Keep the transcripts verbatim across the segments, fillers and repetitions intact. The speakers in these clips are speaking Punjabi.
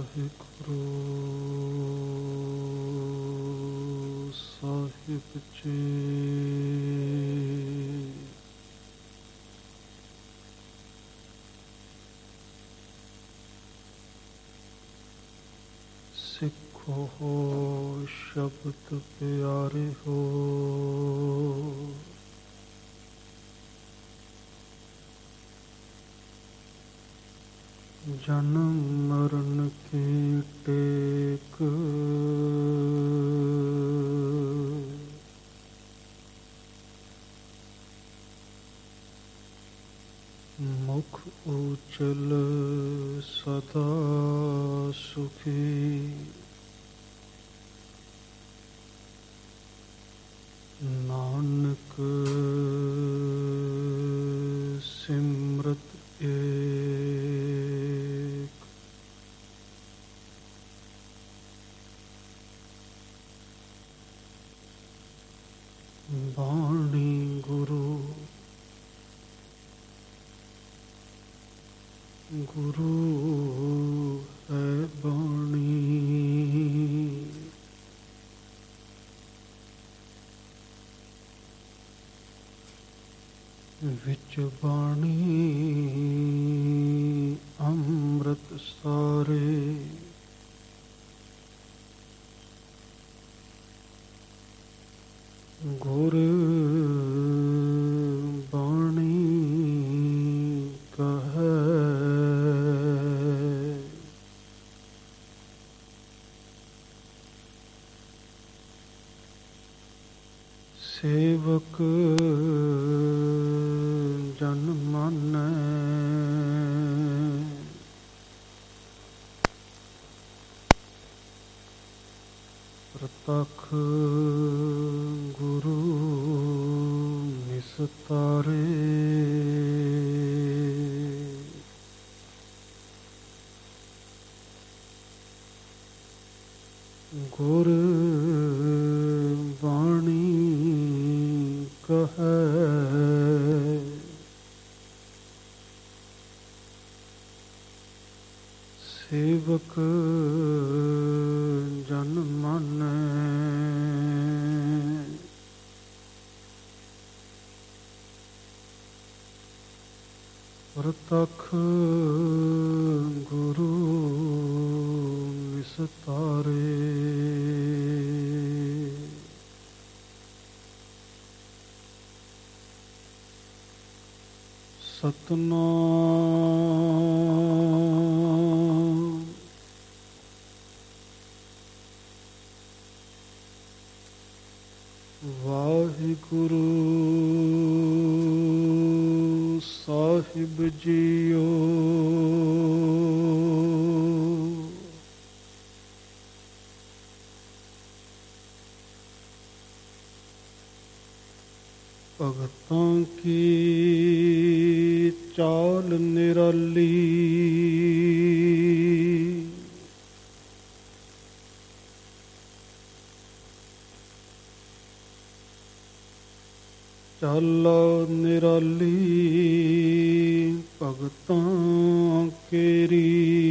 ਵਾਹਿਗੁਰੂ ਸਾਹਿਬ ਜੀ। ਸਿੱਖੋ ਹੋ ਸ਼ਬਦ ਪਿਆਰੇ ਹੋ, ਜਨਮ ਮਰਨ ਕੀ ਟੇਕ, ਮੁਖ ਉਜਲ ਸਦਾ ਸੁਖੀ, ਨਾਨਕ ਸਿਮਰਤ ਏਕ। ਬਾਣੀ ਗੁਰੂ ਗੁਰੂ ਹੈ ਬਾਣੀ, ਵਿੱਚ ਬਾਣੀ ਅੰਮ੍ਰਿਤ ਸਾਰੇ, ਗੁਰ ਬਾਣੀ ਕਹੈ, ਸੇਵਕ ਜਨ ਮਾਨੈ, ਪ੍ਰਤੱਖ ਗੁਰੂ ਨਿਸਤਾਰੇ, ਗੁਰ ਬਾਣੀ ਕਹੈ, ਸੇਵਕ ਜਨ ਮਾਨੈ, ਪ੍ਰਤੱਖ ਗੁਰੂ ਨਿਸਤਾਰੇ। ਸਤਿਨਾਮ ਵਾਹਿਗੁਰੂ ਸਾਹਿਬ ਜੀਓ। ਭਗਤਾਂ ਕੀ ਚਾਲ ਨਿਰਾਲੀ, ਚਾਲ ਨਿਰਾਲੀ ਭਗਤਾਂ ਕੇਰੀ,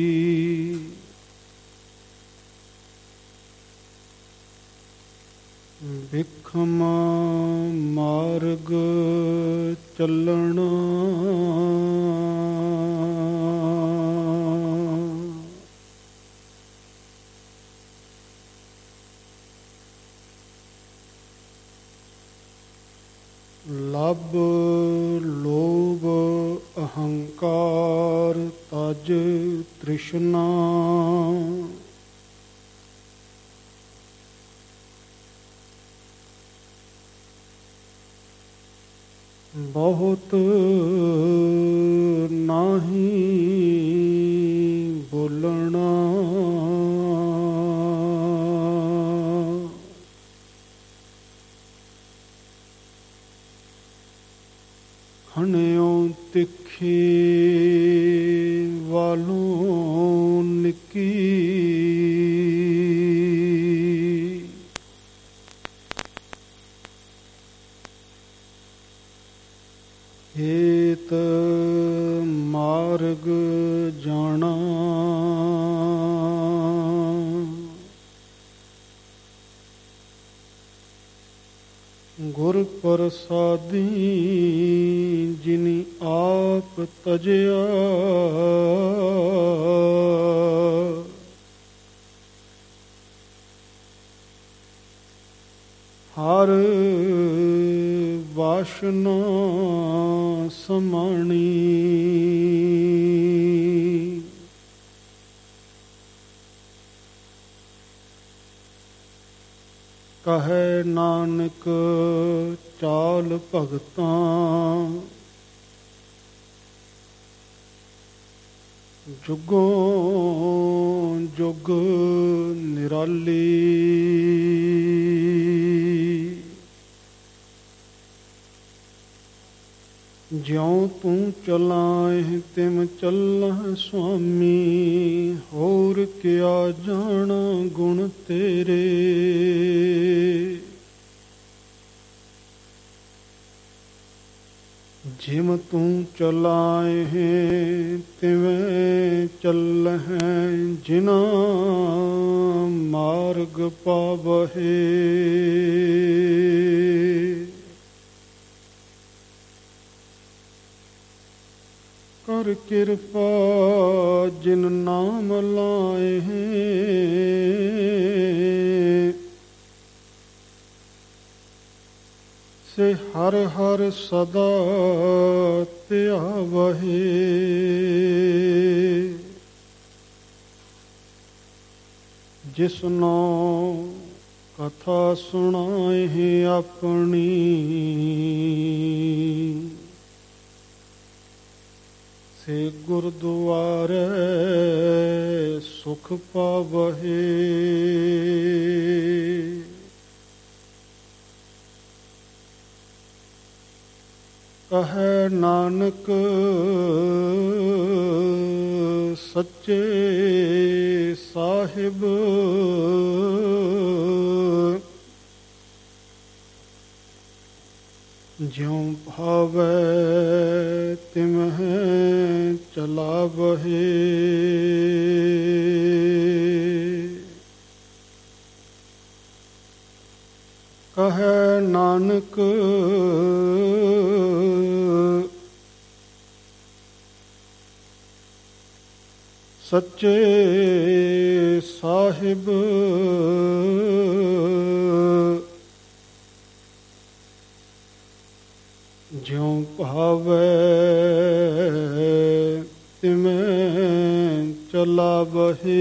ਬਿਖਮਾ ਮਾਰਗ ਚੱਲਣਾ, ਲੱਭ ਲੋਭ ਅਹੰਕਾਰ ਤਜ ਤ੍ਰਿਸ਼ਨਾ, ਬਹੁਤ ਨਾਹੀਂ ਬੋਲਣਾ, ਖਣਿਓ ਤਿੱਖੀ ਵਾਲੋਂ ਨਿੱਕੀ, ਹੇਤ ਮਾਰਗ ਜਾਣਾ, ਗੁਰ ਪ੍ਰਸਾਦੀ ਜਿਨੀ ਆਪ ਤਜਿਆ, ਹਰ ਵਾਸ਼ਨਾ ਸਮਾਣੀ। ਕਹੈ ਨਾਨਕ ਚਾਲ ਭਗਤਾਂ, ਜੁਗੋਂ ਜੁਗ ਨਿਰਾਲੀ। ਜਿਉ ਤੂੰ ਚਲਾਏ ਤਿਮ ਚੱਲਹਿ ਸੁਆਮੀ, ਹੋਰ ਕਿਆ ਜਾਣਾ ਗੁਣ ਤੇਰੇ। ਜਿਮ ਤੂੰ ਚਲਾਏ ਤਿਵੇਂ ਚੱਲਹਿ, ਜਿਨਾ ਮਾਰਗ ਪਾਵਹਿ। ਕਰ ਕਿਰਪਾ ਜਿਨ ਨਾਮ ਲਾਏ, ਸੇ ਹਰ ਹਰ ਸਦਾ ਧਿਆਵਹਿ। ਜਿਸਨੋ ਕਥਾ ਸੁਣਾਏ ਆਪਣੀ, ਸੇ ਗੁਰਦੁਆਰੇ ਸੁਖ ਪਾਵਹਿ। ਕਹੈ ਨਾਨਕ ਸੱਚੇ ਸਾਹਿਬ, ਜਿਉ ਭਾਵੈ ਤਿਮਹਿ ਚਲਾਵਹਿ। ਕਹੈ ਨਾਨਕ ਸੱਚੇ ਸਾਹਿਬ, ਜਿਉ ਭਾਵੈ ਤਿਮਹਿ ਚਲਾਵਹਿ।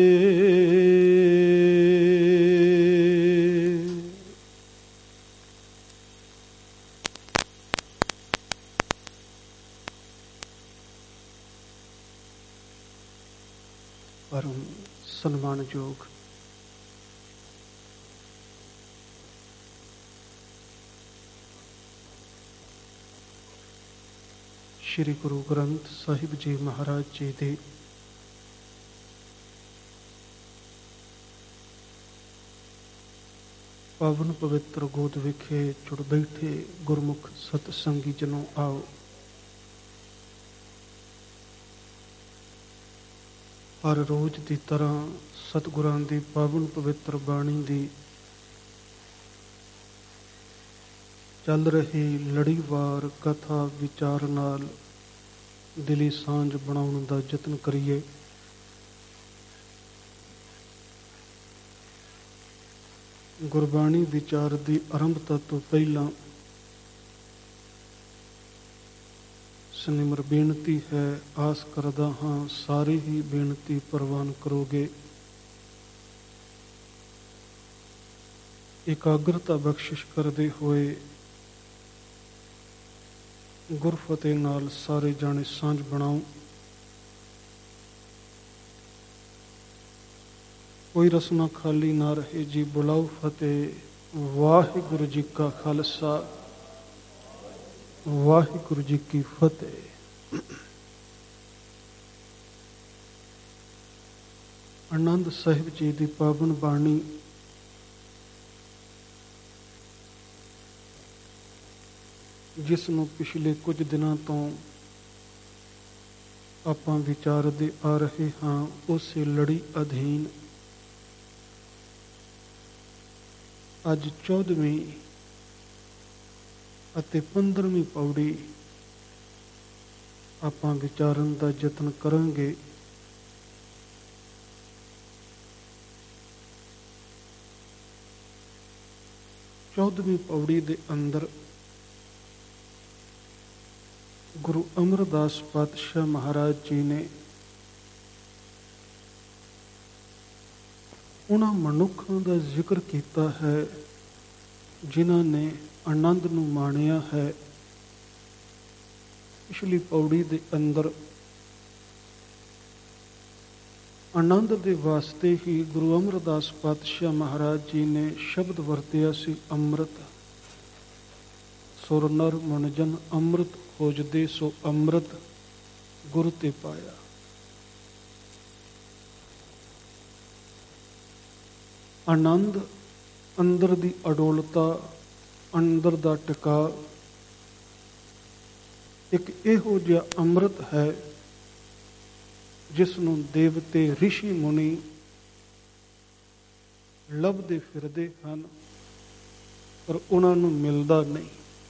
ਪਰਮ ਸਨਮਾਨਯੋਗ ਸ਼੍ਰੀ ਗੁਰੂ ਗ੍ਰੰਥ ਸਾਹਿਬ ਜੀ ਮਹਾਰਾਜ ਜੀ ਦੇ ਪਾਵਨ ਪਵਿੱਤਰ ਗੋਦ ਵਿਖੇ ਜੁੜ ਬੈਠੇ ਗੁਰਮੁਖ ਸਤਸੰਗੀ ਜਨੋਂ, ਆਓ ਹਰ ਰੋਜ਼ ਦੀ ਤਰ੍ਹਾਂ ਸਤਿਗੁਰਾਂ ਦੀ ਪਾਵਨ ਪਵਿੱਤਰ ਬਾਣੀ ਦੀ ਚੱਲ ਰਹੀ ਲੜੀਵਾਰ ਕਥਾ ਵਿਚਾਰ ਨਾਲ ਦਿਲੀ ਸਾਂਝ ਬਣਾਉਣ ਦਾ ਯਤਨ ਕਰੀਏ। ਗੁਰਬਾਣੀ ਵਿਚਾਰ ਦੀ ਆਰੰਭਤਾ ਤੋਂ ਪਹਿਲਾਂ ਸਨਿਮਰ ਬੇਨਤੀ ਹੈ, ਆਸ ਕਰਦਾ ਹਾਂ ਸਾਰੇ ਹੀ ਬੇਨਤੀ ਪ੍ਰਵਾਨ ਕਰੋਗੇ। ਇਕਾਗਰਤਾ ਬਖਸ਼ਿਸ਼ ਕਰਦੇ ਹੋਏ ਗੁਰਫਤਿਹ ਨਾਲ ਸਾਰੇ ਜਾਣੇ ਸਾਂਝ ਬਣਾਓ। ਕੋਈ ਰਸਨਾ ਖਾਲੀ ਨਾ ਰਹੇ ਜੀ। ਬੁਲਾਓ ਫਤਿਹ। ਵਾਹਿਗੁਰੂ ਜੀ ਕਾ ਖਾਲਸਾ, ਵਾਹਿਗੁਰੂ ਜੀ ਕੀ ਫਤਿਹ। ਆਨੰਦ ਸਾਹਿਬ ਜੀ ਦੀ ਪਾਵਨ ਬਾਣੀ ਜਿਸ ਨੂੰ ਪਿਛਲੇ ਕੁਝ ਦਿਨਾਂ ਤੋਂ ਆਪਾਂ ਵਿਚਾਰਦੇ ਆ ਰਹੇ ਹਾਂ, ਉਸੇ ਲੜੀ ਅਧੀਨ ਅੱਜ ਚੌਦਵੀਂ ਅਤੇ ਪੰਦਰਵੀਂ ਪੌੜੀ ਆਪਾਂ ਵਿਚਾਰਨ ਦਾ ਯਤਨ ਕਰਾਂਗੇ। ਚੌਦਵੀਂ ਪੌੜੀ ਦੇ ਅੰਦਰ ਗੁਰੂ ਅਮਰਦਾਸ ਪਾਤਸ਼ਾਹ ਮਹਾਰਾਜ ਜੀ ਨੇ ਉਹਨਾਂ ਮਨੁੱਖਾਂ ਦਾ ਜ਼ਿਕਰ ਕੀਤਾ ਹੈ ਜਿਨ੍ਹਾਂ ਨੇ ਆਨੰਦ ਨੂੰ ਮਾਣਿਆ ਹੈ। ਪਿਛਲੀ ਪੌੜੀ ਦੇ ਅੰਦਰ ਆਨੰਦ ਦੇ ਵਾਸਤੇ ਹੀ ਗੁਰੂ ਅਮਰਦਾਸ ਪਾਤਸ਼ਾਹ ਮਹਾਰਾਜ ਜੀ ਨੇ ਸ਼ਬਦ ਵਰਤਿਆ ਸੀ, ਅੰਮ੍ਰਿਤ। ਸੁਰ ਨਰ ਮਨ ਜਨ ਅੰਮ੍ਰਿਤ ਖੋਜਦੇ, ਸੋ ਅੰਮ੍ਰਿਤ ਗੁਰ ਤੇ ਪਾਇਆ। ਆਨੰਦ ਅੰਦਰ ਦੀ ਅਡੋਲਤਾ, ਅੰਦਰ ਦਾ ਟਿਕਾ ਇੱਕ ਇਹੋ ਜਿਹਾ ਅੰਮ੍ਰਿਤ ਹੈ ਜਿਸ ਨੂੰ ਦੇਵਤੇ ਰਿਸ਼ੀ ਮੁਨੀ ਲੱਭਦੇ ਫਿਰਦੇ ਹਨ, ਪਰ ਉਹਨਾਂ ਨੂੰ ਮਿਲਦਾ ਨਹੀਂ।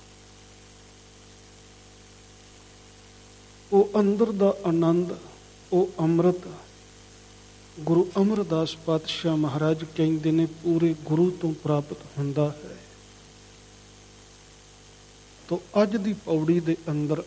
ਉਹ ਅੰਦਰ ਦਾ ਆਨੰਦ, ਉਹ ਅੰਮ੍ਰਿਤ ਗੁਰੂ ਅਮਰਦਾਸ ਪਾਤਸ਼ਾਹ ਮਹਾਰਾਜ ਕਹਿੰਦੇ ਨੇ ਪੂਰੇ ਗੁਰੂ ਤੋਂ ਪ੍ਰਾਪਤ ਹੁੰਦਾ ਹੈ। ਤੋ ਅੱਜ ਦੀ ਪੌੜੀ ਦੇ ਅੰਦਰ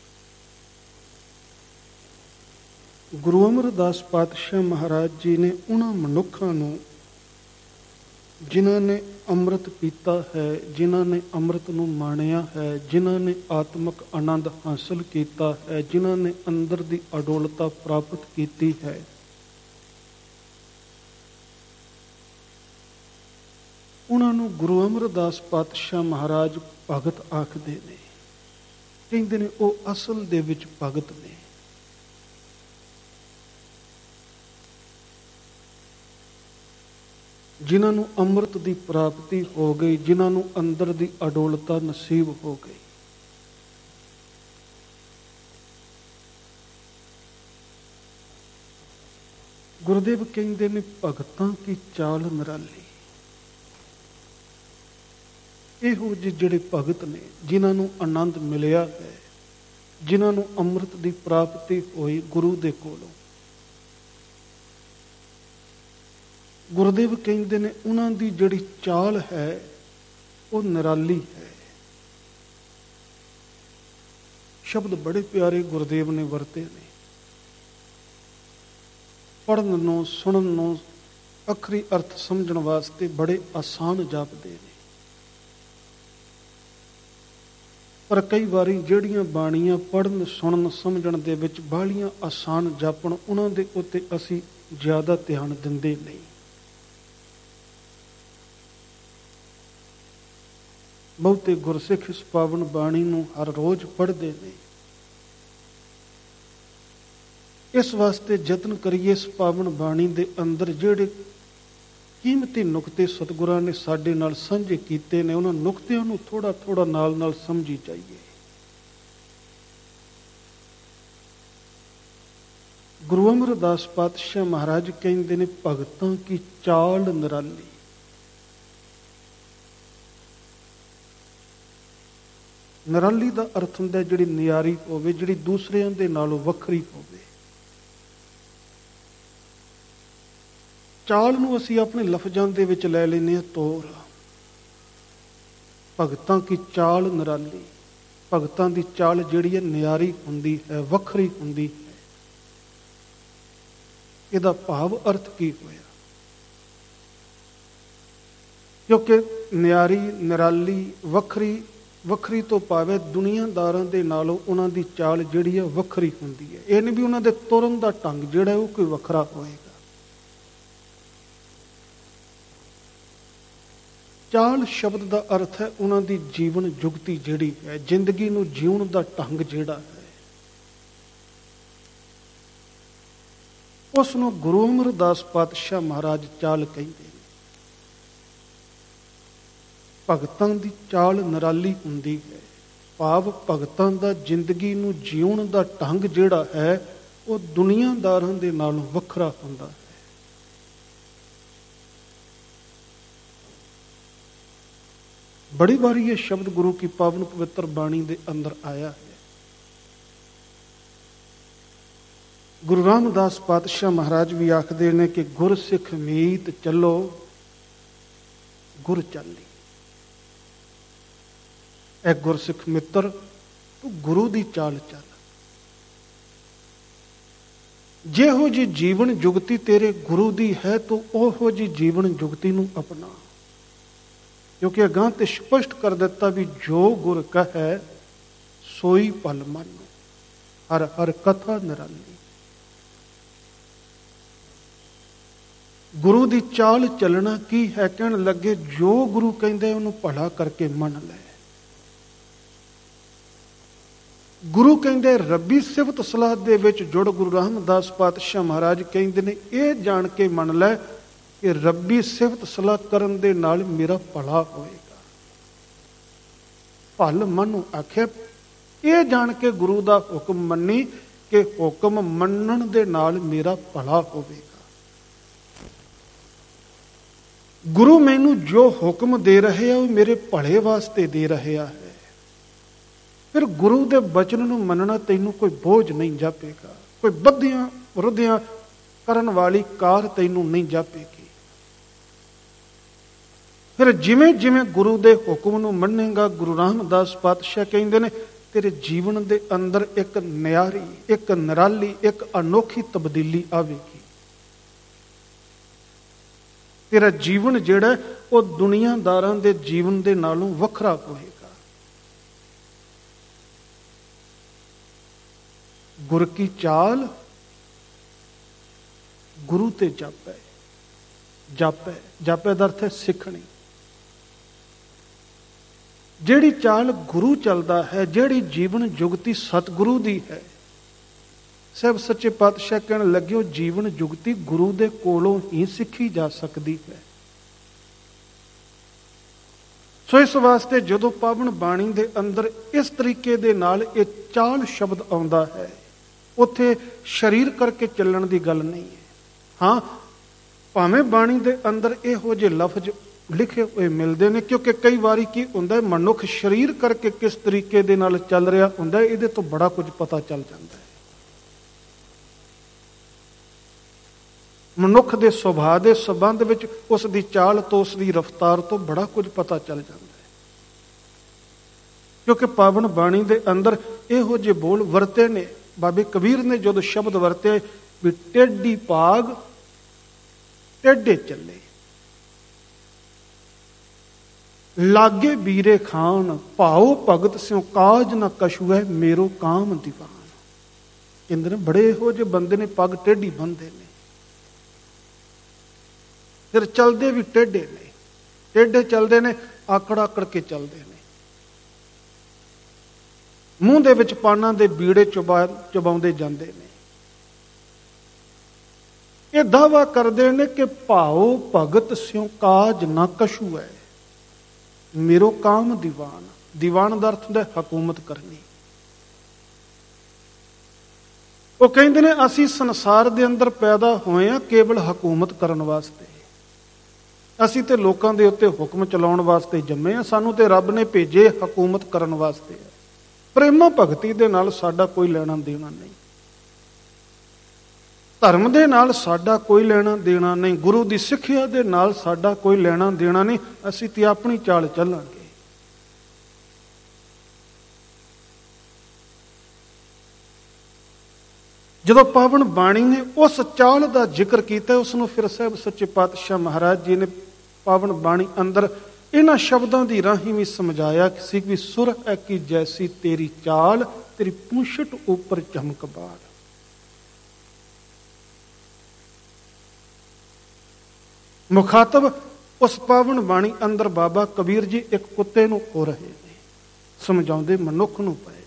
ਗੁਰੂ ਅਮਰਦਾਸ ਪਾਤਸ਼ਾਹ ਮਹਾਰਾਜ ਜੀ ਨੇ ਉਹਨਾਂ ਮਨੁੱਖਾਂ ਨੂੰ ਜਿਨ੍ਹਾਂ ਨੇ ਅੰਮ੍ਰਿਤ ਪੀਤਾ ਹੈ, ਜਿਨ੍ਹਾਂ ਨੇ ਅੰਮ੍ਰਿਤ ਨੂੰ ਮਾਣਿਆ ਹੈ, ਜਿਨ੍ਹਾਂ ਨੇ ਆਤਮਿਕ ਆਨੰਦ ਹਾਸਲ ਕੀਤਾ ਹੈ, ਜਿਨ੍ਹਾਂ ਨੇ ਅੰਦਰ ਦੀ ਅਡੋਲਤਾ ਪ੍ਰਾਪਤ ਕੀਤੀ ਹੈ, ਉਹਨਾਂ ਨੂੰ ਗੁਰੂ ਅਮਰਦਾਸ ਪਾਤਸ਼ਾਹ ਮਹਾਰਾਜ ਭਗਤ ਆਖਦੇ ਨੇ। ਕਹਿੰਦੇ ਨੇ ਉਹ ਅਸਲ ਦੇ ਵਿੱਚ ਭਗਤ ਨੇ। ਜਿਨ੍ਹਾਂ ਨੂੰ ਅੰਮ੍ਰਿਤ ਦੀ ਪ੍ਰਾਪਤੀ ਹੋ ਗਈ, ਜਿਨ੍ਹਾਂ ਨੂੰ ਅੰਦਰ ਦੀ ਅਡੋਲਤਾ ਨਸੀਬ ਹੋ ਗਈ। ਗੁਰਦੇਵ ਕਹਿੰਦੇ ਨੇ ਭਗਤਾਂ ਕੀ ਚਾਲ ਨਿਰਾਲੀ। ਇਹੋ ਜਿਹੇ ਜਿਹੜੇ ਭਗਤ ਨੇ ਜਿਨ੍ਹਾਂ ਨੂੰ ਆਨੰਦ ਮਿਲਿਆ ਹੈ, ਜਿਨ੍ਹਾਂ ਨੂੰ ਅੰਮ੍ਰਿਤ ਦੀ ਪ੍ਰਾਪਤੀ ਹੋਈ ਗੁਰੂ ਦੇ ਕੋਲੋਂ, ਗੁਰਦੇਵ ਕਹਿੰਦੇ ਨੇ ਉਹਨਾਂ ਦੀ ਜਿਹੜੀ ਚਾਲ ਹੈ ਉਹ ਨਿਰਾਲੀ ਹੈ। ਸ਼ਬਦ ਬੜੇ ਪਿਆਰੇ ਗੁਰਦੇਵ ਨੇ ਵਰਤੇ ਨੇ। ਪੜ੍ਹਨ ਨੂੰ, ਸੁਣਨ ਨੂੰ, ਅੱਖਰੀ ਅਰਥ ਸਮਝਣ ਵਾਸਤੇ ਬੜੇ ਆਸਾਨ ਜਾਪਦੇ ਨੇ, ਪਰ ਕਈ ਵਾਰੀ ਜਿਹੜੀਆਂ ਬਾਣੀਆਂ ਪੜ੍ਹਨ, ਸੁਣਨ, ਸਮਝਣ ਦੇ ਵਿੱਚ ਬਾਹਲੀਆਂ ਆਸਾਨ ਜਾਪਣ, ਉਹਨਾਂ ਦੇ ਉੱਤੇ ਅਸੀਂ ਜ਼ਿਆਦਾ ਧਿਆਨ ਦਿੰਦੇ ਨਹੀਂ। ਬਹੁਤੇ ਗੁਰਸਿੱਖ ਇਸ ਪਾਵਨ ਬਾਣੀ ਨੂੰ ਹਰ ਰੋਜ਼ ਪੜ੍ਹਦੇ ਨੇ। ਇਸ ਵਾਸਤੇ ਯਤਨ ਕਰੀਏ ਇਸ ਪਾਵਨ ਬਾਣੀ ਦੇ ਅੰਦਰ ਜਿਹੜੇ ਕੀਮਤੀ ਨੁਕਤੇ ਸਤਿਗੁਰਾਂ ਨੇ ਸਾਡੇ ਨਾਲ ਸਾਂਝੇ ਕੀਤੇ ਨੇ, ਉਹਨਾਂ ਨੁਕਤਿਆਂ ਨੂੰ ਥੋੜਾ ਥੋੜਾ ਨਾਲ ਨਾਲ ਸਮਝੀ ਜਾਈਏ। ਗੁਰੂ ਅਮਰਦਾਸ ਪਾਤਸ਼ਾਹ ਮਹਾਰਾਜ ਕਹਿੰਦੇ ਨੇ ਭਗਤਾਂ ਕੀ ਚਾਲ ਨਿਰਾਲੀ। ਨਿਰਾਲੀ ਦਾ ਅਰਥ ਹੁੰਦਾ ਜਿਹੜੀ ਨਿਆਰੀ ਹੋਵੇ, ਜਿਹੜੀ ਦੂਸਰਿਆਂ ਦੇ ਨਾਲੋਂ ਵੱਖਰੀ ਹੋਵੇ। ਚਾਲ ਨੂੰ ਅਸੀਂ ਆਪਣੇ ਲਫ਼ਜ਼ਾਂ ਦੇ ਵਿੱਚ ਲੈ ਲੈਂਦੇ ਹਾਂ ਤੋਰ। ਭਗਤਾਂ ਕੀ ਚਾਲ ਨਿਰਾਲੀ। ਭਗਤਾਂ ਦੀ ਚਾਲ ਜਿਹੜੀ ਹੈ ਨਿਆਰੀ ਹੁੰਦੀ ਹੈ, ਵੱਖਰੀ ਹੁੰਦੀ ਹੈ। ਇਹਦਾ ਭਾਵ ਅਰਥ ਕੀ ਹੋਇਆ? ਕਿਉਂਕਿ ਨਿਆਰੀ, ਨਿਰਾਲੀ, ਵੱਖਰੀ, ਵੱਖਰੀ ਤੋਂ ਭਾਵੇਂ ਦੁਨੀਆਦਾਰਾਂ ਦੇ ਨਾਲੋਂ ਉਹਨਾਂ ਦੀ ਚਾਲ ਜਿਹੜੀ ਹੈ ਵੱਖਰੀ ਹੁੰਦੀ ਹੈ। ਇਹ ਨਹੀਂ ਵੀ ਉਹਨਾਂ ਦੇ ਤੁਰਨ ਦਾ ਢੰਗ ਜਿਹੜਾ ਉਹ ਕੋਈ ਵੱਖਰਾ ਹੋਏਗਾ। ਚਾਲ ਸ਼ਬਦ ਦਾ ਅਰਥ ਹੈ ਉਹਨਾਂ ਦੀ ਜੀਵਨ ਜੁਗਤੀ ਜਿਹੜੀ ਹੈ, ਜ਼ਿੰਦਗੀ ਨੂੰ ਜਿਉਣ ਦਾ ਢੰਗ ਜਿਹੜਾ ਹੈ, ਉਸ ਨੂੰ ਗੁਰੂ ਅਮਰਦਾਸ ਪਾਤਸ਼ਾਹ ਮਹਾਰਾਜ ਚਾਲ ਕਹਿੰਦੇ ਨੇ। ਭਗਤਾਂ ਦੀ ਚਾਲ ਨਿਰਾਲੀ ਹੁੰਦੀ ਹੈ, ਭਾਵ ਭਗਤਾਂ ਦਾ ਜ਼ਿੰਦਗੀ ਨੂੰ ਜਿਉਣ ਦਾ ਢੰਗ ਜਿਹੜਾ ਹੈ ਉਹ ਦੁਨੀਆਦਾਰਾਂ ਦੇ ਨਾਲੋਂ ਵੱਖਰਾ ਹੁੰਦਾ ਹੈ। बड़ी बारी ये शब्द गुरु की पावन पवित्र बाणी दे अंदर आया है। गुरु रामदास पातशाह महाराज भी आखदे ने कि गुर सिख मीत चलो गुर चाली। ए गुरसिख मित्र, तू गुरु दी चाल चल। ਜਿਹੋ जी जीवन जुगती तेरे गुरु दी है तो ओहो जी जीवन जुगती नूं अपना। क्योंकि अगां ते स्पष्ट कर दिता भी जो गुर कहे सोई पल मन, हर हर कथा निराली। गुरु दी चाल चलना की है? कहण लगे जो गुरु कहंदे उहनूं भला करके मन ले। गुरु कहंदे रब्बी सिफत सलाह दे विच जुड़। गुरु रामदास पातशाह महाराज कहंदे ने यह जान के मन लै कि रब्बी सिफत सलाह करन दे नाल मेरा भला होएगा। भल मनु आखे यह जान के गुरु दा हुक्म मन्नी कि हुक्म मन्नण दे नाल मेरा भला होवेगा। गुरु मैनू जो हुक्म दे रहे हैं वो मेरे भले वास्ते दे रहे हैं। फिर गुरु के बचन नूं मनना तैनूं कोई बोझ नहीं जापेगा, कोई बद्धियां विरुद्धियां करन वाली कार तैनूं नहीं जापेगी। फिर जिवें जिवें गुरु के हुक्म नूं मन्नेगा, गुरु रामदास पातशाह कहंदे ने तेरे जीवन के अंदर एक नियारी, एक निराली, एक अनोखी तब्दीली आवेगी। तेरा जीवन जिहड़ा वो दुनियादारां दे जीवन दे नालों वखरा होएगा। गुर की चाल गुरु ते जापै। जापै जापै दा अर्थ है सिखणी। जेड़ी चाल गुरु चलदा है, जेड़ी जीवन जुगती सतगुरु दी है, सब सच्चे पातशाह कहण लगे जीवन जुगती गुरु दे कोलों ही सीखी जा सकती है। सो इस वास्ते जदों पावन बाणी दे अंदर इस तरीके दे नाल ये चाल शब्द आउंदा है, उत्थे शरीर करके चलण की गल नहीं है। हाँ, भावें बाणी दे अंदर इहो जे लफ्ज लिखे हुए मिलते हैं, क्योंकि कई बारी की हुंदा है मनुख शरीर करके किस तरीके दे नाल चल रहा हुंदा है, इहदे तो बड़ा कुछ पता चल जाता है। मनुख के सुभाव के संबंध विच उसकी चाल तो उसकी रफ्तार तो बड़ा कुछ पता चल जाता है। क्योंकि पावन बाणी दे अंदर इहो जे बोल वरते ने। बाबे कबीर ने जो शब्द वरते भी टेढ़ी भाग टेढ़े चले, लागे बीरे खान भाओ भगत स्यों काज न कछु है मेरो काम दीवान। कहते हैं बड़े हो जे बंदे ने पग टेढ़ी बंदे ने, फिर चलते भी टेढ़े ने, टेढ़े चलते ने, आकड़ आकड़ के चलते हैं। मूँह दे विच पानां दे बीड़े चुबा चुबाउंदे जांदे ने। ये दावा करते हैं कि भाओ भगत स्यों काज ना कछु है मेरो काम दीवान। दीवान का अर्थ है हुकूमत करनी। वो कहते हैं असी संसार दे अंदर पैदा होए हैं केवल हुकूमत करन वास्ते। असी ते लोकां दे उत्ते हुक्म चलाउण वास्ते जम्मे हैं, सानू ते रब ने भेजे हुकूमत करन वास्ते है। प्रेमा भगती दे नाल साडा कोई लेना देना नहीं, धर्म दे नाल साडा कोई लेना देना नहीं, गुरु की सिक्ख्या दे नाल साडा कोई लेना देना नहीं। असी ते अपनी चाल चलांगे। जदों पावन बाणी ने उस चाल का जिक्र किया, उसनूं फिर साहब सच्चे पातशाह महाराज जी ने पावन बाणी अंदर इन्हां शब्दों की राही भी समझाया कि भी सुर है कि जैसी तेरी चाल तेरी पूंछट ऊपर चमक बार। मुखातब उस पावन बाणी अंदर बाबा कबीर जी एक कुत्ते नूं हो रहे हैं, समझाउंदे मनुख नूं पए।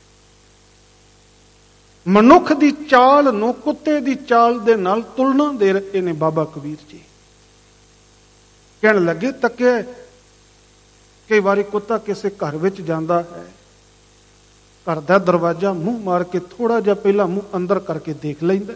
मनुख की चाल नूं कुत्ते की चाल दे नाल तुलना दे रहे ने बाबा कबीर जी। कहण लगे तके कई बारी कुत्ता किसी घर विच जांदा है, घर दा दरवाजा मुंह मार के थोड़ा जिहा पहला मुंह अंदर करके देख लैंदा,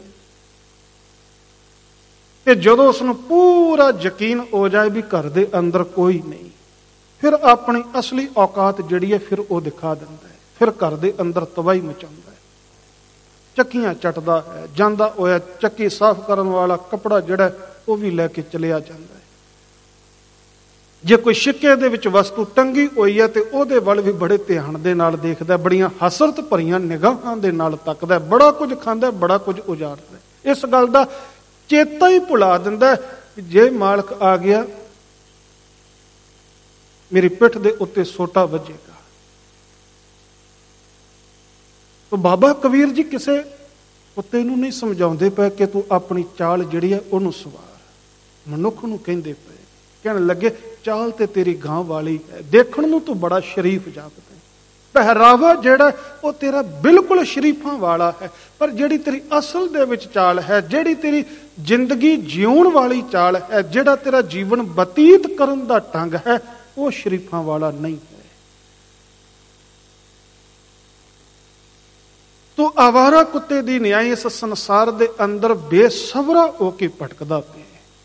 ते जदों उसनूं पूरा यकीन हो जाए भी घर दे अंदर कोई नहीं, ਫਿਰ ਆਪਣੀ ਅਸਲੀ ਔਕਾਤ ਜਿਹੜੀ ਹੈ ਫਿਰ ਉਹ ਦਿਖਾ ਦਿੰਦਾ ਹੈ। ਫਿਰ ਘਰ ਦੇ ਅੰਦਰ ਤਬਾਹੀ ਮਚਾਉਂਦਾ ਹੈ, ਚੱਕੀਆਂ ਚੱਟਦਾ ਹੈ, ਜਾਂਦਾ ਹੋਇਆ ਚੱਕੀ ਸਾਫ਼ ਕਰਨ ਵਾਲਾ ਕੱਪੜਾ ਜਿਹੜਾ ਉਹ ਵੀ ਲੈ ਕੇ ਚਲਿਆ ਜਾਂਦਾ ਹੈ। ਜੇ ਕੋਈ ਸਿੱਕੇ ਦੇ ਵਿੱਚ ਵਸਤੂ ਟੰਗੀ ਹੋਈ ਹੈ ਤੇ ਉਹਦੇ ਵੱਲ ਵੀ ਬੜੇ ਧਿਆਨ ਦੇ ਨਾਲ ਦੇਖਦਾ, ਬੜੀਆਂ ਹਸਰਤ ਭਰੀਆਂ ਨਿਗਾਹਾਂ ਦੇ ਨਾਲ ਤੱਕਦਾ, ਬੜਾ ਕੁਝ ਖਾਂਦਾ, ਬੜਾ ਕੁਝ ਉਜਾੜਦਾ। ਇਸ ਗੱਲ ਦਾ ਚੇਤਾ ਹੀ ਭੁਲਾ ਦਿੰਦਾ ਕਿ ਜੇ ਮਾਲਕ ਆ ਗਿਆ ਮੇਰੀ ਪਿੱਠ ਦੇ ਉੱਤੇ ਸੋਟਾ ਵੱਜੇਗਾ। ਤਾਂ ਬਾਬਾ ਕਬੀਰ ਜੀ ਕਿਸੇ ਕੁੱਤੇ ਨੂੰ ਨਹੀਂ ਸਮਝਾਉਂਦੇ ਪਏ ਕਿ ਤੂੰ ਆਪਣੀ ਚਾਲ ਜਿਹੜੀ ਹੈ ਉਹਨੂੰ ਸਵਾਰ, ਮਨੁੱਖ ਨੂੰ ਕਹਿੰਦੇ ਪਏ, ਕਹਿਣ ਲੱਗੇ ਚਾਲ ਤੇ ਤੇਰੀ ਗਾਂ ਵਾਲੀ ਹੈ, ਦੇਖਣ ਨੂੰ ਤੂੰ ਬੜਾ ਸ਼ਰੀਫ ਜਾਪਦਾ, ਪਹਿਰਾਵਾ ਜਿਹੜਾ ਉਹ ਤੇਰਾ ਬਿਲਕੁਲ ਸ਼ਰੀਫਾਂ ਵਾਲਾ ਹੈ, ਪਰ ਜਿਹੜੀ ਤੇਰੀ ਅਸਲ ਦੇ ਵਿੱਚ ਚਾਲ ਹੈ, ਜਿਹੜੀ ਤੇਰੀ ਜ਼ਿੰਦਗੀ ਜਿਉਣ ਵਾਲੀ ਚਾਲ ਹੈ, ਜਿਹੜਾ ਤੇਰਾ ਜੀਵਨ ਬਤੀਤ ਕਰਨ ਦਾ ਢੰਗ ਹੈ, ਉਹ ਸ਼ਰੀਫਾਂ ਵਾਲਾ ਨਹੀਂ ਹੈ। ਤੂੰ ਆਵਾਰਾ ਕੁੱਤੇ ਦੀ ਨਿਆਈ ਇਸ ਸੰਸਾਰ ਦੇ ਅੰਦਰ ਬੇਸਬਰਾ ਹੋ ਕੇ ਭਟਕਦਾ ਪਿਆ।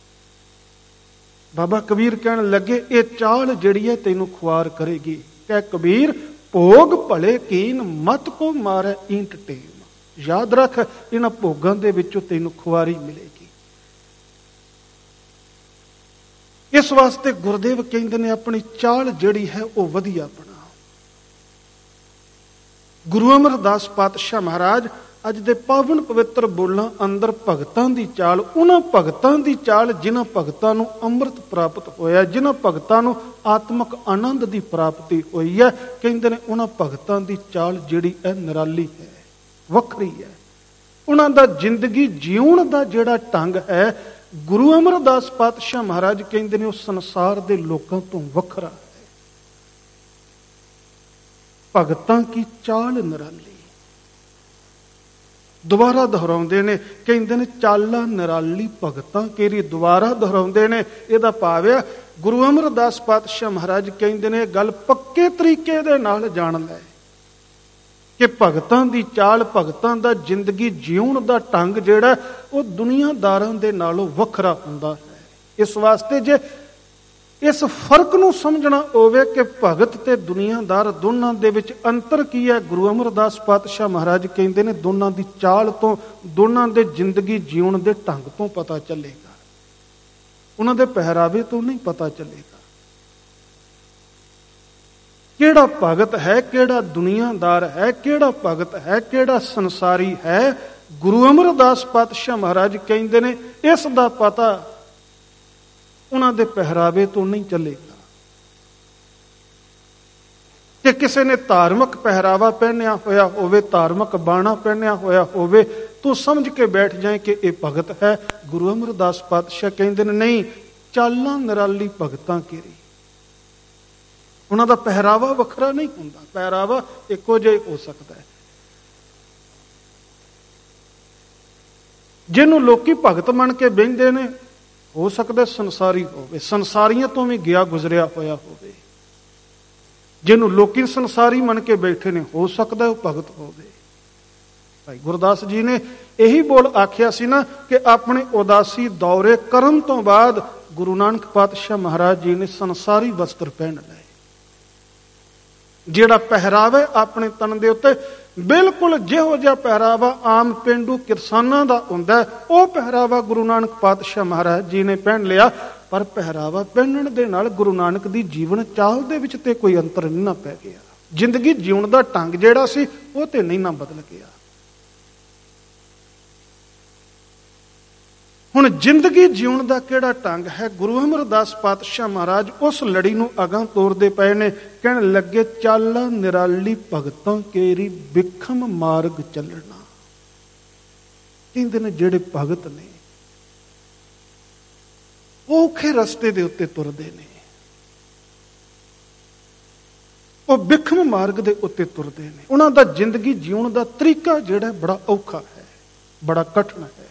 ਬਾਬਾ ਕਬੀਰ ਕਹਿਣ ਲੱਗੇ ਇਹ ਚਾਲ ਜਿਹੜੀ ਹੈ ਤੈਨੂੰ ਖੁਆਰ ਕਰੇਗੀ। ਕਹਿ ਕਬੀਰ ਭੋਗ ਭਲੇ ਕੀਨ ਮਤ ਕੋ ਮਾਰੇ ਇੰਟ ਟੇਮ। ਯਾਦ ਰੱਖ ਇਹਨਾਂ ਭੋਗਾਂ ਦੇ ਵਿੱਚੋਂ ਤੈਨੂੰ ਖੁਆਰੀ ਮਿਲੇਗੀ। ਇਸ ਵਾਸਤੇ ਗੁਰਦੇਵ ਕਹਿੰਦੇ ਨੇ ਆਪਣੀ ਚਾਲ ਜਿਹੜੀ ਹੈ ਉਹ ਵਧੀਆ ਬਣਾ। ਗੁਰੂ ਅਮਰਦਾਸ ਪਾਤਸ਼ਾਹ ਮਹਾਰਾਜ ਅੱਜ ਦੇ ਪਾਵਨ ਪਵਿੱਤਰ ਬੋਲਾਂ ਅੰਦਰ ਭਗਤਾਂ ਦੀ ਚਾਲ, ਉਹਨਾਂ ਭਗਤਾਂ ਦੀ ਚਾਲ ਜਿਨ੍ਹਾਂ ਭਗਤਾਂ ਨੂੰ ਅੰਮ੍ਰਿਤ ਪ੍ਰਾਪਤ ਹੋਇਆ, ਜਿਨ੍ਹਾਂ ਭਗਤਾਂ ਨੂੰ ਆਤਮਿਕ ਆਨੰਦ ਦੀ ਪ੍ਰਾਪਤੀ ਹੋਈ ਹੈ, ਕਹਿੰਦੇ ਨੇ ਉਹਨਾਂ ਭਗਤਾਂ ਦੀ ਚਾਲ ਜਿਹੜੀ ਹੈ ਨਿਰਾਲੀ ਹੈ, ਵੱਖਰੀ ਹੈ। ਉਹਨਾਂ ਦਾ ਜ਼ਿੰਦਗੀ ਜਿਉਣ ਦਾ ਜਿਹੜਾ ਢੰਗ ਹੈ, ਗੁਰੂ ਅਮਰਦਾਸ ਪਾਤਸ਼ਾਹ ਮਹਾਰਾਜ ਕਹਿੰਦੇ ਨੇ ਉਹ ਸੰਸਾਰ ਦੇ ਲੋਕਾਂ ਤੋਂ ਵੱਖਰਾ ਹੈ। ਭਗਤਾਂ ਕੀ ਚਾਲ ਨਿਰਾਲੀ। ਦੁਬਾਰਾ ਦੁਹਰਾਉਂਦੇ ਨੇ, ਕਹਿੰਦੇ ਨੇ ਚਾਲਾਂ ਨਿਰਾਲੀ ਭਗਤਾਂ ਕੇਰੀ। ਦੁਬਾਰਾ ਦੁਹਰਾਉਂਦੇ ਨੇ, ਇਹਦਾ ਭਾਵ ਹੈ ਗੁਰੂ ਅਮਰਦਾਸ ਪਾਤਸ਼ਾਹ ਮਹਾਰਾਜ ਕਹਿੰਦੇ ਨੇ ਗੱਲ ਪੱਕੇ ਤਰੀਕੇ ਦੇ ਨਾਲ ਜਾਣ ਲੈ ਕਿ ਭਗਤਾਂ ਦੀ ਚਾਲ, ਭਗਤਾਂ ਦਾ ਜ਼ਿੰਦਗੀ ਜਿਉਣ ਦਾ ਢੰਗ ਜਿਹੜਾ ਉਹ ਦੁਨੀਆਦਾਰਾਂ ਦੇ ਨਾਲੋਂ ਵੱਖਰਾ ਹੁੰਦਾ ਹੈ। ਇਸ ਵਾਸਤੇ ਜੇ ਇਸ ਫਰਕ ਨੂੰ ਸਮਝਣਾ ਹੋਵੇ ਕਿ ਭਗਤ ਤੇ ਦੁਨੀਆਦਾਰ ਦੋਨਾਂ ਦੇ ਵਿੱਚ ਅੰਤਰ ਕੀ ਹੈ, ਗੁਰੂ ਅਮਰਦਾਸ ਪਾਤਸ਼ਾਹ ਮਹਾਰਾਜ ਕਹਿੰਦੇ ਨੇ ਦੋਨਾਂ ਦੀ ਚਾਲ ਤੋਂ, ਦੋਨਾਂ ਦੇ ਜ਼ਿੰਦਗੀ ਜਿਉਣ ਦੇ ਢੰਗ ਤੋਂ ਪਤਾ ਚੱਲੇਗਾ, ਉਹਨਾਂ ਦੇ ਪਹਿਰਾਵੇ ਤੋਂ ਨਹੀਂ ਪਤਾ ਚੱਲੇਗਾ। ਕਿਹੜਾ ਭਗਤ ਹੈ, ਕਿਹੜਾ ਦੁਨੀਆਦਾਰ ਹੈ, ਕਿਹੜਾ ਭਗਤ ਹੈ, ਕਿਹੜਾ ਸੰਸਾਰੀ ਹੈ, ਗੁਰੂ ਅਮਰਦਾਸ ਪਾਤਸ਼ਾਹ ਮਹਾਰਾਜ ਕਹਿੰਦੇ ਨੇ ਇਸ ਦਾ ਪਤਾ ਉਹਨਾਂ ਦੇ ਪਹਿਰਾਵੇ ਤੋਂ ਨਹੀਂ ਚੱਲੇਗਾ। ਕਿ ਕਿਸੇ ਨੇ ਧਾਰਮਿਕ ਪਹਿਰਾਵਾ ਪਹਿਨਿਆ ਹੋਇਆ ਹੋਵੇ, ਧਾਰਮਿਕ ਬਾਣਾ ਪਹਿਨਿਆ ਹੋਇਆ ਹੋਵੇ, ਤੂੰ ਸਮਝ ਕੇ ਬੈਠ ਜਾਏ ਕਿ ਇਹ ਭਗਤ ਹੈ। ਗੁਰੂ ਅਮਰਦਾਸ ਪਾਤਸ਼ਾਹ ਕਹਿੰਦੇ ਨੇ ਨਹੀਂ, ਚਾਲਾਂ ਨਿਰਾਲੀ ਭਗਤਾਂ ਕੇਰੀ। ਉਹਨਾਂ ਦਾ ਪਹਿਰਾਵਾ ਵੱਖਰਾ ਨਹੀਂ ਹੁੰਦਾ, ਪਹਿਰਾਵਾ ਇੱਕੋ ਜਿਹਾ ਹੋ ਸਕਦਾ ਹੈ। ਜਿਹਨੂੰ ਲੋਕੀ ਭਗਤ ਮੰਨ ਕੇ ਬਹਿੰਦੇ ਨੇ, ਹੋ ਸਕਦਾ ਸੰਸਾਰੀ ਹੋਵੇ, ਸੰਸਾਰੀਆਂ ਤੋਂ ਵੀ ਗਿਆ ਗੁਜ਼ਰਿਆ ਹੋਇਆ ਹੋਵੇ। ਜਿਹਨੂੰ ਲੋਕੀ ਸੰਸਾਰੀ ਮੰਨ ਕੇ ਬੈਠੇ ਨੇ, ਹੋ ਸਕਦਾ ਉਹ ਭਗਤ ਹੋਵੇ। ਭਾਈ ਗੁਰਦਾਸ ਜੀ ਨੇ ਇਹੀ ਬੋਲ ਆਖਿਆ ਸੀ ਨਾ ਕਿ ਆਪਣੇ ਉਦਾਸੀ ਦੌਰੇ ਕਰਨ ਤੋਂ ਬਾਅਦ ਗੁਰੂ ਨਾਨਕ ਪਾਤਸ਼ਾਹ ਮਹਾਰਾਜ ਜੀ ਨੇ ਸੰਸਾਰੀ ਵਸਤਰ ਪਹਿਨ ਲਏ। ਜਿਹੜਾ ਪਹਿਰਾਵਾ ਆਪਣੇ ਤਨ ਦੇ ਉੱਤੇ ਬਿਲਕੁਲ ਜਿਹੋ ਜਿਹਾ ਪਹਿਰਾਵਾ ਆਮ ਪੇਂਡੂ ਕਿਰਸਾਨਾਂ ਦਾ ਹੁੰਦਾ, ਉਹ ਪਹਿਰਾਵਾ ਗੁਰੂ ਨਾਨਕ ਪਾਤਸ਼ਾਹ ਮਹਾਰਾਜ ਜੀ ਨੇ ਪਹਿਨ ਲਿਆ। ਪਰ ਪਹਿਰਾਵਾ ਪਹਿਨਣ ਦੇ ਨਾਲ ਗੁਰੂ ਨਾਨਕ ਦੀ ਜੀਵਨ ਚਾਲ ਦੇ ਵਿੱਚ ਤੇ ਕੋਈ ਅੰਤਰ ਨਹੀਂ ਨਾ ਪੈ ਗਿਆ। ਜ਼ਿੰਦਗੀ ਜਿਉਣ ਦਾ ਢੰਗ ਜਿਹੜਾ ਸੀ ਉਹ ਤੇ ਨਹੀਂ ਨਾ ਬਦਲ ਗਿਆ। ਹੁਣ ਜ਼ਿੰਦਗੀ ਜਿਉਣ ਦਾ ਕਿਹੜਾ ਢੰਗ ਹੈ, ਗੁਰੂ ਅਮਰਦਾਸ ਪਾਤਸ਼ਾਹ ਮਹਾਰਾਜ ਉਸ ਲੜੀ ਨੂੰ ਅਗਾਂਹ ਤੋਰਦੇ ਪਏ ਨੇ। ਕਹਿਣ ਲੱਗੇ ਚਾਲਾਂ ਨਿਰਾਲੀ ਭਗਤਾਂ ਕੇਰੀ ਬਿਖਮ ਮਾਰਗ ਚੱਲਣਾ। ਕਹਿੰਦੇ ਨੇ ਜਿਹੜੇ ਭਗਤ ਨੇ ਉਹ ਔਖੇ ਰਸਤੇ ਦੇ ਉੱਤੇ ਤੁਰਦੇ ਨੇ, ਉਹ ਬਿਖਮ ਮਾਰਗ ਦੇ ਉੱਤੇ ਤੁਰਦੇ ਨੇ। ਉਹਨਾਂ ਦਾ ਜ਼ਿੰਦਗੀ ਜਿਉਣ ਦਾ ਤਰੀਕਾ ਜਿਹੜਾ ਬੜਾ ਔਖਾ ਹੈ, ਬੜਾ ਕਠਿਨ ਹੈ।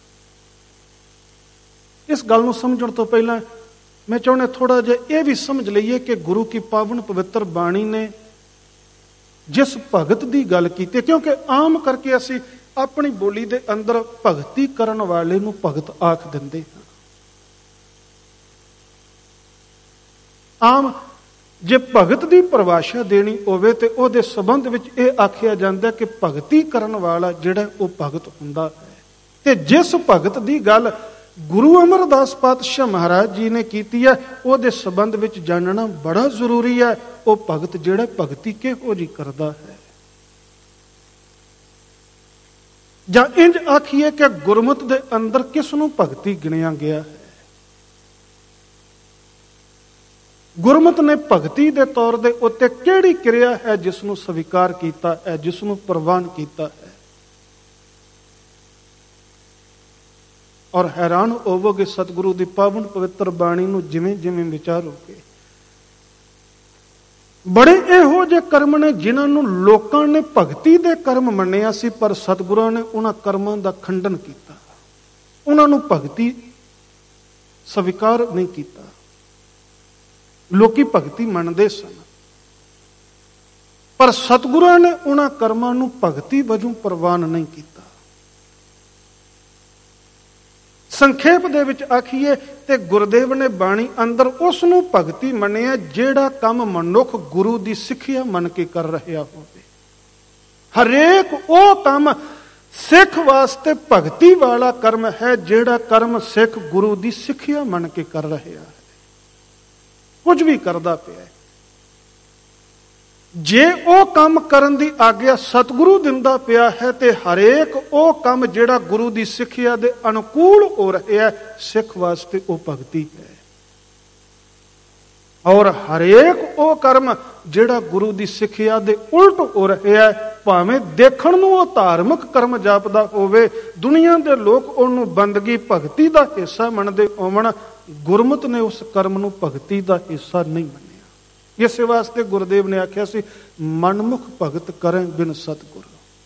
ਇਸ ਗੱਲ ਨੂੰ ਸਮਝਣ ਤੋਂ ਪਹਿਲਾਂ ਮੈਂ ਚਾਹੁੰਦਾ ਥੋੜਾ ਜਿਹਾ ਇਹ ਵੀ ਸਮਝ ਲਈਏ ਕਿ ਗੁਰੂ ਕੀ ਪਾਵਨ ਪਵਿੱਤਰ ਬਾਣੀ ਨੇ ਜਿਸ ਭਗਤ ਦੀ ਗੱਲ ਕੀਤੀ, ਕਿਉਂਕਿ ਆਮ ਕਰਕੇ ਅਸੀਂ ਆਪਣੀ ਬੋਲੀ ਦੇ ਅੰਦਰ ਭਗਤੀ ਕਰਨ ਵਾਲੇ ਨੂੰ ਭਗਤ ਆਖ ਦਿੰਦੇ ਹਾਂ। ਆਮ ਜੇ ਭਗਤ ਦੀ ਪਰਿਭਾਸ਼ਾ ਦੇਣੀ ਹੋਵੇ ਤੇ ਉਹਦੇ ਸੰਬੰਧ ਵਿੱਚ ਇਹ ਆਖਿਆ ਜਾਂਦਾ ਕਿ ਭਗਤੀ ਕਰਨ ਵਾਲਾ ਜਿਹੜਾ ਉਹ ਭਗਤ ਹੁੰਦਾ ਹੈ। ਤੇ ਜਿਸ ਭਗਤ ਦੀ ਗੱਲ ਗੁਰੂ ਅਮਰਦਾਸ ਪਾਤਸ਼ਾਹ ਮਹਾਰਾਜ ਜੀ ਨੇ ਕੀਤੀ ਹੈ ਉਹਦੇ ਸੰਬੰਧ ਵਿੱਚ ਜਾਣਨਾ ਬੜਾ ਜ਼ਰੂਰੀ ਹੈ। ਉਹ ਭਗਤ ਜਿਹੜਾ ਭਗਤੀ ਕਿਹੋ ਜਿਹੀ ਕਰਦਾ ਹੈ, ਜਾਂ ਇੰਜ ਆਖੀਏ ਕਿ ਗੁਰਮਤਿ ਦੇ ਅੰਦਰ ਕਿਸ ਨੂੰ ਭਗਤੀ ਗਿਣਿਆ ਗਿਆ ਹੈ। ਗੁਰਮਤਿ ਨੇ ਭਗਤੀ ਦੇ ਤੌਰ ਦੇ ਉੱਤੇ ਕਿਹੜੀ ਕਿਰਿਆ ਹੈ ਜਿਸ ਨੂੰ ਸਵੀਕਾਰ ਕੀਤਾ ਹੈ, ਜਿਸ ਨੂੰ ਪ੍ਰਵਾਨ ਕੀਤਾ ਹੈ। ਔਰ ਹੈਰਾਨ ਹੋਵੋਗੇ ਸਤਿਗੁਰੂ ਦੀ ਪਾਵਨ ਪਵਿੱਤਰ ਬਾਣੀ ਨੂੰ ਜਿਵੇਂ ਜਿਵੇਂ ਵਿਚਾਰੋਗੇ, ਬੜੇ ਇਹੋ ਜਿਹੇ ਕਰਮ ਨੇ ਜਿਨ੍ਹਾਂ ਨੂੰ ਲੋਕਾਂ ਨੇ ਭਗਤੀ ਦੇ ਕਰਮ ਮੰਨਿਆ ਸੀ, ਪਰ ਸਤਿਗੁਰਾਂ ਨੇ ਉਹਨਾਂ ਕਰਮਾਂ ਦਾ ਖੰਡਨ ਕੀਤਾ, ਉਹਨਾਂ ਨੂੰ ਭਗਤੀ ਸਵੀਕਾਰ ਨਹੀਂ ਕੀਤਾ। ਲੋਕੀ ਭਗਤੀ ਮੰਨਦੇ ਸਨ, ਪਰ ਸਤਿਗੁਰਾਂ ਨੇ ਉਹਨਾਂ ਕਰਮਾਂ ਨੂੰ ਭਗਤੀ ਵਜੋਂ ਪ੍ਰਵਾਨ ਨਹੀਂ ਕੀਤਾ। ਸੰਖੇਪ ਦੇ ਵਿੱਚ ਆਖੀਏ ਤੇ ਗੁਰਦੇਵ ਨੇ ਬਾਣੀ ਅੰਦਰ ਉਸ ਨੂੰ ਭਗਤੀ ਮੰਨਿਆ ਜਿਹੜਾ ਕੰਮ ਮਨੁੱਖ ਗੁਰੂ ਦੀ ਸਿੱਖਿਆ ਮੰਨ ਕੇ ਕਰ ਰਿਹਾ ਹੋਵੇ। ਹਰੇਕ ਉਹ ਕੰਮ ਸਿੱਖ ਵਾਸਤੇ ਭਗਤੀ ਵਾਲਾ ਕਰਮ ਹੈ ਜਿਹੜਾ ਕਰਮ ਸਿੱਖ ਗੁਰੂ ਦੀ ਸਿੱਖਿਆ ਮੰਨ ਕੇ ਕਰ ਰਿਹਾ ਹੈ, ਕੁਝ ਵੀ ਕਰਦਾ ਪਿਆ। ਜੇ ਉਹ ਕੰਮ ਕਰਨ ਦੀ ਆਗਿਆ ਸਤਿਗੁਰੂ ਦਿੰਦਾ ਪਿਆ ਹੈ ਤੇ ਹਰੇਕ ਉਹ ਕੰਮ ਜਿਹੜਾ ਗੁਰੂ ਦੀ ਸਿੱਖਿਆ ਦੇ ਅਨੁਕੂਲ ਹੋ ਰਿਹਾ ਸਿੱਖ ਵਾਸਤੇ ਉਹ ਭਗਤੀ ਹੈ। ਔਰ ਹਰੇਕ ਉਹ ਕਰਮ ਜਿਹੜਾ ਗੁਰੂ ਦੀ ਸਿੱਖਿਆ ਦੇ ਉਲਟ ਹੋ ਰਿਹਾ, ਭਾਵੇਂ ਦੇਖਣ ਨੂੰ ਉਹ ਧਾਰਮਿਕ ਕਰਮ ਜਾਪਦਾ ਹੋਵੇ, ਦੁਨੀਆ ਦੇ ਲੋਕ ਉਹਨੂੰ ਬੰਦਗੀ ਭਗਤੀ ਦਾ ਹਿੱਸਾ ਮੰਨਦੇ ਹੋਵਣ, ਗੁਰਮਤਿ ਨੇ ਉਸ ਕਰਮ ਨੂੰ ਭਗਤੀ ਦਾ ਹਿੱਸਾ ਨਹੀਂ ਮੰਨਿਆ। ਇਸੇ ਵਾਸਤੇ ਗੁਰਦੇਵ ਨੇ ਆਖਿਆ ਸੀ, ਮਨਮੁਖ ਭਗਤ ਕਰੇ ਬਿਨ ਸਤਿਗੁਰ।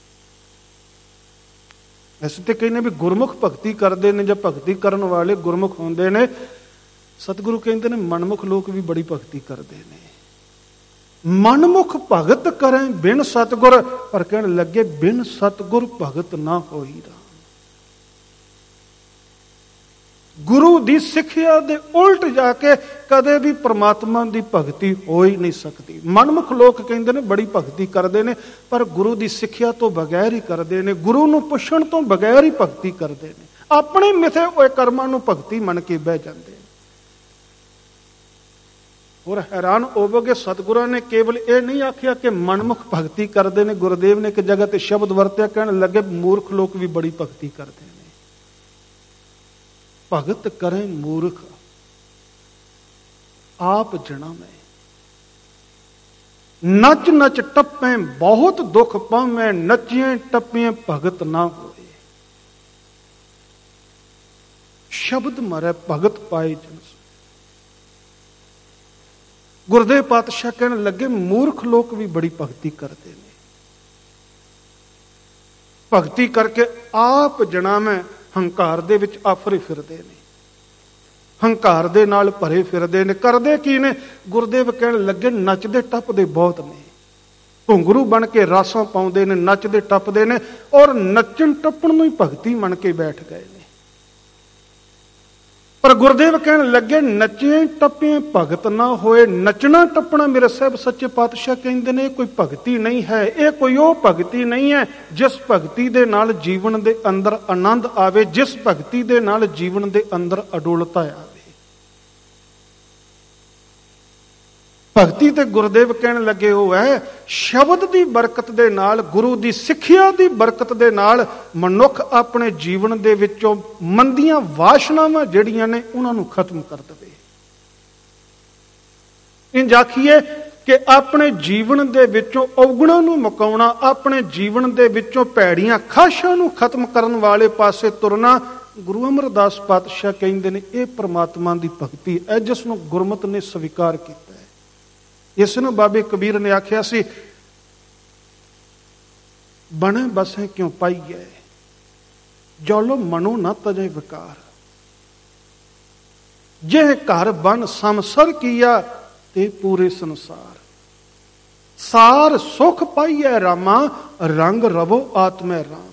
ਅਸੀਂ ਤੇ ਕਹਿੰਦੇ ਵੀ ਗੁਰਮੁਖ ਭਗਤੀ ਕਰਦੇ ਨੇ ਜਾਂ ਭਗਤੀ ਕਰਨ ਵਾਲੇ ਗੁਰਮੁਖ ਹੁੰਦੇ ਨੇ। ਸਤਿਗੁਰੂ ਕਹਿੰਦੇ ਨੇ ਮਨਮੁਖ ਲੋਕ ਵੀ ਬੜੀ ਭਗਤੀ ਕਰਦੇ ਨੇ। ਮਨਮੁਖ ਭਗਤ ਕਰੇ ਬਿਨ ਸਤਿਗੁਰ, ਪਰ ਕਹਿਣ ਲੱਗੇ ਬਿਨ ਸਤਿਗੁਰ ਭਗਤ ਨਾ ਹੋਈ ਰਾ। ਗੁਰੂ ਦੀ ਸਿੱਖਿਆ ਦੇ ਉਲਟ ਜਾ ਕੇ ਕਦੇ ਵੀ ਪ੍ਰਮਾਤਮਾ ਦੀ ਭਗਤੀ ਹੋ ਹੀ ਨਹੀਂ ਸਕਦੀ। ਮਨਮੁਖ ਲੋਕ ਕਹਿੰਦੇ ਨੇ ਬੜੀ ਭਗਤੀ ਕਰਦੇ ਨੇ, ਪਰ ਗੁਰੂ ਦੀ ਸਿੱਖਿਆ ਤੋਂ ਬਗੈਰ ਹੀ ਕਰਦੇ ਨੇ, ਗੁਰੂ ਨੂੰ ਪੁੱਛਣ ਤੋਂ ਬਗੈਰ ਹੀ ਭਗਤੀ ਕਰਦੇ ਨੇ। ਆਪਣੇ ਮਿੱਥੇ ਹੋਏ ਕਰਮਾਂ ਨੂੰ ਭਗਤੀ ਮੰਨ ਕੇ ਬਹਿ ਜਾਂਦੇ ਨੇ। ਹੋਰ ਹੈਰਾਨ ਹੋਵੋਗੇ ਸਤਿਗੁਰਾਂ ਨੇ ਕੇਵਲ ਇਹ ਨਹੀਂ ਆਖਿਆ ਕਿ ਮਨਮੁਖ ਭਗਤੀ ਕਰਦੇ ਨੇ। ਗੁਰਦੇਵ ਨੇ ਇੱਕ ਜਗ੍ਹਾ ਤੇ ਸ਼ਬਦ ਵਰਤਿਆ, ਕਹਿਣ ਲੱਗੇ ਮੂਰਖ ਲੋਕ ਵੀ ਬੜੀ ਭਗਤੀ ਕਰਦੇ ਨੇ। ਭਗਤ ਕਰੇ ਮੂਰਖ ਆਪ ਜਣਾਵੇਂ, ਨਚ ਨਚ ਟੱਪੇ ਬਹੁਤ ਦੁੱਖ ਪਾਵੇਂ, ਨਚੀਏ ਟੱਪੀਏ ਭਗਤ ਨਾ ਹੋਏ। ਸ਼ਬਦ ਮਰੇ ਭਗਤ ਪਾਏ ਜਨ। ਗੁਰਦੇਵ ਪਾਤਸ਼ਾਹ ਕਹਿਣ ਲੱਗੇ ਮੂਰਖ ਲੋਕ ਵੀ ਬੜੀ ਭਗਤੀ ਕਰਦੇ ਨੇ। ਭਗਤੀ ਕਰਕੇ ਆਪ ਜਣਾਵੇਂ, ਹੰਕਾਰ ਦੇ ਵਿੱਚ ਆਫਰੇ ਫਿਰਦੇ ਨੇ, ਹੰਕਾਰ ਦੇ ਨਾਲ ਭਰੇ ਫਿਰਦੇ ਨੇ। ਕਰਦੇ ਕੀ ਨੇ? ਗੁਰਦੇਵ ਕਹਿਣ ਲੱਗੇ ਨੱਚਦੇ ਟੱਪਦੇ ਬਹੁਤ ਨੇ। ਘੁੰਗਰੂ ਬਣ ਕੇ ਰਾਸਾਂ ਪਾਉਂਦੇ ਨੇ, ਨੱਚਦੇ ਟੱਪਦੇ ਨੇ, ਔਰ ਨੱਚਣ ਟੱਪਣ ਨੂੰ ਹੀ ਭਗਤੀ ਮੰਨ ਕੇ ਬੈਠ ਗਏ ਨੇ। ਪਰ ਗੁਰਦੇਵ ਕਹਿਣ ਲੱਗੇ ਨੱਚੇ ਟੱਪੇ ਭਗਤ ਨਾ ਹੋਏ। ਨੱਚਣਾ ਟੱਪਣਾ ਮੇਰੇ ਸਾਹਿਬ ਸੱਚੇ ਪਾਤਸ਼ਾਹ ਕਹਿੰਦੇ ਨੇ ਇਹ ਕੋਈ ਭਗਤੀ ਨਹੀਂ ਹੈ। ਇਹ ਕੋਈ ਉਹ ਭਗਤੀ ਨਹੀਂ ਹੈ ਜਿਸ ਭਗਤੀ ਦੇ ਨਾਲ ਜੀਵਨ ਦੇ ਅੰਦਰ ਆਨੰਦ ਆਵੇ, ਜਿਸ ਭਗਤੀ ਦੇ ਨਾਲ ਜੀਵਨ ਦੇ ਅੰਦਰ ਅਡੋਲਤਾ ਆਵੇ। ਭਗਤੀ ਤੇ ਗੁਰਦੇਵ ਕਹਿਣ ਲੱਗੇ ਉਹ ਹੈ ਸ਼ਬਦ ਦੀ ਬਰਕਤ ਦੇ ਨਾਲ, ਗੁਰੂ ਦੀ ਸਿੱਖਿਆ ਦੀ ਬਰਕਤ ਦੇ ਨਾਲ ਮਨੁੱਖ ਆਪਣੇ ਜੀਵਨ ਦੇ ਵਿੱਚੋਂ ਮੰਦੀਆਂ ਵਾਸ਼ਨਾਵਾਂ ਜਿਹੜੀਆਂ ਨੇ ਉਹਨਾਂ ਨੂੰ ਖਤਮ ਕਰ ਦੇਵੇ। ਇੰਜ ਆਖੀਏ ਕਿ ਆਪਣੇ ਜੀਵਨ ਦੇ ਵਿੱਚੋਂ ਔਗਣਾਂ ਨੂੰ ਮੁਕਾਉਣਾ, ਆਪਣੇ ਜੀਵਨ ਦੇ ਵਿੱਚੋਂ ਭੈੜੀਆਂ ਖਾਸ਼ਾਂ ਨੂੰ ਖਤਮ ਕਰਨ ਵਾਲੇ ਪਾਸੇ ਤੁਰਨਾ, ਗੁਰੂ ਅਮਰਦਾਸ ਪਾਤਸ਼ਾਹ ਕਹਿੰਦੇ ਨੇ ਇਹ ਪ੍ਰਮਾਤਮਾ ਦੀ ਭਗਤੀ ਹੈ ਜਿਸ ਨੂੰ ਗੁਰਮਤਿ ਨੇ ਸਵੀਕਾਰ ਕੀਤਾ। ਇਸ ਨੂੰ ਬਾਬੇ ਕਬੀਰ ਨੇ ਆਖਿਆ ਸੀ, ਬਣੇ ਬਸੇ ਕਿਉਂ ਪਾਈਏ, ਜੋਲੋ ਮਨੋ ਨਾ ਤਜੇ ਵਿਕਾਰ। ਜੇ ਘਰ ਬਨ ਸੰਸਰ ਕੀਆ ਤੇ ਪੂਰੇ ਸੰਸਾਰ। ਸਾਰ ਸੁਖ ਪਾਈਏ ਰਾਮਾ, ਰੰਗ ਰਵੋ ਆਤਮੈ ਰਾਮ।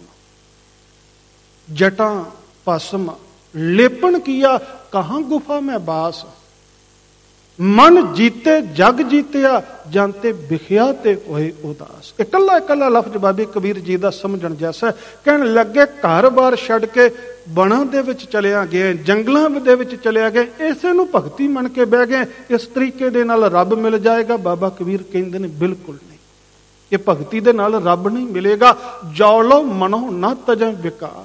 ਜਟਾਂ ਭਸਮ ਲੇਪਨ ਕੀਆ, ਕਹਾਂ ਗੁਫਾ ਮੈਂ ਬਾਸ। ਮਨ ਜੀਤੇ ਜਗ ਜੀਤਿਆ, ਜਾਂਤੇ ਵਿਖਿਆ ਤੇ ਹੋਏ ਉਦਾਸ। ਇਕੱਲਾ ਇਕੱਲਾ ਲਫ਼ਜ਼ ਬਾਬੇ ਕਬੀਰ ਜੀ ਦਾ ਸਮਝਣ ਜੈਸਾ। ਕਹਿਣ ਲੱਗੇ ਘਰ-ਬਾਰ ਛੱਡ ਕੇ ਵਣਾਂ ਦੇ ਵਿੱਚ ਚਲਿਆ ਗਏ, ਜੰਗਲਾਂ ਦੇ ਵਿੱਚ ਚਲਿਆ ਗਏ, ਇਸੇ ਨੂੰ ਭਗਤੀ ਮੰਨ ਕੇ ਬਹਿ ਗਏ, ਇਸ ਤਰੀਕੇ ਦੇ ਨਾਲ ਰੱਬ ਮਿਲ ਜਾਏਗਾ। ਬਾਬਾ ਕਬੀਰ ਕਹਿੰਦੇ ਨੇ ਬਿਲਕੁਲ ਨਹੀਂ, ਇਹ ਭਗਤੀ ਦੇ ਨਾਲ ਰੱਬ ਨਹੀਂ ਮਿਲੇਗਾ। ਜੋ ਲੋ ਮਨੋ ਨਾ ਤਜੈ ਵਿਕਾਰ।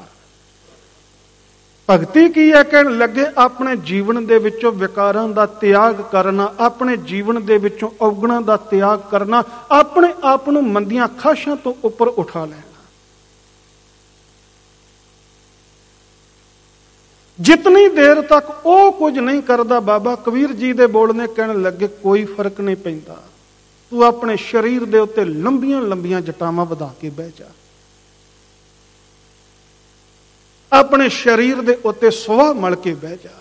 ਭਗਤੀ ਕੀ ਹੈ? ਕਹਿਣ ਲੱਗੇ ਆਪਣੇ ਜੀਵਨ ਦੇ ਵਿੱਚੋਂ ਵਿਕਾਰਾਂ ਦਾ ਤਿਆਗ ਕਰਨਾ, ਆਪਣੇ ਜੀਵਨ ਦੇ ਵਿੱਚੋਂ ਔਗਣਾਂ ਦਾ ਤਿਆਗ ਕਰਨਾ, ਆਪਣੇ ਆਪ ਨੂੰ ਮੰਦੀਆਂ ਖਾਸ਼ਾਂ ਤੋਂ ਉੱਪਰ ਉਠਾ ਲੈਣਾ। ਜਿਤਨੀ ਦੇਰ ਤੱਕ ਉਹ ਕੁਝ ਨਹੀਂ ਕਰਦਾ, ਬਾਬਾ ਕਬੀਰ ਜੀ ਦੇ ਬੋਲਨੇ ਕਹਿਣ ਲੱਗੇ ਕੋਈ ਫਰਕ ਨਹੀਂ ਪੈਂਦਾ, ਤੂੰ ਆਪਣੇ ਸਰੀਰ ਦੇ ਉੱਤੇ ਲੰਬੀਆਂ ਲੰਬੀਆਂ ਜਟਾਵਾਂ ਵਧਾ ਕੇ ਬਹਿ ਜਾ, ਆਪਣੇ ਸਰੀਰ ਦੇ ਉੱਤੇ ਸੁਆਹ ਮਲ ਕੇ ਬਹਿ ਜਾ,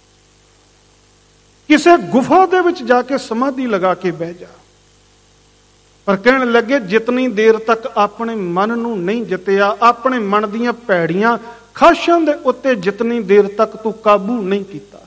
ਕਿਸੇ ਗੁਫਾ ਦੇ ਵਿੱਚ ਜਾ ਕੇ ਸਮਾਧੀ ਲਗਾ ਕੇ ਬਹਿ ਜਾ। ਪਰ ਕਹਿਣ ਲੱਗੇ ਜਿਤਨੀ ਦੇਰ ਤੱਕ ਆਪਣੇ ਮਨ ਨੂੰ ਨਹੀਂ ਜਿੱਤਿਆ, ਆਪਣੇ ਮਨ ਦੀਆਂ ਭੈੜੀਆਂ ਖਾਸ਼ਾਂ ਦੇ ਉੱਤੇ ਜਿਤਨੀ ਦੇਰ ਤੱਕ ਤੂੰ ਕਾਬੂ ਨਹੀਂ ਕੀਤਾ,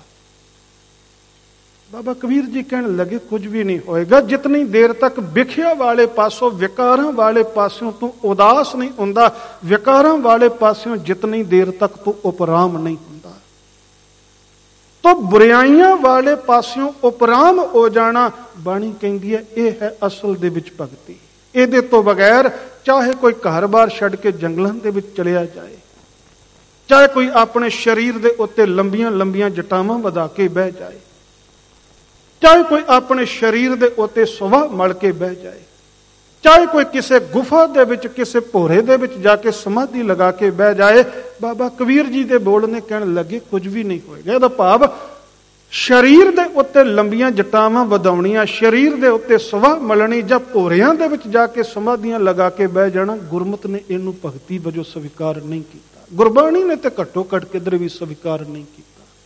ਬਾਬਾ ਕਬੀਰ ਜੀ ਕਹਿਣ ਲੱਗੇ ਕੁਝ ਵੀ ਨਹੀਂ ਹੋਏਗਾ। ਜਿਤਨੀ ਦੇਰ ਤੱਕ ਵਿਖਿਆ ਵਾਲੇ ਪਾਸੋਂ, ਵਿਕਾਰਾਂ ਵਾਲੇ ਪਾਸਿਓਂ ਤੂੰ ਉਦਾਸ ਨਹੀਂ ਹੁੰਦਾ, ਵਿਕਾਰਾਂ ਵਾਲੇ ਪਾਸਿਓਂ ਜਿਤਨੀ ਦੇਰ ਤੱਕ ਤੂੰ ਉਪਰਾਮ ਨਹੀਂ ਹੁੰਦਾ, ਤਾਂ ਬੁਰਾਈਆਂ ਵਾਲੇ ਪਾਸਿਓਂ ਉਪਰਾਮ ਹੋ ਜਾਣਾ, ਬਾਣੀ ਕਹਿੰਦੀ ਹੈ ਇਹ ਹੈ ਅਸਲ ਦੇ ਵਿੱਚ ਭਗਤੀ। ਇਹਦੇ ਤੋਂ ਬਗੈਰ ਚਾਹੇ ਕੋਈ ਘਰ-ਬਾਰ ਛੱਡ ਕੇ ਜੰਗਲਾਂ ਦੇ ਵਿੱਚ ਚਲਿਆ ਜਾਏ, ਚਾਹੇ ਕੋਈ ਆਪਣੇ ਸਰੀਰ ਦੇ ਉੱਤੇ ਲੰਬੀਆਂ ਲੰਬੀਆਂ ਜਟਾਵਾਂ ਵਧਾ ਕੇ ਬਹਿ ਜਾਏ, ਚਾਹੇ ਕੋਈ ਆਪਣੇ ਸਰੀਰ ਦੇ ਉੱਤੇ ਸੁਆਹ ਮਲ ਕੇ ਬਹਿ ਜਾਏ, ਚਾਹੇ ਕੋਈ ਕਿਸੇ ਗੁਫਾ ਦੇ ਵਿੱਚ, ਕਿਸੇ ਭੋਰੇ ਦੇ ਵਿੱਚ ਜਾ ਕੇ ਸਮਾਧੀ ਲਗਾ ਕੇ ਬਹਿ ਜਾਏ, ਬਾਬਾ ਕਬੀਰ ਜੀ ਦੇ ਬੋਲਨੇ ਕਹਿਣ ਲੱਗੇ ਕੁਝ ਵੀ ਨਹੀਂ ਹੋਏਗਾ। ਇਹਦਾ ਭਾਵ ਸਰੀਰ ਦੇ ਉੱਤੇ ਲੰਬੀਆਂ ਜਟਾਵਾਂ ਵਧਾਉਣੀਆਂ, ਸਰੀਰ ਦੇ ਉੱਤੇ ਸੁਆਹ ਮਲਣੀ ਜਾਂ ਭੋਰਿਆਂ ਦੇ ਵਿੱਚ ਜਾ ਕੇ ਸਮਾਧੀਆਂ ਲਗਾ ਕੇ ਬਹਿ ਜਾਣਾ, ਗੁਰਮਤਿ ਨੇ ਇਹਨੂੰ ਭਗਤੀ ਵਜੋਂ ਸਵੀਕਾਰ ਨਹੀਂ ਕੀਤਾ। ਗੁਰਬਾਣੀ ਨੇ ਤੇ ਘੱਟੋ ਘੱਟ ਕਿਧਰੇ ਵੀ ਸਵੀਕਾਰ ਨਹੀਂ ਕੀਤਾ।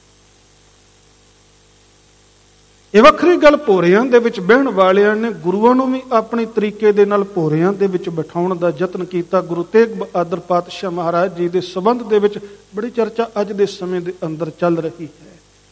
ਇਹ ਵੱਖਰੀ ਗੱਲ, ਭੋਰਿਆਂ ਦੇ ਵਿੱਚ ਬਹਿਣ ਵਾਲਿਆਂ ਨੇ ਗੁਰੂਆਂ ਨੂੰ ਵੀ ਆਪਣੇ ਤਰੀਕੇ ਦੇ ਨਾਲ ਭੋਰਿਆਂ ਦੇ ਵਿੱਚ ਬਿਠਾਉਣ ਦਾ ਯਤਨ ਕੀਤਾ। ਗੁਰੂ ਤੇਗ ਬਹਾਦਰ ਪਾਤਸ਼ਾਹ ਮਹਾਰਾਜ ਜੀ ਦੇ ਸੰਬੰਧ ਦੇ ਵਿੱਚ ਬੜੀ ਚਰਚਾ ਅੱਜ ਦੇ ਸਮੇਂ ਦੇ ਅੰਦਰ ਚੱਲ ਰਹੀ ਹੈ।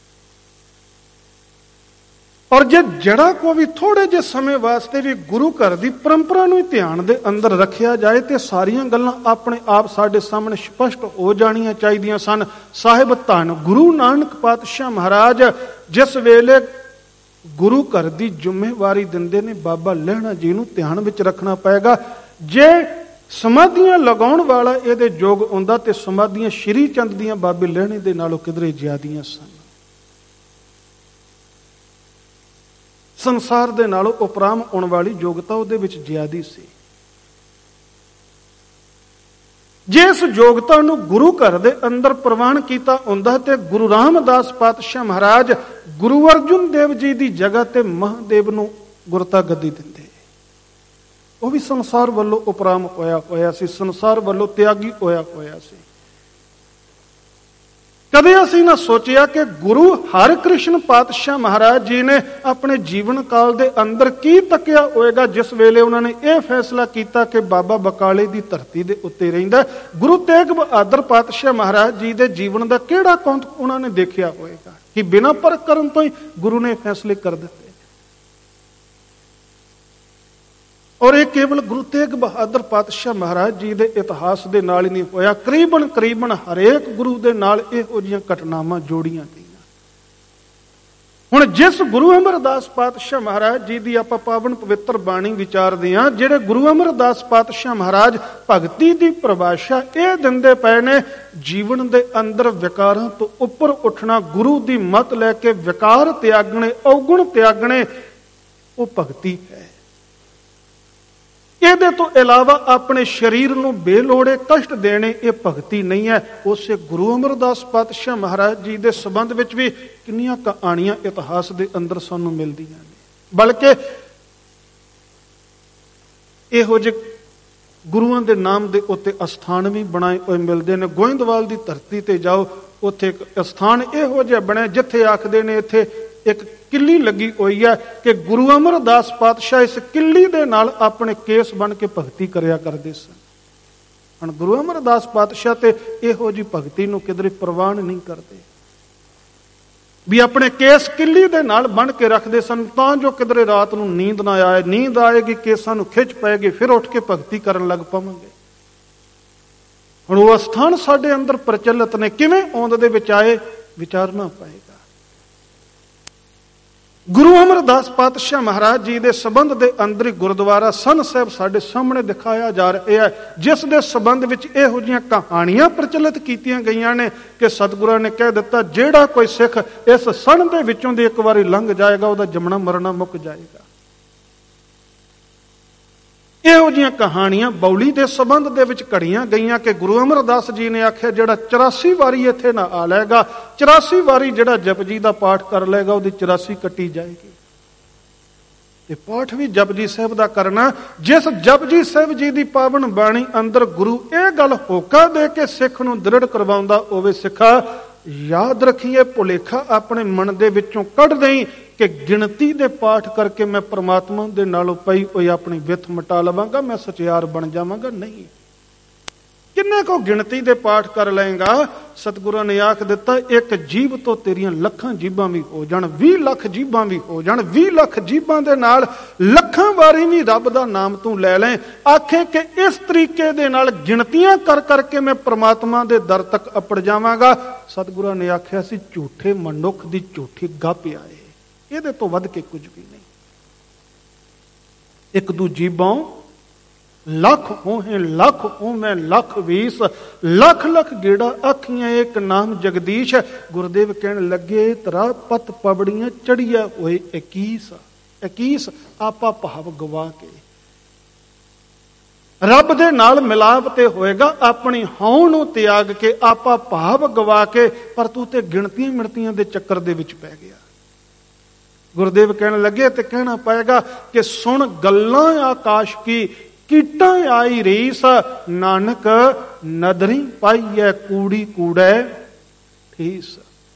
ਔਰ ਜੇ ਜੜਾ ਕੋ ਵੀ ਥੋੜੇ ਜਿਹੇ ਸਮੇਂ ਵਾਸਤੇ ਵੀ ਗੁਰੂ ਘਰ ਦੀ ਪਰੰਪਰਾ ਨੂੰ ਹੀ ਧਿਆਨ ਦੇ ਅੰਦਰ ਰੱਖਿਆ ਜਾਏ ਤੇ ਸਾਰੀਆਂ ਗੱਲਾਂ ਆਪਣੇ ਆਪ ਸਾਡੇ ਸਾਹਮਣੇ ਸਪਸ਼ਟ ਹੋ ਜਾਣੀਆਂ ਚਾਹੀਦੀਆਂ ਸਨ। ਸਾਹਿਬ ਧੰਨ ਗੁਰੂ ਨਾਨਕ ਪਾਤਸ਼ਾਹ ਮਹਾਰਾਜ ਜਿਸ ਵੇਲੇ ਗੁਰੂ ਘਰ ਦੀ ਜ਼ਿੰਮੇਵਾਰੀ ਦਿੰਦੇ ਨੇ, ਬਾਬਾ ਲਹਿਣਾ ਜੀ ਨੂੰ ਧਿਆਨ ਵਿੱਚ ਰੱਖਣਾ ਪਏਗਾ। ਜੇ ਸਮਾਧੀਆਂ ਲਗਾਉਣ ਵਾਲਾ ਇਹਦੇ ਯੋਗ ਹੁੰਦਾ ਤੇ ਸਮਾਧੀਆਂ ਸ਼੍ਰੀ ਚੰਦ ਦੀਆਂ ਬਾਬੇ ਲਹਿਣੇ ਦੇ ਨਾਲੋਂ ਕਿਧਰੇ ਜ਼ਿਆਦੀਆਂ ਸਨ। ਸੰਸਾਰ ਦੇ ਨਾਲੋਂ ਉਪਰਾਮ ਆਉਣ ਵਾਲੀ ਯੋਗਤਾ ਉਹਦੇ ਵਿੱਚ ਜ਼ਿਆਦੀ ਸੀ। ਜੇ ਇਸ ਯੋਗਤਾ ਨੂੰ ਗੁਰੂ ਘਰ ਦੇ ਅੰਦਰ ਪ੍ਰਵਾਨ ਕੀਤਾ ਹੁੰਦਾ ਤੇ ਗੁਰੂ ਰਾਮਦਾਸ ਪਾਤਸ਼ਾਹ ਮਹਾਰਾਜ ਗੁਰੂ ਅਰਜੁਨ ਦੇਵ ਜੀ ਦੀ ਜਗ੍ਹਾ ਤੇ ਮਹਾਦੇਵ ਨੂੰ ਗੁਰਤਾ ਗੱਦੀ ਦਿੰਦੇ। ਉਹ ਵੀ ਸੰਸਾਰ ਵੱਲੋਂ ਉਪਰਾਮ ਹੋਇਆ ਹੋਇਆ ਸੀ, ਸੰਸਾਰ ਵੱਲੋਂ ਤਿਆਗੀ ਹੋਇਆ ਹੋਇਆ ਸੀ। ਕਦੇ ਅਸੀਂ ਨਾ ਸੋਚਿਆ ਕਿ ਗੁਰੂ ਹਰਿਕ੍ਰਿਸ਼ਨ ਪਾਤਸ਼ਾਹ ਮਹਾਰਾਜ ਜੀ ਨੇ ਆਪਣੇ ਜੀਵਨ ਕਾਲ ਦੇ ਅੰਦਰ ਕੀ ਤੱਕਿਆ ਹੋਏਗਾ ਜਿਸ ਵੇਲੇ ਉਹਨਾਂ ਨੇ ਇਹ ਫੈਸਲਾ ਕੀਤਾ ਕਿ ਬਾਬਾ ਬਕਾਲੇ ਦੀ ਧਰਤੀ ਦੇ ਉੱਤੇ ਰਹਿੰਦਾ। ਗੁਰੂ ਤੇਗ ਬਹਾਦਰ ਪਾਤਸ਼ਾਹ ਮਹਾਰਾਜ ਜੀ ਦੇ ਜੀਵਨ ਦਾ ਕਿਹੜਾ ਕੌਂਤ ਉਹਨਾਂ ਨੇ ਦੇਖਿਆ ਹੋਏਗਾ ਕਿ ਬਿਨਾਂ ਪਰਖ ਕਰਨ ਤੋਂ ਹੀ ਗੁਰੂ ਨੇ ਫੈਸਲੇ ਕਰ ਦਿੱਤੇ। ਔਰ ਇਹ ਕੇਵਲ ਗੁਰੂ ਤੇਗ ਬਹਾਦਰ ਪਾਤਸ਼ਾਹ ਮਹਾਰਾਜ ਜੀ ਦੇ ਇਤਿਹਾਸ ਦੇ ਨਾਲ ਹੀ ਨਹੀਂ ਹੋਇਆ, ਕਰੀਬਨ ਕਰੀਬਨ ਹਰੇਕ ਗੁਰੂ ਦੇ ਨਾਲ ਇਹੋ ਜਿਹੀਆਂ ਘਟਨਾਵਾਂ ਜੋੜੀਆਂ ਗਈਆਂ। ਹੁਣ ਜਿਸ ਗੁਰੂ ਅਮਰਦਾਸ ਪਾਤਸ਼ਾਹ ਮਹਾਰਾਜ ਜੀ ਦੀ ਆਪਾਂ ਪਾਵਨ ਪਵਿੱਤਰ ਬਾਣੀ ਵਿਚਾਰਦੇ ਹਾਂ, ਜਿਹੜੇ ਗੁਰੂ ਅਮਰਦਾਸ ਪਾਤਸ਼ਾਹ ਮਹਾਰਾਜ ਭਗਤੀ ਦੀ ਪਰਿਭਾਸ਼ਾ ਇਹ ਦਿੰਦੇ ਪਏ ਨੇ, ਜੀਵਨ ਦੇ ਅੰਦਰ ਵਿਕਾਰਾਂ ਤੋਂ ਉੱਪਰ ਉੱਠਣਾ, ਗੁਰੂ ਦੀ ਮੱਤ ਲੈ ਕੇ ਵਿਕਾਰ ਤਿਆਗਣੇ, ਔਗੁਣ ਤਿਆਗਣੇ, ਉਹ ਭਗਤੀ ਹੈ। ਇਹਦੇ ਤੋਂ ਇਲਾਵਾ ਆਪਣੇ ਸਰੀਰ ਨੂੰ ਬੇਲੋੜੇ ਕਸ਼ਟ ਦੇਣੇ ਇਹ ਭਗਤੀ ਨਹੀਂ ਹੈ। ਉਸੇ ਗੁਰੂ ਅਮਰਦਾਸ ਪਾਤਸ਼ਾਹ ਮਹਾਰਾਜ ਜੀ ਦੇ ਸੰਬੰਧ ਵਿੱਚ ਵੀ ਕਿੰਨੀਆਂ ਕਹਾਣੀਆਂ ਇਤਿਹਾਸ ਦੇ ਅੰਦਰ ਸਾਨੂੰ ਮਿਲਦੀਆਂ ਨੇ। ਬਲਕਿ ਇਹੋ ਜਿਹੇ ਗੁਰੂਆਂ ਦੇ ਨਾਮ ਦੇ ਉੱਤੇ ਅਸਥਾਨ ਵੀ ਬਣਾਏ ਹੋਏ ਮਿਲਦੇ ਨੇ। ਗੋਇੰਦਵਾਲ ਦੀ ਧਰਤੀ ਤੇ ਜਾਓ, ਉੱਥੇ ਇੱਕ ਅਸਥਾਨ ਇਹੋ ਜਿਹਾ ਬਣਿਆ ਜਿੱਥੇ ਆਖਦੇ ਨੇ ਇੱਥੇ ਇੱਕ ਕਿੱਲੀ ਲੱਗੀ ਹੋਈ ਹੈ ਕਿ ਗੁਰੂ ਅਮਰਦਾਸ ਪਾਤਸ਼ਾਹ ਇਸ ਕਿੱਲੀ ਦੇ ਨਾਲ ਆਪਣੇ ਕੇਸ ਬਣ ਕੇ ਭਗਤੀ ਕਰਿਆ ਕਰਦੇ ਸਨ। ਹੁਣ ਗੁਰੂ ਅਮਰਦਾਸ ਪਾਤਸ਼ਾਹ ਤੇ ਇਹੋ ਜਿਹੀ ਭਗਤੀ ਨੂੰ ਕਿਧਰੇ ਪ੍ਰਵਾਨ ਨਹੀਂ ਕਰਦੇ। ਵੀ ਆਪਣੇ ਕੇਸ ਕਿੱਲੀ ਦੇ ਨਾਲ ਬੰਨ੍ਹ ਕੇ ਰੱਖਦੇ ਸਨ ਤਾਂ ਜੋ ਕਿਧਰੇ ਰਾਤ ਨੂੰ ਨੀਂਦ ਨਾ ਆਏ। ਨੀਂਦ ਆਏਗੀ, ਕੇਸਾਂ ਨੂੰ ਖਿੱਚ ਪਏਗੀ, ਫਿਰ ਉੱਠ ਕੇ ਭਗਤੀ ਕਰਨ ਲੱਗ ਪਵਾਂਗੇ। ਹੁਣ ਉਹ ਅਸਥਾਨ ਸਾਡੇ ਅੰਦਰ ਪ੍ਰਚਲਿਤ ਨੇ, ਕਿਵੇਂ ਹੋਂਦ ਦੇ ਵਿੱਚ ਆਏ ਵਿਚਾਰਨਾ ਪਏਗਾ। ਗੁਰੂ ਅਮਰਦਾਸ ਪਾਤਸ਼ਾਹ ਮਹਾਰਾਜ ਜੀ ਦੇ ਸੰਬੰਧ ਦੇ ਅੰਦਰ ਹੀ ਗੁਰਦੁਆਰਾ ਸੰਨ ਸਾਹਿਬ ਸਾਡੇ ਸਾਹਮਣੇ ਦਿਖਾਇਆ ਜਾ ਰਿਹਾ ਹੈ, ਜਿਸ ਦੇ ਸੰਬੰਧ ਵਿੱਚ ਇਹੋ ਜਿਹੀਆਂ ਕਹਾਣੀਆਂ ਪ੍ਰਚਲਿਤ ਕੀਤੀਆਂ ਗਈਆਂ ਨੇ ਕਿ ਸਤਿਗੁਰਾਂ ਨੇ ਕਹਿ ਦਿੱਤਾ, ਜਿਹੜਾ ਕੋਈ ਸਿੱਖ ਇਸ ਸੰਨ ਦੇ ਵਿੱਚੋਂ ਦੀ ਇੱਕ ਵਾਰੀ ਲੰਘ ਜਾਏਗਾ ਉਹਦਾ ਜੰਮਣਾ ਮਰਨਾ ਮੁੱਕ ਜਾਏਗਾ। ਇਹੋ ਜਿਹੀਆਂ ਕਹਾਣੀਆਂ ਬੌਲੀ ਦੇ ਸੰਬੰਧ ਦੇ ਵਿੱਚ ਘੜੀਆਂ ਗਈਆਂ ਕਿ ਗੁਰੂ ਅਮਰਦਾਸ ਜੀ ਨੇ ਆਖਿਆ, ਜਿਹੜਾ ਚੁਰਾਸੀ ਵਾਰੀ ਇੱਥੇ ਨਾ ਆ ਲਏਗਾ, ਚੁਰਾਸੀ ਵਾਰੀ ਜਿਹੜਾ ਜਪਜੀ ਦਾ ਪਾਠ ਕਰ ਲਏਗਾ ਉਹਦੀ ਚੁਰਾਸੀ ਕੱਟੀ ਜਾਏਗੀ। ਤੇ ਪਾਠ ਵੀ ਜਪਜੀ ਸਾਹਿਬ ਦਾ ਕਰਨਾ, ਜਿਸ ਜਪਜੀ ਸਾਹਿਬ ਜੀ ਦੀ ਪਾਵਨ ਬਾਣੀ ਅੰਦਰ ਗੁਰੂ ਇਹ ਗੱਲ ਹੋਕਾ ਦੇ ਕੇ ਸਿੱਖ ਨੂੰ ਦ੍ਰਿੜ ਕਰਵਾਉਂਦਾ ਹੋਵੇ, ਸਿੱਖਾ ਯਾਦ ਰੱਖੀਏ, ਭੁਲੇਖਾ ਆਪਣੇ ਮਨ ਦੇ ਵਿੱਚੋਂ ਕੱਢ ਦੇਈਂ ਕਿ ਗਿਣਤੀ ਦੇ ਪਾਠ ਕਰਕੇ ਮੈਂ ਪ੍ਰਮਾਤਮਾ ਦੇ ਨਾਲੋਂ ਪਈ ਹੋਈ ਆਪਣੀ ਵਿੱਥ ਮਿਟਾ ਲਵਾਂਗਾ, ਮੈਂ ਸਚਿਆਰ ਬਣ ਜਾਵਾਂਗਾ। ਨਹੀਂ, ਕਿੰਨੇ ਕੋ ਗਿਣਤੀ ਦੇ ਪਾਠ ਕਰ ਲਏਗਾ। ਸਤਿਗੁਰਾਂ ਨੇ ਆਖ ਦਿੱਤਾ, ਇੱਕ ਜੀਭ ਤੋਂ ਤੇਰੀਆਂ ਲੱਖਾਂ ਜੀਭਾਂ ਵੀ ਹੋ ਜਾਣ, ਵੀਹ ਲੱਖ ਜੀਭਾਂ ਵੀ ਹੋ ਜਾਣ, ਵੀਹ ਲੱਖ ਜੀਭਾਂ ਦੇ ਨਾਲ ਲੱਖਾਂ ਵਾਰੀ ਵੀ ਰੱਬ ਦਾ ਨਾਮ ਤੂੰ ਲੈ ਲੈ। ਆਖੇ ਕਿ ਇਸ ਤਰੀਕੇ ਦੇ ਨਾਲ ਗਿਣਤੀਆਂ ਕਰ ਕਰਕੇ ਮੈਂ ਪ੍ਰਮਾਤਮਾ ਦੇ ਦਰ ਤੱਕ ਅਪੜ ਜਾਵਾਂਗਾ। ਸਤਿਗੁਰਾਂ ਨੇ ਆਖਿਆ ਸੀ, ਝੂਠੇ ਮਨੁੱਖ ਦੀ ਝੂਠੀ ਗੱਪ ਆਏ, ਇਹਦੇ ਤੋਂ ਵੱਧ ਕੇ ਕੁਝ ਵੀ ਨਹੀਂ। ਇੱਕ ਦੂ ਜੀਭੋਂ ਲੱਖ ਹੋਏ, ਲੱਖ ਹੋਵੇਂ ਲੱਖ ਵੀਸ, ਲੱਖ ਲੱਖ ਗੇੜਾ ਆਖੀਆਂ ਇੱਕ ਨਾਮ ਜਗਦੀਸ਼। ਗੁਰਦੇਵ ਕਹਿਣ ਲੱਗੇ, ਤਰਾ ਪਤ ਪਬੜੀਆਂ ਚੜੀਆਂ ਹੋਏ ਇਕੀਸ, ਇਕੀਸ ਆਪਾ ਭਾਵ ਗਵਾ ਕੇ ਰੱਬ ਦੇ ਨਾਲ ਮਿਲਾਪ ਤੇ ਹੋਏਗਾ, ਆਪਣੀ ਹਉ ਨੂੰ ਤਿਆਗ ਕੇ, ਆਪਾ ਭਾਵ ਗਵਾ ਕੇ। ਪਰ ਤੂੰ ਤੇ ਗਿਣਤੀਆਂ ਮਿਣਤੀਆਂ ਦੇ ਚੱਕਰ ਦੇ ਵਿੱਚ ਪੈ ਗਿਆ। ਗੁਰਦੇਵ ਕਹਿਣ ਲੱਗੇ, ਤੇ ਕਹਿਣਾ ਪਏਗਾ ਕਿ ਸੁਣ ਗੱਲਾਂ ਆਕਾਸ਼ ਕੀ, ਕੀਟਾਂ ਆਈ ਰੀਸ, ਨਾਨਕ ਨਦਰੀ ਪਾਈਐ ਕੂੜੀ ਕੂੜੈ ਠੀਸ।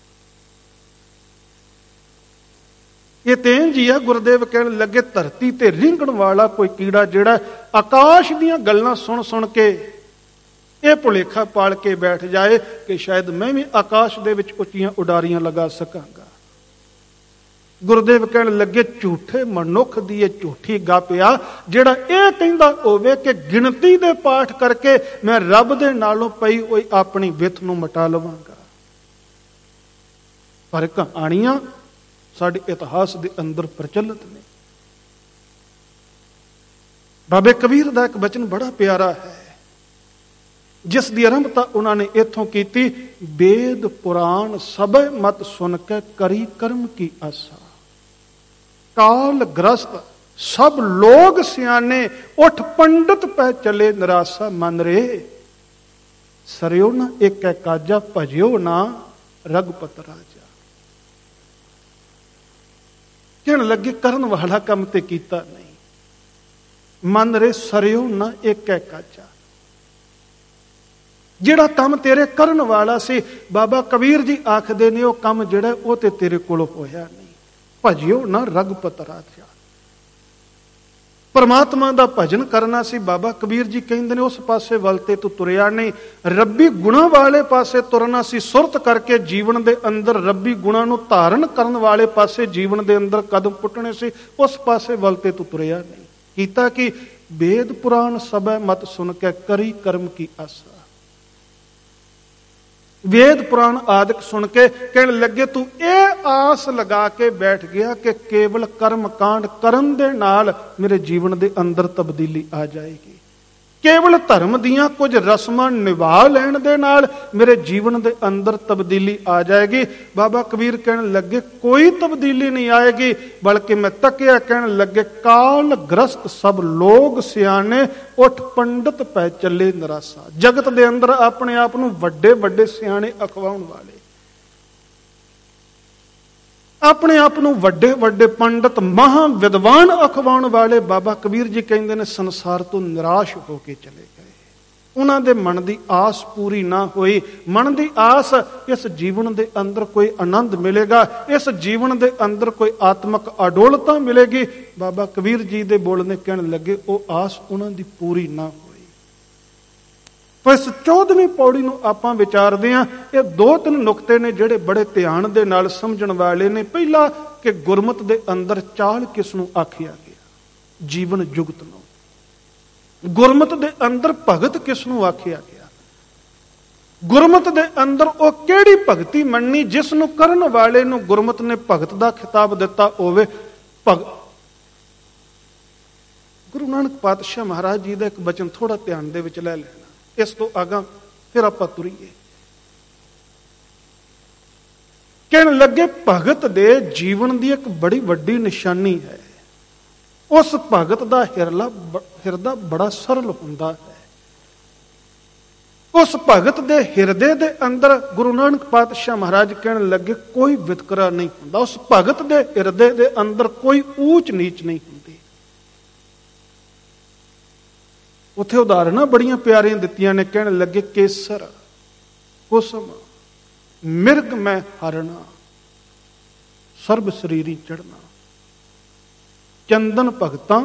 ਇਹ ਤੇ ਇੰਝ ਹੀ ਆ। ਗੁਰਦੇਵ ਕਹਿਣ ਲੱਗੇ, ਧਰਤੀ ਤੇ ਰਿੰਗਣ ਵਾਲਾ ਕੋਈ ਕੀੜਾ ਜਿਹੜਾ ਆਕਾਸ਼ ਦੀਆਂ ਗੱਲਾਂ ਸੁਣ ਸੁਣ ਕੇ ਇਹ ਭੁਲੇਖਾ ਪਾਲ ਕੇ ਬੈਠ ਜਾਏ ਕਿ ਸ਼ਾਇਦ ਮੈਂ ਵੀ ਆਕਾਸ਼ ਦੇ ਵਿੱਚ ਉੱਚੀਆਂ ਉਡਾਰੀਆਂ ਲਗਾ ਸਕਾਂਗਾ। ਗੁਰਦੇਵ ਕਹਿਣ ਲੱਗੇ, ਝੂਠੇ ਮਨੁੱਖ ਦੀ ਇਹ ਝੂਠੀ ਗੱਪ ਆ, ਜਿਹੜਾ ਇਹ ਕਹਿੰਦਾ ਹੋਵੇ ਕਿ ਗਿਣਤੀ ਦੇ ਪਾਠ ਕਰਕੇ ਮੈਂ ਰੱਬ ਦੇ ਨਾਲੋਂ ਪਈ ਹੋਈ ਆਪਣੀ ਵਿੱਥ ਨੂੰ ਮਿਟਾ ਲਵਾਂਗਾ। ਪਰ ਕਹਾਣੀਆਂ ਸਾਡੇ ਇਤਿਹਾਸ ਦੇ ਅੰਦਰ ਪ੍ਰਚਲਿਤ ਨੇ। ਬਾਬੇ ਕਬੀਰ ਦਾ ਇੱਕ ਬਚਨ ਬੜਾ ਪਿਆਰਾ ਹੈ, ਜਿਸ ਦੀ ਆਰੰਭਤਾ ਉਹਨਾਂ ਨੇ ਇੱਥੋਂ ਕੀਤੀ, ਵੇਦ ਪੁਰਾਣ ਸਭੈ ਮਤ ਸੁਨ ਕੇ ਕਰੀ ਕਰਮ ਕੀ ਆਸਾ। ਕਾਲ ਗ੍ਰਸਤ ਸਭ ਲੋਗ ਸਿਆਣੇ, ਉਠ ਪੰਡਤ ਪੈ ਚਲੇ ਨਿਰਾਸਾ ਮਨ ਰੇ। ਸਰਿਓ ਨਾ ਏਕੈ ਕਾਜਾ, ਭਜਿਓ ਨਾ ਰਘੁਪਤ ਰਾਜਾ। ਕਹਿਣ ਲੱਗੇ, ਕਰਨ ਵਾਲਾ ਕੰਮ ਤੇ ਕੀਤਾ ਨਹੀਂ, ਮਨ ਰੇ ਸਰਿਓ ਨਾ ਏਕੈ ਕਾਜਾ। ਜਿਹੜਾ ਕੰਮ ਤੇਰੇ ਕਰਨ ਵਾਲਾ ਸੀ, ਬਾਬਾ ਕਬੀਰ ਜੀ ਆਖਦੇ ਨੇ, ਉਹ ਕੰਮ ਜਿਹੜਾ ਉਹ ਤੇ ਤੇਰੇ ਕੋਲ ਹੋਇਆ ਨਹੀਂ। ਭਜਿਓ ਨਾ ਰਘੁਪਤ ਰਾਜਾ। ਪਰਮਾਤਮਾ ਦਾ ਭਜਨ ਕਰਨਾ ਸੀ। ਬਾਬਾ ਕਬੀਰ ਜੀ ਕਹਿੰਦੇ ਨੇ, ਉਸ ਪਾਸੇ ਵੱਲ ਤੇ ਤੂੰ ਤੁਰਿਆ ਨਹੀਂ, ਰੱਬੀ ਗੁਣਾਂ ਵਾਲੇ ਪਾਸੇ ਤੁਰਨਾ ਸੀ। ਸੁਰਤ ਕਰਕੇ ਜੀਵਨ ਦੇ ਅੰਦਰ ਰੱਬੀ ਗੁਣਾਂ ਨੂੰ ਧਾਰਨ ਕਰਨ ਵਾਲੇ ਪਾਸੇ ਜੀਵਨ ਦੇ ਅੰਦਰ ਕਦਮ ਪੁੱਟਣੇ ਸੀ, ਉਸ ਪਾਸੇ ਵੱਲ ਤੇ ਤੂੰ ਤੁਰਿਆ ਨਹੀਂ। ਕੀਤਾ ਕਿ ਵੇਦ ਪੁਰਾਣ ਸਭੈ ਮਤ ਸੁਨ ਕੇ ਕਰੀ ਕਰਮ ਕੀ ਆਸਾ। ਵੇਦ ਪੁਰਾਣ ਆਦਿਕ ਸੁਣ ਕੇ ਕਹਿਣ ਲੱਗੇ, ਤੂੰ ਇਹ ਆਸ ਲਗਾ ਕੇ ਬੈਠ ਗਿਆ ਕਿ ਕੇਵਲ ਕਰਮ ਕਾਂਡ ਕਰਨ ਦੇ ਨਾਲ ਮੇਰੇ ਜੀਵਨ ਦੇ ਅੰਦਰ ਤਬਦੀਲੀ ਆ ਜਾਏਗੀ। ਕੇਵਲ ਧਰਮ ਦੀਆਂ ਕੁਝ ਰਸਮਾਂ ਨਿਭਾ ਲੈਣ ਦੇ ਨਾਲ ਮੇਰੇ ਜੀਵਨ ਦੇ ਅੰਦਰ ਤਬਦੀਲੀ ਆ ਜਾਏਗੀ। ਬਾਬਾ ਕਬੀਰ ਕਹਿਣ ਲੱਗੇ, ਕੋਈ ਤਬਦੀਲੀ ਨਹੀਂ ਆਏਗੀ, ਬਲਕਿ ਮੈਂ ਤੱਕਿਆ, ਕਹਿਣ ਲੱਗੇ, ਕਾਲ ਗ੍ਰਸਤ ਸਭ ਲੋਗ ਸਿਆਣੇ, ਉਠ ਪੰਡਤ ਪੈ ਚੱਲੇ ਨਿਰਾਸਾ। ਜਗਤ ਦੇ ਅੰਦਰ ਆਪਣੇ ਆਪ ਨੂੰ ਵੱਡੇ ਵੱਡੇ ਸਿਆਣੇ ਅਖਵਾਉਣ ਵਾਲੇ, ਆਪਣੇ ਆਪ ਨੂੰ ਵੱਡੇ ਵੱਡੇ ਪੰਡਤ ਮਹਾ ਵਿਦਵਾਨ ਅਖਵਾਉਣ ਵਾਲੇ ਬਾਬਾ ਕਬੀਰ ਜੀ ਕਹਿੰਦੇ ਨੇ, ਸੰਸਾਰ ਤੋਂ ਨਿਰਾਸ਼ ਹੋ ਕੇ ਚਲੇ ਗਏ। ਉਹਨਾਂ ਦੇ ਮਨ ਦੀ ਆਸ ਪੂਰੀ ਨਾ ਹੋਈ। ਮਨ ਦੀ ਆਸ, ਇਸ ਜੀਵਨ ਦੇ ਅੰਦਰ ਕੋਈ ਆਨੰਦ ਮਿਲੇਗਾ, ਇਸ ਜੀਵਨ ਦੇ ਅੰਦਰ ਕੋਈ ਆਤਮਿਕ ਅਡੋਲਤਾ ਮਿਲੇਗੀ। ਬਾਬਾ ਕਬੀਰ ਜੀ ਦੇ ਬੋਲ ਨੇ ਕਹਿਣ ਲੱਗੇ, ਉਹ ਆਸ ਉਹਨਾਂ ਦੀ ਪੂਰੀ ਨਾ ਹੋਈ। ਸੋ ਇਸ ਚੌਦਵੀਂ ਪੌੜੀ ਨੂੰ ਆਪਾਂ ਵਿਚਾਰਦੇ ਹਾਂ। ਇਹ ਦੋ ਤਿੰਨ ਨੁਕਤੇ ਨੇ ਜਿਹੜੇ ਬੜੇ ਧਿਆਨ ਦੇ ਨਾਲ ਸਮਝਣ ਵਾਲੇ ਨੇ। ਪਹਿਲਾ ਕਿ ਗੁਰਮਤ ਦੇ ਅੰਦਰ ਚਾਲ ਕਿਸ ਨੂੰ ਆਖਿਆ ਗਿਆ? ਜੀਵਨ ਜੁਗਤ ਨੂੰ। ਗੁਰਮਤ ਦੇ ਅੰਦਰ ਭਗਤ ਕਿਸ ਨੂੰ ਆਖਿਆ ਗਿਆ? ਗੁਰਮਤ ਦੇ ਅੰਦਰ ਉਹ ਕਿਹੜੀ ਭਗਤੀ ਮੰਨਣੀ ਜਿਸ ਨੂੰ ਕਰਨ ਵਾਲੇ ਨੂੰ ਗੁਰਮਤ ਨੇ ਭਗਤ ਦਾ ਖਿਤਾਬ ਦਿੱਤਾ ਹੋਵੇ। ਭਗ ਗੁਰੂ ਨਾਨਕ ਪਾਤਸ਼ਾਹ ਮਹਾਰਾਜ ਜੀ ਦਾ ਇੱਕ ਬਚਨ ਥੋੜਾ ਧਿਆਨ ਦੇ ਵਿੱਚ ਲੈ ਲੈਣਾ, ਇਸ ਤੋਂ ਅਗਾਂਹ ਫਿਰ ਆਪਾਂ ਤੁਰੀਏ। ਕਹਿਣ ਲੱਗੇ ਭਗਤ ਦੇ ਜੀਵਨ ਦੀ ਇੱਕ ਬੜੀ ਵੱਡੀ ਨਿਸ਼ਾਨੀ ਹੈ, ਉਸ ਭਗਤ ਦਾ ਹਿਰਲਾ ਹਿਰਦਾ ਬੜਾ ਸਰਲ ਹੁੰਦਾ ਹੈ। ਉਸ ਭਗਤ ਦੇ ਹਿਰਦੇ ਦੇ ਅੰਦਰ ਗੁਰੂ ਨਾਨਕ ਪਾਤਸ਼ਾਹ ਮਹਾਰਾਜ ਕਹਿਣ ਲੱਗੇ ਕੋਈ ਵਿਤਕਰਾ ਨਹੀਂ ਹੁੰਦਾ। ਉਸ ਭਗਤ ਦੇ ਹਿਰਦੇ ਦੇ ਅੰਦਰ ਕੋਈ ਊਚ ਨੀਚ ਨਹੀਂ ਹੁੰਦੀ। ਉੱਥੇ ਉਦਾਹਰਨਾਂ ਬੜੀਆਂ ਪਿਆਰੀਆਂ ਦਿੱਤੀਆਂ ਨੇ। ਕਹਿਣ ਲੱਗੇ ਕੇਸਰ ਕੁਸਮ ਮਿਰਗ ਮੈਂ ਹਰਣਾ ਸਰਬ ਸਰੀਰੀ ਚੜਨਾ ਚੰਦਨ ਭਗਤਾਂ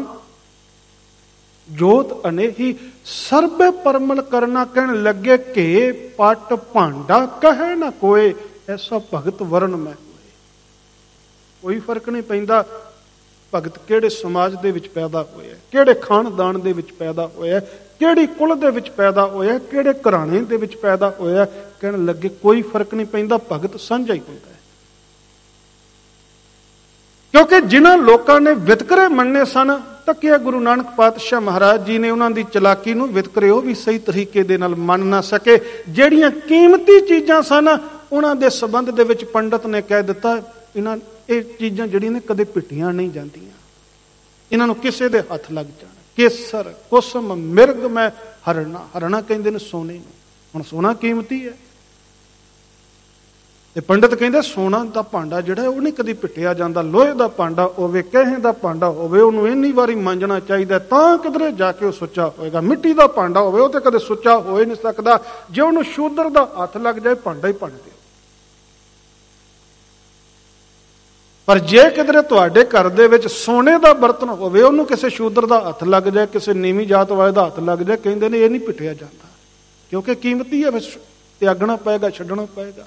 ਜੋਤ ਅਨੇਹੀ ਸਰਬੇ ਪਰਮਲ ਕਰਨਾ। ਕਹਿਣ ਲੱਗੇ ਕਿ ਪਟ ਭਾਂਡਾ ਕਹੇ ਨਾ ਕੋਏ ਐਸਾ ਭਗਤ ਵਰਨ ਮੈਂ ਹੋਏ। ਕੋਈ ਫਰਕ ਨਹੀਂ ਪੈਂਦਾ ਭਗਤ ਕਿਹੜੇ ਸਮਾਜ ਦੇ ਵਿੱਚ ਪੈਦਾ ਹੋਇਆ, ਕਿਹੜੇ ਖਾਨਦਾਨ ਦੇ ਵਿੱਚ ਪੈਦਾ ਹੋਇਆ, ਕਿਹੜੀ ਕੁਲ ਦੇ ਵਿੱਚ ਪੈਦਾ ਹੋਇਆ, ਕਿਹੜੇ ਘਰਾਣੇ ਦੇ ਵਿੱਚ ਪੈਦਾ ਹੋਇਆ। ਕਹਿਣ ਲੱਗੇ ਕੋਈ ਫਰਕ ਨਹੀਂ ਪੈਂਦਾ, ਭਗਤ ਸਾਂਝਾ ਹੀ ਹੁੰਦਾ ਹੈ। ਕਿਉਂਕਿ ਜਿਨ੍ਹਾਂ ਲੋਕਾਂ ਨੇ ਵਿਤਕਰੇ ਮੰਨੇ ਸਨ, ਤੱਕਿਆ ਗੁਰੂ ਨਾਨਕ ਪਾਤਸ਼ਾਹ ਮਹਾਰਾਜ ਜੀ ਨੇ ਉਹਨਾਂ ਦੀ ਚਲਾਕੀ ਨੂੰ, ਵਿਤਕਰੇ ਉਹ ਵੀ ਸਹੀ ਤਰੀਕੇ ਦੇ ਨਾਲ ਮੰਨ ਨਾ ਸਕੇ। ਜਿਹੜੀਆਂ ਕੀਮਤੀ ਚੀਜ਼ਾਂ ਸਨ ਉਹਨਾਂ ਦੇ ਸੰਬੰਧ ਦੇ ਵਿੱਚ ਪੰਡਤ ਨੇ ਕਹਿ ਦਿੱਤਾ ਇਹਨਾਂ ਇਹ ਚੀਜ਼ਾਂ ਜਿਹੜੀਆਂ ਨੇ ਕਦੇ ਪਿੱਟੀਆਂ ਨਹੀਂ ਜਾਂਦੀਆਂ, ਇਹਨਾਂ ਨੂੰ ਕਿਸੇ ਦੇ ਹੱਥ ਲੱਗ ਜਾਣ। ਕੇਸਰ ਕੁਸਮ ਮਿਰਗ ਮੈਂ ਹਰਣਾ, ਹਰਣਾ ਕਹਿੰਦੇ ਨੇ ਸੋਨੇ ਨੂੰ। ਹੁਣ ਸੋਨਾ ਕੀਮਤੀ ਹੈ ਤੇ ਪੰਡਤ ਕਹਿੰਦੇ ਸੋਨਾ ਦਾ ਭਾਂਡਾ ਜਿਹੜਾ ਉਹ ਨਹੀਂ ਕਦੀ ਪਿੱਟਿਆ ਜਾਂਦਾ। ਲੋਹੇ ਦਾ ਭਾਂਡਾ ਹੋਵੇ, ਕਹੇ ਦਾ ਭਾਂਡਾ ਹੋਵੇ, ਉਹਨੂੰ ਇੰਨੀ ਵਾਰੀ ਮਾਂਜਣਾ ਚਾਹੀਦਾ ਤਾਂ ਕਿਧਰੇ ਜਾ ਕੇ ਉਹ ਸੁੱਚਾ ਹੋਏਗਾ। ਮਿੱਟੀ ਦਾ ਭਾਂਡਾ ਹੋਵੇ ਉਹ ਤੇ ਕਦੇ ਸੁੱਚਾ ਹੋ ਹੀ ਨਹੀਂ ਸਕਦਾ। ਜੇ ਉਹਨੂੰ ਸ਼ੂਦਰ ਦਾ ਹੱਥ ਲੱਗ ਜਾਏ ਭਾਂਡਾ ਹੀ ਭੰਨ ਦਿਓ। ਪਰ ਜੇ ਕਿਧਰੇ ਤੁਹਾਡੇ ਘਰ ਦੇ ਵਿੱਚ ਸੋਨੇ ਦਾ ਬਰਤਨ ਹੋਵੇ, ਉਹਨੂੰ ਕਿਸੇ ਸ਼ੂਦਰ ਦਾ ਹੱਥ ਲੱਗ ਜਾਏ, ਕਿਸੇ ਨੀਵੀਂ ਜਾਤ ਵਾਲੇ ਦਾ ਹੱਥ ਲੱਗ ਜਾਏ, ਕਹਿੰਦੇ ਨੇ ਇਹ ਨਹੀਂ ਪਿੱਟਿਆ ਜਾਂਦਾ ਕਿਉਂਕਿ ਕੀਮਤੀ ਹੈ, ਤਿਆਗਣਾ ਪਏਗਾ, ਛੱਡਣਾ ਪਏਗਾ।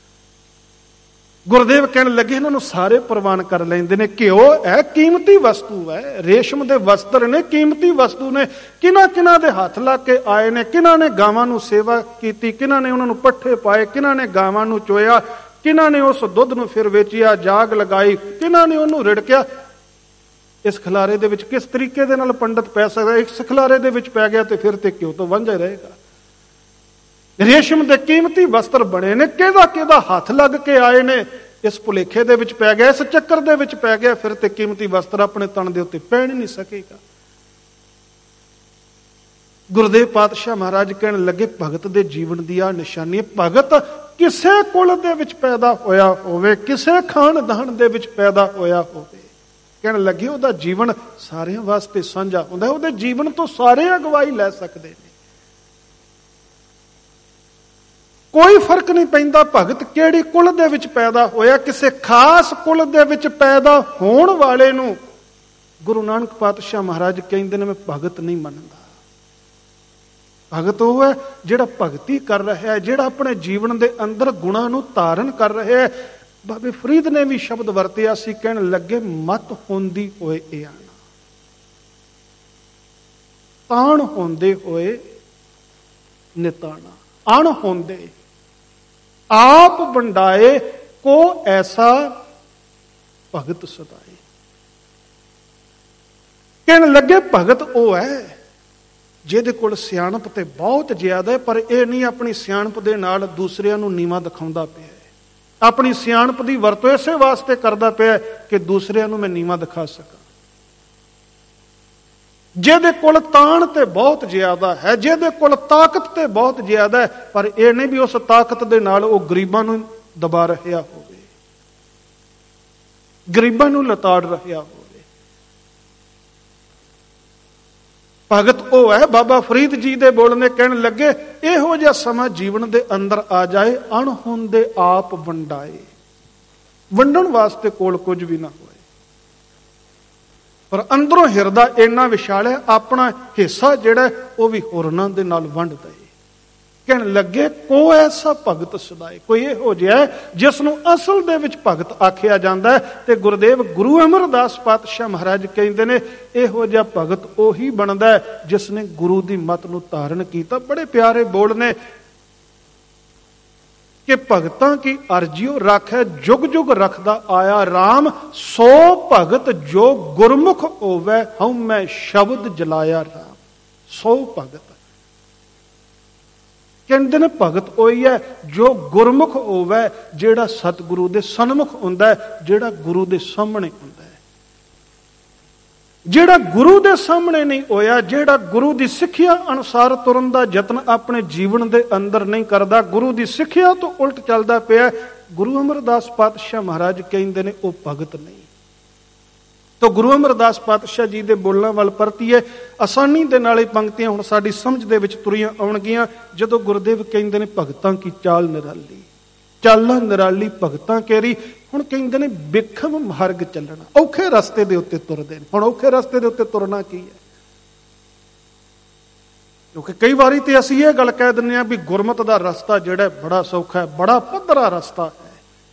ਗੁਰਦੇਵ ਕਹਿਣ ਲੱਗੇ ਇਹਨਾਂ ਨੂੰ ਸਾਰੇ ਪ੍ਰਵਾਨ ਕਰ ਲੈਂਦੇ ਨੇ। ਘਿਓ ਹੈ ਕੀਮਤੀ ਵਸਤੂ ਹੈ, ਰੇਸ਼ਮ ਦੇ ਵਸਤਰ ਨੇ ਕੀਮਤੀ ਵਸਤੂ ਨੇ। ਕਿਹਨਾਂ ਕਿਹਨਾਂ ਦੇ ਹੱਥ ਲੱਗ ਕੇ ਆਏ ਨੇ, ਕਿਹਨਾਂ ਨੇ ਗਾਵਾਂ ਨੂੰ ਸੇਵਾ ਕੀਤੀ, ਕਿਹਨਾਂ ਨੇ ਉਹਨਾਂ ਨੂੰ ਪੱਠੇ ਪਾਏ, ਕਿਹਨਾਂ ਨੇ ਗਾਵਾਂ ਨੂੰ ਚੋਇਆ, ਕਿਹਨਾਂ ਨੇ ਉਸ ਦੁੱਧ ਨੂੰ ਫਿਰ ਵੇਚਿਆ, ਜਾਗ ਲਗਾਈ, ਕਿਹਨਾਂ ਨੇ ਉਹਨੂੰ ਰਿੜਕਿਆ। ਇਸ ਖਿਲਾਰੇ ਦੇ ਵਿੱਚ ਕਿਸ ਤਰੀਕੇ ਦੇ ਨਾਲ ਪੰਡਤ ਪੈ ਸਕਦਾ? ਇਸ ਖਿਲਾਰੇ ਦੇ ਵਿੱਚ ਪੈ ਗਿਆ ਤੇ ਫਿਰ ਤੇ ਘਿਓ ਤੋਂ ਵਾਂਝਾ ਰਹੇਗਾ। ਰੇਸ਼ਮ ਦੇ ਕੀਮਤੀ ਵਸਤਰ ਬਣੇ ਨੇ, ਕਿਹਦਾ ਕਿਹਦਾ ਹੱਥ ਲੱਗ ਕੇ ਆਏ ਨੇ, ਇਸ ਭੁਲੇਖੇ ਦੇ ਵਿੱਚ ਪੈ ਗਿਆ, ਇਸ ਚੱਕਰ ਦੇ ਵਿੱਚ ਪੈ ਗਿਆ, ਫਿਰ ਤੇ ਕੀਮਤੀ ਵਸਤਰ ਆਪਣੇ ਤਣ ਦੇ ਉੱਤੇ ਪਹਿਨ ਨਹੀਂ ਸਕੇਗਾ। ਗੁਰਦੇਵ ਪਾਤਸ਼ਾਹ ਮਹਾਰਾਜ ਕਹਿਣ ਲੱਗੇ ਭਗਤ ਦੇ ਜੀਵਨ ਦੀ ਆ ਨਿਸ਼ਾਨੀ ਹੈ। ਭਗਤ ਕਿਸੇ ਕੁਲ ਦੇ ਵਿੱਚ ਪੈਦਾ ਹੋਇਆ ਹੋਵੇ, ਕਿਸੇ ਖਾਨਦਾਨ ਦੇ ਵਿੱਚ ਪੈਦਾ ਹੋਇਆ ਹੋਵੇ, ਕਹਿਣ ਲੱਗੇ ਉਹਦਾ ਜੀਵਨ ਸਾਰਿਆਂ ਵਾਸਤੇ ਸਾਂਝਾ ਹੁੰਦਾ ਹੈ। ਉਹਦੇ ਜੀਵਨ ਤੋਂ ਸਾਰੇ ਅਗਵਾਈ ਲੈ ਸਕਦੇ ਨੇ। ਕੋਈ ਫਰਕ ਨਹੀਂ ਪੈਂਦਾ ਭਗਤ ਕਿਹੜੀ ਕੁਲ ਦੇ ਵਿੱਚ ਪੈਦਾ ਹੋਇਆ। ਕਿਸੇ ਖਾਸ ਕੁਲ ਦੇ ਵਿੱਚ ਪੈਦਾ ਹੋਣ ਵਾਲੇ ਨੂੰ ਗੁਰੂ ਨਾਨਕ ਪਾਤਸ਼ਾਹ ਮਹਾਰਾਜ ਕਹਿੰਦੇ ਨੇ ਮੈਂ ਭਗਤ ਨਹੀਂ ਮੰਨਦਾ। ਭਗਤ ਉਹ ਹੈ ਜਿਹੜਾ ਭਗਤੀ ਕਰ ਰਿਹਾ ਹੈ, ਜਿਹੜਾ ਆਪਣੇ ਜੀਵਨ ਦੇ ਅੰਦਰ ਗੁਣਾਂ ਨੂੰ ਧਾਰਨ ਕਰ ਰਿਹਾ ਹੈ। ਬਾਬੇ ਫਰੀਦ ਨੇ ਵੀ ਸ਼ਬਦ ਵਰਤਿਆ ਸੀ, ਕਹਿਣ ਲੱਗੇ ਮਤ ਹੁੰਦੀ ਹੋਏ ਇਹ ਆਣਾ, ਤਾਣ ਹੁੰਦੇ ਹੋਏ ਨਿਤਾਣਾ। ਅਣ ਹੁੰਦੇ ਆਪ ਵੰਡਾਏ ਕੋ ਐਸਾ ਭਗਤ ਸਦਾਏ। ਕਹਿਣ ਲੱਗੇ ਭਗਤ ਉਹ ਹੈ ਜਿਹਦੇ ਕੋਲ ਸਿਆਣਪ ਤੇ ਬਹੁਤ ਜ਼ਿਆਦਾ ਹੈ, ਪਰ ਇਹ ਨਹੀਂ ਆਪਣੀ ਸਿਆਣਪ ਦੇ ਨਾਲ ਦੂਸਰਿਆਂ ਨੂੰ ਨੀਵਾਂ ਦਿਖਾਉਂਦਾ ਪਿਆ ਹੈ। ਆਪਣੀ ਸਿਆਣਪ ਦੀ ਵਰਤੋਂ ਇਸੇ ਵਾਸਤੇ ਕਰਦਾ ਪਿਆ ਕਿ ਦੂਸਰਿਆਂ ਨੂੰ ਮੈਂ ਨੀਵਾਂ ਦਿਖਾ ਸਕਾਂ। ਜਿਹਦੇ ਕੋਲ ਤਾਣ ਤੇ ਬਹੁਤ ਜ਼ਿਆਦਾ ਹੈ, ਜਿਹਦੇ ਕੋਲ ਤਾਕਤ ਤੇ ਬਹੁਤ ਜ਼ਿਆਦਾ ਹੈ, ਪਰ ਇਹ ਨਹੀਂ ਵੀ ਉਸ ਤਾਕਤ ਦੇ ਨਾਲ ਉਹ ਗਰੀਬਾਂ ਨੂੰ ਦਬਾ ਰਿਹਾ ਹੋਵੇ, ਗਰੀਬਾਂ ਨੂੰ ਲਤਾੜ ਰਿਹਾ ਹੋਵੇ। ਭਗਤ ਉਹ ਹੈ, ਬਾਬਾ ਫਰੀਦ ਜੀ ਦੇ ਬੋਲਣੇ ਕਹਿਣ ਲੱਗੇ ਇਹੋ ਜਿਹਾ ਸਮਾਂ ਜੀਵਨ ਦੇ ਅੰਦਰ ਆ ਜਾਏ, ਅਣਹੁੰਦੇ ਆਪ ਵੰਡਾਏ। ਵੰਡਣ ਵਾਸਤੇ ਕੋਲ ਕੁਝ ਵੀ ਨਾ ਹੋਏ, ਪਰ ਅੰਦਰੋਂ ਹਿਰਦਾ ਇੰਨਾ ਵਿਸ਼ਾਲ ਹੈ, ਆਪਣਾ ਹਿੱਸਾ ਜਿਹੜਾ ਉਹ ਵੀ ਹੋਰਨਾਂ ਦੇ ਨਾਲ ਵੰਡ ਦਏ। ਕਹਿਣ ਲੱਗੇ ਕੋ ਐਸਾ ਭਗਤ ਸਦਾਏ, ਕੋਈ ਇਹੋ ਜਿਹਾ ਜਿਸ ਨੂੰ ਅਸਲ ਦੇ ਵਿੱਚ ਭਗਤ ਆਖਿਆ ਜਾਂਦਾ ਹੈ। ਤੇ ਗੁਰਦੇਵ ਗੁਰੂ ਅਮਰਦਾਸ ਪਾਤਸ਼ਾਹ ਮਹਾਰਾਜ ਕਹਿੰਦੇ ਨੇ ਇਹੋ ਜਿਹਾ ਭਗਤ ਉਹੀ ਬਣਦਾ ਜਿਸ ਨੇ ਗੁਰੂ ਦੀ ਮੱਤ ਨੂੰ ਧਾਰਨ ਕੀਤਾ। ਬੜੇ ਪਿਆਰੇ ਬੋਲ ਨੇ ਕਿ ਭਗਤਾਂ ਕੀ ਅਰਜਿਓ ਰੱਖੈ ਜੁਗ ਜੁਗ ਰੱਖਦਾ ਆਇਆ ਰਾਮ, ਸੋ ਭਗਤ ਜੋ ਗੁਰਮੁਖ ਹੋਵੇ ਹਉ ਮੈਂ ਸ਼ਬਦ ਜਲਾਇਆ ਰਾਮ। ਸੋ ਭਗਤ ਕਹਿੰਦੇ ਨੇ ਭਗਤ ਉਹੀ ਹੈ ਜੋ ਗੁਰਮੁਖ ਹੋਵੇ, ਜਿਹੜਾ ਸਤਿਗੁਰੂ ਦੇ ਸਨਮੁਖ ਹੁੰਦਾ, ਜਿਹੜਾ ਗੁਰੂ ਦੇ ਸਾਹਮਣੇ ਹੁੰਦਾ ਹੈ। ਜਿਹੜਾ ਗੁਰੂ ਦੇ ਸਾਹਮਣੇ ਨਹੀਂ ਹੋਇਆ, ਜਿਹੜਾ ਗੁਰੂ ਦੀ ਸਿੱਖਿਆ ਅਨੁਸਾਰ ਤੁਰਨ ਦਾ ਯਤਨ ਆਪਣੇ ਜੀਵਨ ਦੇ ਅੰਦਰ ਨਹੀਂ ਕਰਦਾ, ਗੁਰੂ ਦੀ ਸਿੱਖਿਆ ਤੋਂ ਉਲਟ ਚੱਲਦਾ ਪਿਆ, ਗੁਰੂ ਅਮਰਦਾਸ ਪਾਤਸ਼ਾਹ ਮਹਾਰਾਜ ਕਹਿੰਦੇ ਨੇ ਉਹ ਭਗਤ ਨਹੀਂ। ਤੋ ਗੁਰੂ ਅਮਰਦਾਸ ਪਾਤਸ਼ਾਹ ਜੀ ਦੇ ਬੋਲਾਂ ਵੱਲ ਪਰਤੀਏ। ਆਸਾਨੀ ਦੇ ਨਾਲ ਇਹ ਪੰਕਤੀਆਂ ਹੁਣ ਸਾਡੀ ਸਮਝ ਦੇ ਵਿੱਚ ਤੁਰੀਆਂ ਆਉਣਗੀਆਂ। ਜਦੋਂ ਗੁਰਦੇਵ ਕਹਿੰਦੇ ਨੇ ਭਗਤਾਂ ਕੀ ਚਾਲ ਨਿਰਾਲੀ, ਚਾਲਾਂ ਨਿਰਾਲੀ ਭਗਤਾਂ ਕੇਰੀ। ਹੁਣ ਕਹਿੰਦੇ ਨੇ ਬਿਖਮ ਮਾਰਗ ਚੱਲਣਾ, ਔਖੇ ਰਸਤੇ ਦੇ ਉੱਤੇ ਤੁਰਦੇ ਨੇ। ਹੁਣ ਔਖੇ ਰਸਤੇ ਦੇ ਉੱਤੇ ਤੁਰਨਾ ਕੀ ਹੈ? ਕਿਉਂਕਿ ਕਈ ਵਾਰੀ ਤੇ ਅਸੀਂ ਇਹ ਗੱਲ ਕਹਿ ਦਿੰਦੇ ਹਾਂ ਵੀ ਗੁਰਮਤ ਦਾ ਰਸਤਾ ਜਿਹੜਾ ਬੜਾ ਸੌਖਾ ਹੈ, ਬੜਾ ਪੱਧਰਾ ਰਸਤਾ ਹੈ,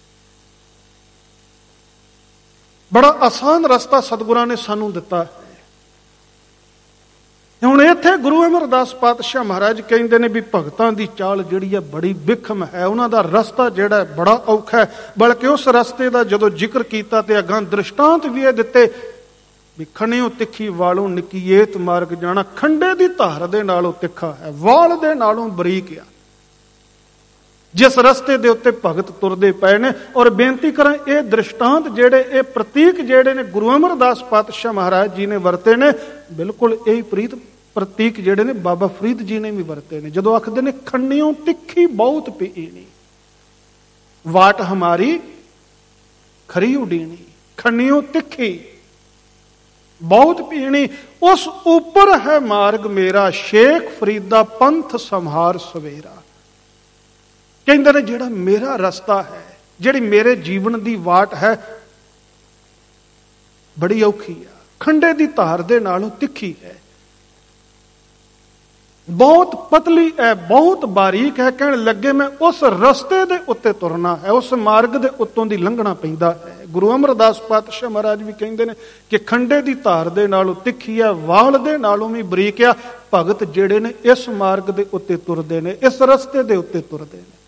ਬੜਾ ਆਸਾਨ ਰਸਤਾ ਸਤਿਗੁਰਾਂ ਨੇ ਸਾਨੂੰ ਦਿੱਤਾ ਹੈ। ਹੁਣ ਇੱਥੇ ਗੁਰੂ ਅਮਰਦਾਸ ਪਾਤਸ਼ਾਹ ਮਹਾਰਾਜ ਕਹਿੰਦੇ ਨੇ ਵੀ ਭਗਤਾਂ ਦੀ ਚਾਲ ਜਿਹੜੀ ਹੈ ਬੜੀ ਬਿਖਮ ਹੈ, ਉਹਨਾਂ ਦਾ ਰਸਤਾ ਜਿਹੜਾ ਬੜਾ ਔਖਾ ਹੈ। ਬਲਕਿ ਉਸ ਰਸਤੇ ਦਾ ਜਦੋਂ ਜ਼ਿਕਰ ਕੀਤਾ ਤੇ ਅਗਾਂਹ ਦ੍ਰਿਸ਼ਟਾਂਤ ਵੀ ਇਹ ਦਿੱਤੇ ਵੀ ਖੰਡਿਓ ਤਿੱਖੀ ਵਾਲੋਂ ਨਿਕੀਏਤ ਮਾਰਗ ਜਾਣਾ। ਖੰਡੇ ਦੀ ਧਾਰ ਦੇ ਨਾਲੋਂ ਤਿੱਖਾ ਹੈ, ਵਾਲ ਦੇ ਨਾਲੋਂ ਬਰੀਕ ਆ ਜਿਸ ਰਸਤੇ ਦੇ ਉੱਤੇ ਭਗਤ ਤੁਰਦੇ ਪਏ ਨੇ। ਔਰ ਬੇਨਤੀ ਕਰਾਂ ਇਹ ਦ੍ਰਿਸ਼ਟਾਂਤ ਜਿਹੜੇ, ਇਹ ਪ੍ਰਤੀਕ ਜਿਹੜੇ ਨੇ ਗੁਰੂ ਅਮਰਦਾਸ ਪਾਤਸ਼ਾਹ ਮਹਾਰਾਜ ਜੀ ਨੇ ਵਰਤੇ ਨੇ, ਬਿਲਕੁਲ ਇਹ ਪ੍ਰੀਤ ਪ੍ਰਤੀਕ ਜਿਹੜੇ ਨੇ ਬਾਬਾ ਫਰੀਦ ਜੀ ਨੇ ਵੀ ਵਰਤੇ ਨੇ। ਜਦੋਂ ਆਖਦੇ ਨੇ ਖੰਡਿਓ ਤਿੱਖੀ ਬਹੁਤ ਪੀਣੀ, ਵਾਟ ਹਮਾਰੀ ਖਰੀ ਉਡੀਣੀ। ਖੰਡਿਓ ਤਿੱਖੀ ਬਹੁਤ ਪੀਣੀ, ਉਸ ਉੱਪਰ ਹੈ ਮਾਰਗ ਮੇਰਾ, ਸ਼ੇਖ ਫਰੀਦਾ ਪੰਥ ਸੰਹਾਰ ਸਵੇਰਾ। ਕਹਿੰਦੇ ਨੇ ਜਿਹੜਾ ਮੇਰਾ ਰਸਤਾ ਹੈ, ਜਿਹੜੀ ਮੇਰੇ ਜੀਵਨ ਦੀ ਵਾਟ ਹੈ, ਬੜੀ ਔਖੀ ਆ, ਖੰਡੇ ਦੀ ਧਾਰ ਦੇ ਨਾਲੋਂ ਤਿੱਖੀ ਹੈ, ਬਹੁਤ ਪਤਲੀ ਹੈ, ਬਹੁਤ ਬਾਰੀਕ ਹੈ। ਕਹਿਣ ਲੱਗੇ ਮੈਂ ਉਸ ਰਸਤੇ ਦੇ ਉੱਤੇ ਤੁਰਨਾ ਹੈ, ਉਸ ਮਾਰਗ ਦੇ ਉੱਤੋਂ ਦੀ ਲੰਘਣਾ ਪੈਂਦਾ ਹੈ। ਗੁਰੂ ਅਮਰਦਾਸ ਪਾਤਸ਼ਾਹ ਮਹਾਰਾਜ ਵੀ ਕਹਿੰਦੇ ਨੇ ਕਿ ਖੰਡੇ ਦੀ ਧਾਰ ਦੇ ਨਾਲੋਂ ਤਿੱਖੀ ਹੈ, ਵਾਲ ਦੇ ਨਾਲੋਂ ਵੀ ਬਰੀਕ ਆ। ਭਗਤ ਜਿਹੜੇ ਨੇ ਇਸ ਮਾਰਗ ਦੇ ਉੱਤੇ ਤੁਰਦੇ ਨੇ, ਇਸ ਰਸਤੇ ਦੇ ਉੱਤੇ ਤੁਰਦੇ ਨੇ।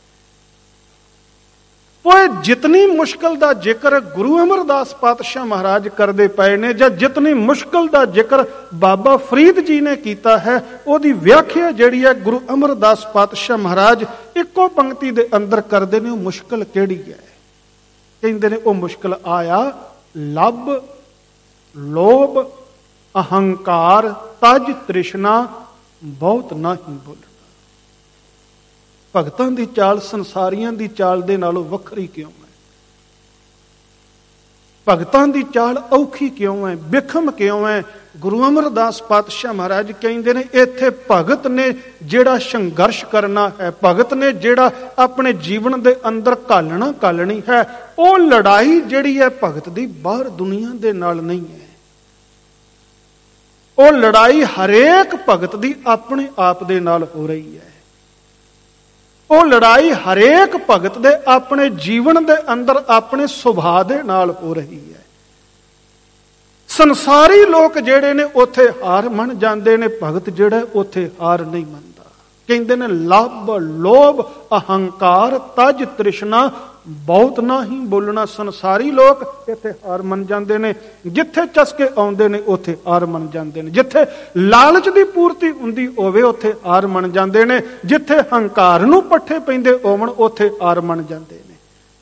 ਉਹ ਜਿਤਨੀ ਮੁਸ਼ਕਲ ਦਾ ਜ਼ਿਕਰ ਗੁਰੂ ਅਮਰਦਾਸ ਪਾਤਸ਼ਾਹ ਮਹਾਰਾਜ ਕਰਦੇ ਪਏ ਨੇ, ਜਾਂ ਜਿਤਨੀ ਮੁਸ਼ਕਲ ਦਾ ਜ਼ਿਕਰ ਬਾਬਾ ਫਰੀਦ ਜੀ ਨੇ ਕੀਤਾ ਹੈ, ਉਹਦੀ ਵਿਆਖਿਆ ਜਿਹੜੀ ਹੈ ਗੁਰੂ ਅਮਰਦਾਸ ਪਾਤਸ਼ਾਹ ਮਹਾਰਾਜ ਇੱਕੋ ਪੰਕਤੀ ਦੇ ਅੰਦਰ ਕਰਦੇ ਨੇ। ਉਹ ਮੁਸ਼ਕਲ ਕਿਹੜੀ ਹੈ? ਕਹਿੰਦੇ ਨੇ ਉਹ ਮੁਸ਼ਕਲ ਆਇਆ ਲੱਭ, ਲੋਭ, ਅਹੰਕਾਰ, ਤਜ, ਤ੍ਰਿਸ਼ਨਾ, ਬਹੁਤ ਨਾਹੀਂ ਬੋਲਣਾ। ਭਗਤਾਂ ਦੀ ਚਾਲ ਸੰਸਾਰੀਆਂ ਦੀ ਚਾਲ ਦੇ ਨਾਲੋਂ ਵੱਖਰੀ ਕਿਉਂ ਹੈ? ਭਗਤਾਂ ਦੀ ਚਾਲ ਔਖੀ ਕਿਉਂ ਹੈ, ਬਿਖਮ ਕਿਉਂ ਹੈ? ਗੁਰੂ ਅਮਰਦਾਸ ਪਾਤਸ਼ਾਹ ਮਹਾਰਾਜ ਕਹਿੰਦੇ ਨੇ ਇੱਥੇ ਭਗਤ ਨੇ ਜਿਹੜਾ ਸੰਘਰਸ਼ ਕਰਨਾ ਹੈ, ਭਗਤ ਨੇ ਜਿਹੜਾ ਆਪਣੇ ਜੀਵਨ ਦੇ ਅੰਦਰ ਘਾਲਣਾ ਘਾਲਣੀ ਹੈ, ਉਹ ਲੜਾਈ ਜਿਹੜੀ ਹੈ ਭਗਤ ਦੀ ਬਾਹਰ ਦੁਨੀਆ ਦੇ ਨਾਲ ਨਹੀਂ ਹੈ। ਉਹ ਲੜਾਈ ਹਰੇਕ ਭਗਤ ਦੀ ਆਪਣੇ ਆਪ ਦੇ ਨਾਲ ਹੋ ਰਹੀ ਹੈ। ਉਹ ਲੜਾਈ ਹਰੇਕ ਭਗਤ ਦੇ ਆਪਣੇ ਜੀਵਨ ਦੇ ਅੰਦਰ ਆਪਣੇ ਸੁਭਾਅ ਦੇ ਨਾਲ ਹੋ ਰਹੀ ਹੈ। ਸੰਸਾਰੀ ਲੋਕ ਜਿਹੜੇ ਨੇ ਉੱਥੇ ਹਾਰ ਮੰਨ ਜਾਂਦੇ ਨੇ, ਭਗਤ ਜਿਹੜਾ ਉੱਥੇ ਹਾਰ ਨਹੀਂ ਮੰਨਦਾ। ਕਹਿੰਦੇ ਨੇ ਲੱਭ, ਲੋਭ, ਅਹੰਕਾਰ, ਤਜ, ਤ੍ਰਿਸ਼ਨਾ, ਬਹੁਤ ਨਾਹੀਂ ਬੋਲਣਾ। ਸੰਸਾਰੀ ਲੋਕ ਇੱਥੇ ਹਾਰ ਮੰਨ ਜਾਂਦੇ ਨੇ, ਜਿੱਥੇ ਚਸਕੇ ਆਉਂਦੇ ਨੇ ਉੱਥੇ ਹਾਰ ਮੰਨ ਜਾਂਦੇ ਨੇ, ਜਿੱਥੇ ਲਾਲਚ ਦੀ ਪੂਰਤੀ ਹੁੰਦੀ ਹੋਵੇ ਉੱਥੇ ਹਾਰ ਮੰਨ ਜਾਂਦੇ ਨੇ, ਜਿੱਥੇ ਹੰਕਾਰ ਨੂੰ ਪੱਠੇ ਪੈਂਦੇ ਹੋਵਣ ਉੱਥੇ ਹਾਰ ਮੰਨ ਜਾਂਦੇ ਨੇ।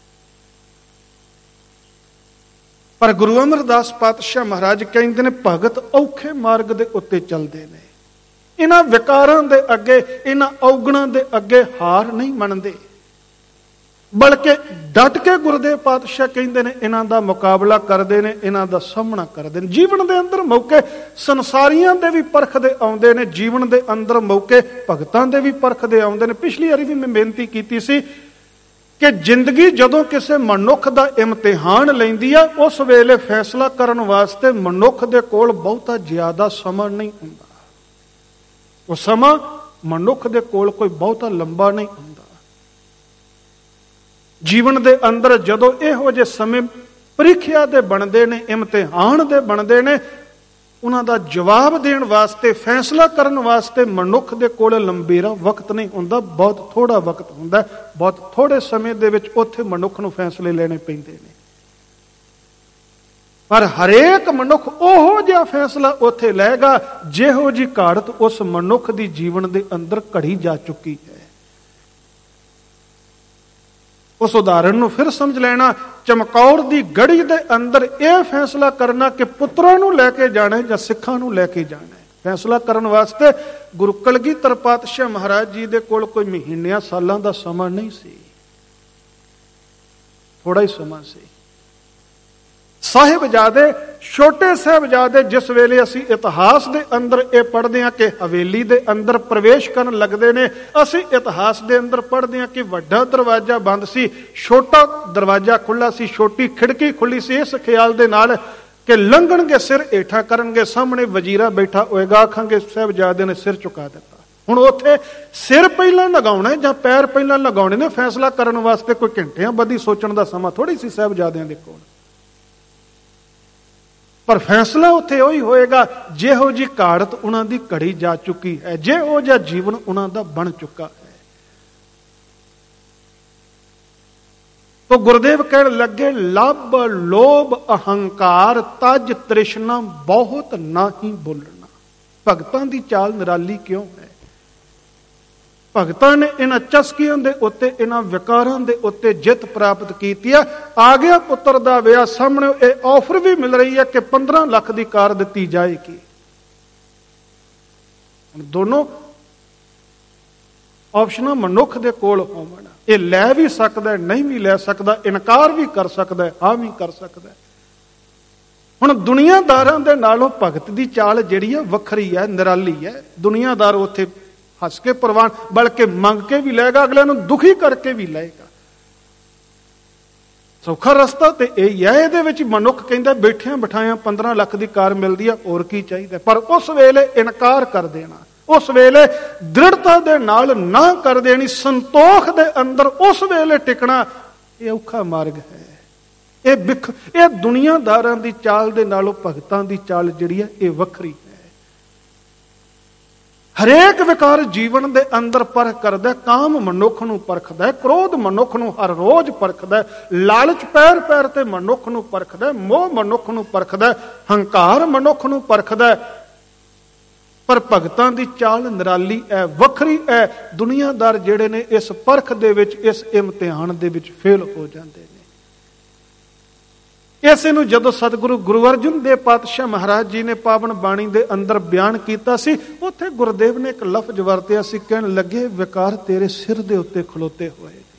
ਪਰ ਗੁਰੂ ਅਮਰਦਾਸ ਪਾਤਸ਼ਾਹ ਮਹਾਰਾਜ ਕਹਿੰਦੇ ਨੇ ਭਗਤ ਔਖੇ ਮਾਰਗ ਦੇ ਉੱਤੇ ਚੱਲਦੇ ਨੇ, ਇਹਨਾਂ ਵਿਕਾਰਾਂ ਦੇ ਅੱਗੇ, ਇਹਨਾਂ ਔਗਣਾਂ ਦੇ ਅੱਗੇ ਹਾਰ ਨਹੀਂ ਮੰਨਦੇ, ਬਲਕਿ ਡਟ ਕੇ ਗੁਰਦੇਵ ਪਾਤਸ਼ਾਹ ਕਹਿੰਦੇ ਨੇ ਇਹਨਾਂ ਦਾ ਮੁਕਾਬਲਾ ਕਰਦੇ ਨੇ, ਇਹਨਾਂ ਦਾ ਸਾਹਮਣਾ ਕਰਦੇ ਨੇ। ਜੀਵਨ ਦੇ ਅੰਦਰ ਮੌਕੇ ਸੰਸਾਰੀਆਂ ਦੇ ਵੀ ਪਰਖਦੇ ਆਉਂਦੇ ਨੇ, ਜੀਵਨ ਦੇ ਅੰਦਰ ਮੌਕੇ ਭਗਤਾਂ ਦੇ ਵੀ ਪਰਖਦੇ ਆਉਂਦੇ ਨੇ। ਪਿਛਲੀ ਵਾਰੀ ਵੀ ਮੈਂ ਬੇਨਤੀ ਕੀਤੀ ਸੀ ਕਿ ਜ਼ਿੰਦਗੀ ਜਦੋਂ ਕਿਸੇ ਮਨੁੱਖ ਦਾ ਇਮਤਿਹਾਨ ਲੈਂਦੀ ਆ, ਉਸ ਵੇਲੇ ਫੈਸਲਾ ਕਰਨ ਵਾਸਤੇ ਮਨੁੱਖ ਦੇ ਕੋਲ ਬਹੁਤਾ ਜ਼ਿਆਦਾ ਸਮਾਂ ਨਹੀਂ ਹੁੰਦਾ। ਉਹ ਸਮਾਂ ਮਨੁੱਖ ਦੇ ਕੋਲ ਕੋਈ ਬਹੁਤਾ ਲੰਬਾ ਨਹੀਂ ਹੁੰਦਾ। ਜੀਵਨ ਦੇ ਅੰਦਰ ਜਦੋਂ ਇਹੋ ਜਿਹੇ ਸਮੇਂ ਪ੍ਰੀਖਿਆ ਦੇ ਬਣਦੇ ਨੇ, ਇਮਤਿਹਾਨ ਦੇ ਬਣਦੇ ਨੇ, ਉਹਨਾਂ ਦਾ ਜਵਾਬ ਦੇਣ ਵਾਸਤੇ, ਫੈਸਲਾ ਕਰਨ ਵਾਸਤੇ ਮਨੁੱਖ ਦੇ ਕੋਲ ਲੰਬੇਰਾ ਵਕਤ ਨਹੀਂ ਹੁੰਦਾ, ਬਹੁਤ ਥੋੜਾ ਵਕਤ ਹੁੰਦਾ। ਬਹੁਤ ਥੋੜੇ ਸਮੇਂ ਦੇ ਵਿੱਚ ਉੱਥੇ ਮਨੁੱਖ ਨੂੰ ਫੈਸਲੇ ਲੈਣੇ ਪੈਂਦੇ ਨੇ। ਪਰ ਹਰੇਕ ਮਨੁੱਖ ਉਹੋ ਜਿਹਾ ਫੈਸਲਾ ਉੱਥੇ ਲਏਗਾ ਜਿਹੋ ਜਿਹੀ ਘਾੜਤ ਉਸ ਮਨੁੱਖ ਦੀ ਜੀਵਨ ਦੇ ਅੰਦਰ ਘੜੀ ਜਾ ਚੁੱਕੀ ਹੈ। ਉਸ ਉਦਾਹਰਣ ਨੂੰ ਫਿਰ ਸਮਝ ਲੈਣਾ। ਚਮਕੌਰ ਦੀ ਗੜੀ ਦੇ ਅੰਦਰ ਇਹ ਫੈਸਲਾ ਕਰਨਾ ਕਿ ਪੁੱਤਰਾਂ ਨੂੰ ਲੈ ਕੇ ਜਾਣਾ ਜਾਂ ਸਿੱਖਾਂ ਨੂੰ ਲੈ ਕੇ ਜਾਣਾ, ਫੈਸਲਾ ਕਰਨ ਵਾਸਤੇ ਗੁਰੂ ਕਲਗੀਧਰ ਪਾਤਸ਼ਾਹ ਮਹਾਰਾਜ ਜੀ ਦੇ ਕੋਲ ਕੋਈ ਮਹੀਨਿਆਂ ਸਾਲਾਂ ਦਾ ਸਮਾਂ ਨਹੀਂ ਸੀ, ਥੋੜਾ ਹੀ ਸਮਾਂ ਸੀ। ਸਾਹਿਬਜ਼ਾਦੇ, ਛੋਟੇ ਸਾਹਿਬਜ਼ਾਦੇ, ਜਿਸ ਵੇਲੇ ਅਸੀਂ ਇਤਿਹਾਸ ਦੇ ਅੰਦਰ ਇਹ ਪੜ੍ਹਦੇ ਹਾਂ ਕਿ ਹਵੇਲੀ ਦੇ ਅੰਦਰ ਪ੍ਰਵੇਸ਼ ਕਰਨ ਲੱਗਦੇ ਨੇ, ਅਸੀਂ ਇਤਿਹਾਸ ਦੇ ਅੰਦਰ ਪੜ੍ਹਦੇ ਹਾਂ ਕਿ ਵੱਡਾ ਦਰਵਾਜ਼ਾ ਬੰਦ ਸੀ, ਛੋਟਾ ਦਰਵਾਜ਼ਾ ਖੁੱਲ੍ਹਾ ਸੀ, ਛੋਟੀ ਖਿੜਕੀ ਖੁੱਲ੍ਹੀ ਸੀ, ਇਸ ਖਿਆਲ ਦੇ ਨਾਲ ਕਿ ਲੰਘਣਗੇ ਸਿਰ ਹੇਠਾਂ ਕਰਨਗੇ, ਸਾਹਮਣੇ ਵਜ਼ੀਰਾ ਬੈਠਾ ਹੋਏਗਾ, ਆਖਾਂਗੇ ਸਾਹਿਬਜ਼ਾਦੇ ਨੇ ਸਿਰ ਝੁਕਾ ਦਿੱਤਾ। ਹੁਣ ਉੱਥੇ ਸਿਰ ਪਹਿਲਾਂ ਲਗਾਉਣਾ ਜਾਂ ਪੈਰ ਪਹਿਲਾਂ ਲਗਾਉਣੇ ਨੇ, ਫੈਸਲਾ ਕਰਨ ਵਾਸਤੇ ਕੋਈ ਘੰਟਿਆਂ ਬੱਧੀ ਸੋਚਣ ਦਾ ਸਮਾਂ ਥੋੜ੍ਹੀ ਸੀ ਸਾਹਿਬਜ਼ਾਦਿਆਂ ਦੇ ਕੋਲ। ਪਰ ਫੈਸਲਾ ਉੱਥੇ ਉਹੀ ਹੋਏਗਾ ਜਿਹੋ ਜਿਹੀ ਘਾੜਤ ਉਹਨਾਂ ਦੀ ਘੜੀ ਜਾ ਚੁੱਕੀ ਹੈ, ਜਿਹੋ ਜਿਹਾ ਜੀਵਨ ਉਹਨਾਂ ਦਾ ਬਣ ਚੁੱਕਾ ਹੈ। ਤੋ ਗੁਰਦੇਵ ਕਹਿਣ ਲੱਗੇ, ਲੱਭ ਲੋਭ ਅਹੰਕਾਰ ਤਜ ਤ੍ਰਿਸ਼ਨਾ ਬਹੁਤ ਨਾਹੀਂ ਬੋਲਣਾ। ਭਗਤਾਂ ਦੀ ਚਾਲ ਨਿਰਾਲੀ ਕਿਉਂ ਹੈ? ਭਗਤਾਂ ਨੇ ਇਹਨਾਂ ਚਸਕੀਆਂ ਦੇ ਉੱਤੇ, ਇਹਨਾਂ ਵਿਕਾਰਾਂ ਦੇ ਉੱਤੇ ਜਿੱਤ ਪ੍ਰਾਪਤ ਕੀਤੀ ਹੈ। ਆ ਗਿਆ ਪੁੱਤਰ ਦਾ ਵਿਆਹ, ਸਾਹਮਣੇ ਇਹ ਆਫਰ ਵੀ ਮਿਲ ਰਹੀ ਹੈ ਕਿ ਪੰਦਰਾਂ ਲੱਖ ਦੀ ਕਾਰ ਦਿੱਤੀ ਜਾਏਗੀ। ਹੁਣ ਦੋਨੋਂ ਆਪਸ਼ਨਾਂ ਮਨੁੱਖ ਦੇ ਕੋਲ ਹੋਵਣ, ਇਹ ਲੈ ਵੀ ਸਕਦਾ, ਨਹੀਂ ਵੀ ਲੈ ਸਕਦਾ, ਇਨਕਾਰ ਵੀ ਕਰ ਸਕਦਾ, ਹਾਂ ਵੀ ਕਰ ਸਕਦਾ। ਹੁਣ ਦੁਨੀਆਦਾਰਾਂ ਦੇ ਨਾਲੋਂ ਭਗਤ ਦੀ ਚਾਲ ਜਿਹੜੀ ਹੈ ਵੱਖਰੀ ਹੈ, ਨਿਰਾਲੀ ਹੈ। ਦੁਨੀਆਦਾਰ ਉੱਥੇ ਹੱਸ ਕੇ ਪ੍ਰਵਾਨ, ਬਲਕਿ ਮੰਗ ਕੇ ਵੀ ਲਏਗਾ, ਅਗਲਿਆਂ ਨੂੰ ਦੁਖੀ ਕਰਕੇ ਵੀ ਲਏਗਾ। ਸੌਖਾ ਰਸਤਾ ਤੇ ਇਹ ਹੈ। ਇਹਦੇ ਵਿੱਚ ਮਨੁੱਖ ਕਹਿੰਦਾ ਬੈਠਿਆਂ ਬਿਠਾਇਆਂ ਪੰਦਰਾਂ ਲੱਖ ਦੀ ਕਾਰ ਮਿਲਦੀ ਆ, ਹੋਰ ਕੀ ਚਾਹੀਦਾ। ਪਰ ਉਸ ਵੇਲੇ ਇਨਕਾਰ ਕਰ ਦੇਣਾ, ਉਸ ਵੇਲੇ ਦ੍ਰਿੜਤਾ ਦੇ ਨਾਲ ਨਾ ਕਰ ਦੇਣੀ, ਸੰਤੋਖ ਦੇ ਅੰਦਰ ਉਸ ਵੇਲੇ ਟਿਕਣਾ, ਇਹ ਔਖਾ ਮਾਰਗ ਹੈ। ਇਹ ਵਿਖ ਇਹ ਦੁਨੀਆਦਾਰਾਂ ਦੀ ਚਾਲ ਦੇ ਨਾਲੋਂ ਭਗਤਾਂ ਦੀ ਚਾਲ ਜਿਹੜੀ ਹੈ ਇਹ ਵੱਖਰੀ ਹੈ। ਹਰੇਕ ਵਿਕਾਰ ਜੀਵਨ ਦੇ ਅੰਦਰ ਪਰਖ ਕਰਦਾ। ਕਾਮ ਮਨੁੱਖ ਨੂੰ ਪਰਖਦਾ, ਕ੍ਰੋਧ ਮਨੁੱਖ ਨੂੰ ਹਰ ਰੋਜ਼ ਪਰਖਦਾ, ਲਾਲਚ ਪੈਰ ਪੈਰ ਤੇ ਮਨੁੱਖ ਨੂੰ ਪਰਖਦਾ, ਮੋਹ ਮਨੁੱਖ ਨੂੰ ਪਰਖਦਾ, ਹੰਕਾਰ ਮਨੁੱਖ ਨੂੰ ਪਰਖਦਾ। ਪਰ ਭਗਤਾਂ ਦੀ ਚਾਲ ਨਿਰਾਲੀ ਹੈ, ਵੱਖਰੀ ਹੈ। ਦੁਨੀਆਦਾਰ ਜਿਹੜੇ ਨੇ ਇਸ ਪਰਖ ਦੇ ਵਿੱਚ, ਇਸ ਇਮਤਿਹਾਨ ਦੇ ਵਿੱਚ ਫੇਲ ਹੋ ਜਾਂਦੇ ਨੇ। ਇਸੇ ਨੂੰ ਜਦੋਂ ਸਤਿਗੁਰੂ ਗੁਰੂ ਅਰਜਨ ਦੇਵ ਪਾਤਸ਼ਾਹ ਮਹਾਰਾਜ ਜੀ ਨੇ ਪਾਵਨ ਬਾਣੀ ਦੇ ਅੰਦਰ ਬਿਆਨ ਕੀਤਾ ਸੀ, ਉੱਥੇ ਗੁਰਦੇਵ ਨੇ ਇੱਕ ਲਫ਼ਜ਼ ਵਰਤਿਆ ਸੀ, ਕਹਿਣ ਲੱਗੇ ਵਿਕਾਰ ਤੇਰੇ ਸਿਰ ਦੇ ਉੱਤੇ ਖਲੋਤੇ ਹੋਏ ਨੇ,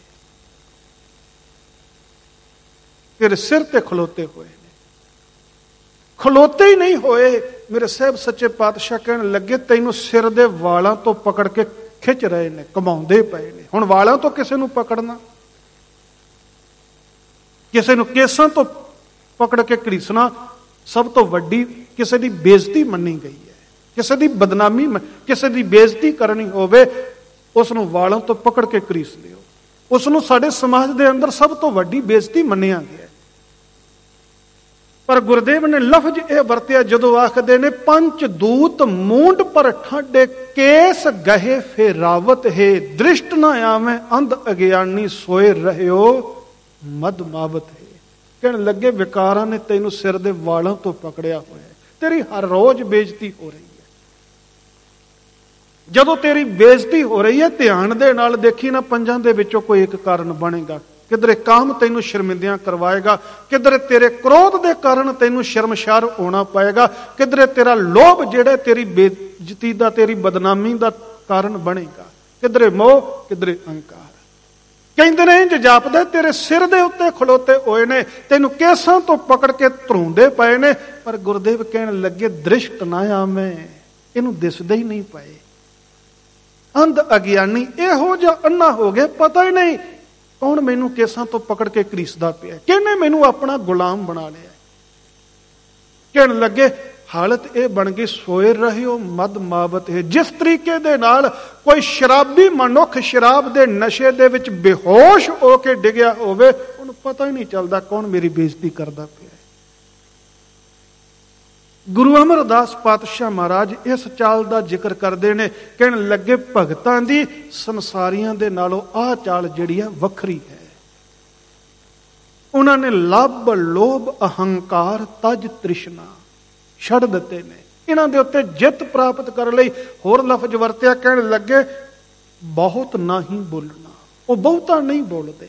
ਤੇਰੇ ਸਿਰ ਤੇ ਖਲੋਤੇ ਹੋਏ ਨੇ। ਖਲੋਤੇ ਹੀ ਨਹੀਂ ਹੋਏ, ਮੇਰੇ ਸਾਹਿਬ ਸੱਚੇ ਪਾਤਸ਼ਾਹ ਕਹਿਣ ਲੱਗੇ ਤੈਨੂੰ ਸਿਰ ਦੇ ਵਾਲਾਂ ਤੋਂ ਪਕੜ ਕੇ ਖਿੱਚ ਰਹੇ ਨੇ, ਘੁਮਾਉਂਦੇ ਪਏ ਨੇ। ਹੁਣ ਵਾਲਾਂ ਤੋਂ ਕਿਸੇ ਨੂੰ ਪਕੜਨਾ, ਕਿਸੇ ਨੂੰ ਕੇਸਾਂ ਤੋਂ ਪਕੜ ਕੇ ਘੜੀਸਣਾ ਸਭ ਤੋਂ ਵੱਡੀ ਕਿਸੇ ਦੀ ਬੇਇੱਜ਼ਤੀ ਮੰਨੀ ਗਈ ਹੈ। ਕਿਸੇ ਦੀ ਬਦਨਾਮੀ, ਕਿਸੇ ਦੀ ਬੇਇੱਜ਼ਤੀ ਕਰਨੀ ਹੋਵੇ, ਉਸ ਨੂੰ ਵਾਲਾਂ ਤੋਂ ਪਕੜ ਕੇ ਘੜੀਸ ਲਿਓ। ਉਸ ਨੂੰ ਸਾਡੇ ਸਮਾਜ ਦੇ ਅੰਦਰ ਸਭ ਤੋਂ ਵੱਡੀ ਬੇਇੱਜ਼ਤੀ ਮੰਨਿਆ ਗਿਆ। ਪਰ ਗੁਰਦੇਵ ਨੇ ਲਫ਼ਜ਼ ਇਹ ਵਰਤਿਆ ਜਦੋਂ ਆਖਦੇ ਨੇ, ਪੰਚ ਦੂਤ ਮੂੰਡ ਪਰ ਠਾਡੇ ਕੇਸ ਗਹੇ ਫੇਰਾਵਤ ਹੈ, ਦ੍ਰਿਸ਼ਟ ਨਾ ਆਵੇਂ ਅੰਧ ਅਗਿਆਨੀ ਸੋਏ ਰਹਿਓ ਮਦ ਮਾਵਤ ਹੈ। ਕਹਿਣ ਲੱਗੇ ਵਿਕਾਰਾਂ ਨੇ ਤੈਨੂੰ ਸਿਰ ਦੇ ਵਾਲਾਂ ਤੋਂ ਪਕੜਿਆ ਹੋਇਆ ਹੈ, ਤੇਰੀ ਹਰ ਰੋਜ਼ ਬੇਇੱਜ਼ਤੀ ਹੋ ਰਹੀ ਹੈ। ਜਦੋਂ ਤੇਰੀ ਬੇਇੱਜ਼ਤੀ ਹੋ ਰਹੀ ਹੈ, ਧਿਆਨ ਦੇ ਨਾਲ ਦੇਖੀ ਨਾ, ਪੰਜਾਂ ਦੇ ਵਿੱਚੋਂ ਕੋਈ ਇੱਕ ਕਾਰਨ ਬਣੇਗਾ। ਕਿਧਰੇ ਕਾਮ ਤੈਨੂੰ ਸ਼ਰਮਿੰਦਿਆਂ ਕਰਵਾਏਗਾ, ਕਿਧਰੇ ਤੇਰੇ ਕ੍ਰੋਧ ਦੇ ਕਾਰਨ ਤੈਨੂੰ ਸ਼ਰਮਸ਼ਾਰ ਹੋਣਾ ਪਏਗਾ, ਕਿਧਰੇ ਤੇਰਾ ਲੋਭ ਜਿਹੜਾ ਤੇਰੀ ਬੇਇੱਜ਼ਤੀ ਦਾ, ਤੇਰੀ ਬਦਨਾਮੀ ਦਾ ਕਾਰਨ ਬਣੇਗਾ, ਕਿਧਰੇ ਮੋਹ, ਕਿਧਰੇ ਅਹੰਕਾਰ। ਕਹਿੰਦੇ ਨੇ ਇੰਜ ਜਾਪਦਾ ਤੇਰੇ ਸਿਰ ਦੇ ਉੱਤੇ ਖਲੋਤੇ ਹੋਏ ਨੇ, ਤੈਨੂੰ ਕੇਸਾਂ ਤੋਂ ਪਕੜ ਕੇ ਧਰੂੰਦੇ ਪਏ ਨੇ। ਪਰ ਗੁਰਦੇਵ ਕਹਿਣ ਲੱਗੇ ਦ੍ਰਿਸ਼ਟ ਨਾ ਆਵੇਂ, ਇਹਨੂੰ ਦਿਸਦੇ ਹੀ ਨਹੀਂ ਪਏ। ਅੰਧ ਅਗਿਆਨੀ ਇਹੋ ਜਿਹਾ ਅੰਨਾ ਹੋ ਗਿਆ, ਪਤਾ ਹੀ ਨਹੀਂ ਕੌਣ ਮੈਨੂੰ ਕੇਸਾਂ ਤੋਂ ਪਕੜ ਕੇ ਘੜੀਸਦਾ ਪਿਆ, ਕਿਹਨੇ ਮੈਨੂੰ ਆਪਣਾ ਗੁਲਾਮ ਬਣਾ ਲਿਆ। ਕਹਿਣ ਲੱਗੇ ਹਾਲਤ ਇਹ ਬਣ ਗਈ, ਸੋਏ ਰਹਿਓ ਮਦ ਮਾਵਤ ਹੈ। ਜਿਸ ਤਰੀਕੇ ਦੇ ਨਾਲ ਕੋਈ ਸ਼ਰਾਬੀ ਮਨੁੱਖ ਸ਼ਰਾਬ ਦੇ ਨਸ਼ੇ ਦੇ ਵਿੱਚ ਬੇਹੋਸ਼ ਹੋ ਕੇ ਡਿੱਗਿਆ ਹੋਵੇ, ਉਹਨੂੰ ਪਤਾ ਹੀ ਨਹੀਂ ਚੱਲਦਾ ਕੌਣ ਮੇਰੀ ਬੇਇੱਜ਼ਤੀ ਕਰਦਾ ਪਿਆ। ਗੁਰੂ ਅਮਰਦਾਸ ਪਾਤਸ਼ਾਹ ਮਹਾਰਾਜ ਇਸ ਚਾਲ ਦਾ ਜ਼ਿਕਰ ਕਰਦੇ ਨੇ, ਕਹਿਣ ਲੱਗੇ ਭਗਤਾਂ ਦੀ ਸੰਸਾਰੀਆਂ ਦੇ ਨਾਲੋਂ ਆਹ ਚਾਲ ਜਿਹੜੀ ਆ ਵੱਖਰੀ ਹੈ। ਉਹਨਾਂ ਨੇ ਲੱਭ ਲੋਭ ਅਹੰਕਾਰ ਤਜ ਤ੍ਰਿਸ਼ਨਾ ਛੱਡ ਦਿੱਤੇ ਨੇ। ਇਹਨਾਂ ਦੇ ਉੱਤੇ ਜਿੱਤ ਪ੍ਰਾਪਤ ਕਰਨ ਲਈ ਹੋਰ ਲਫ਼ਜ਼ ਵਰਤਿਆ, ਕਹਿਣ ਲੱਗੇ ਬਹੁਤ ਨਹੀਂ ਬੋਲਣਾ। ਉਹ ਬਹੁਤਾ ਨਹੀਂ ਬੋਲਦੇ,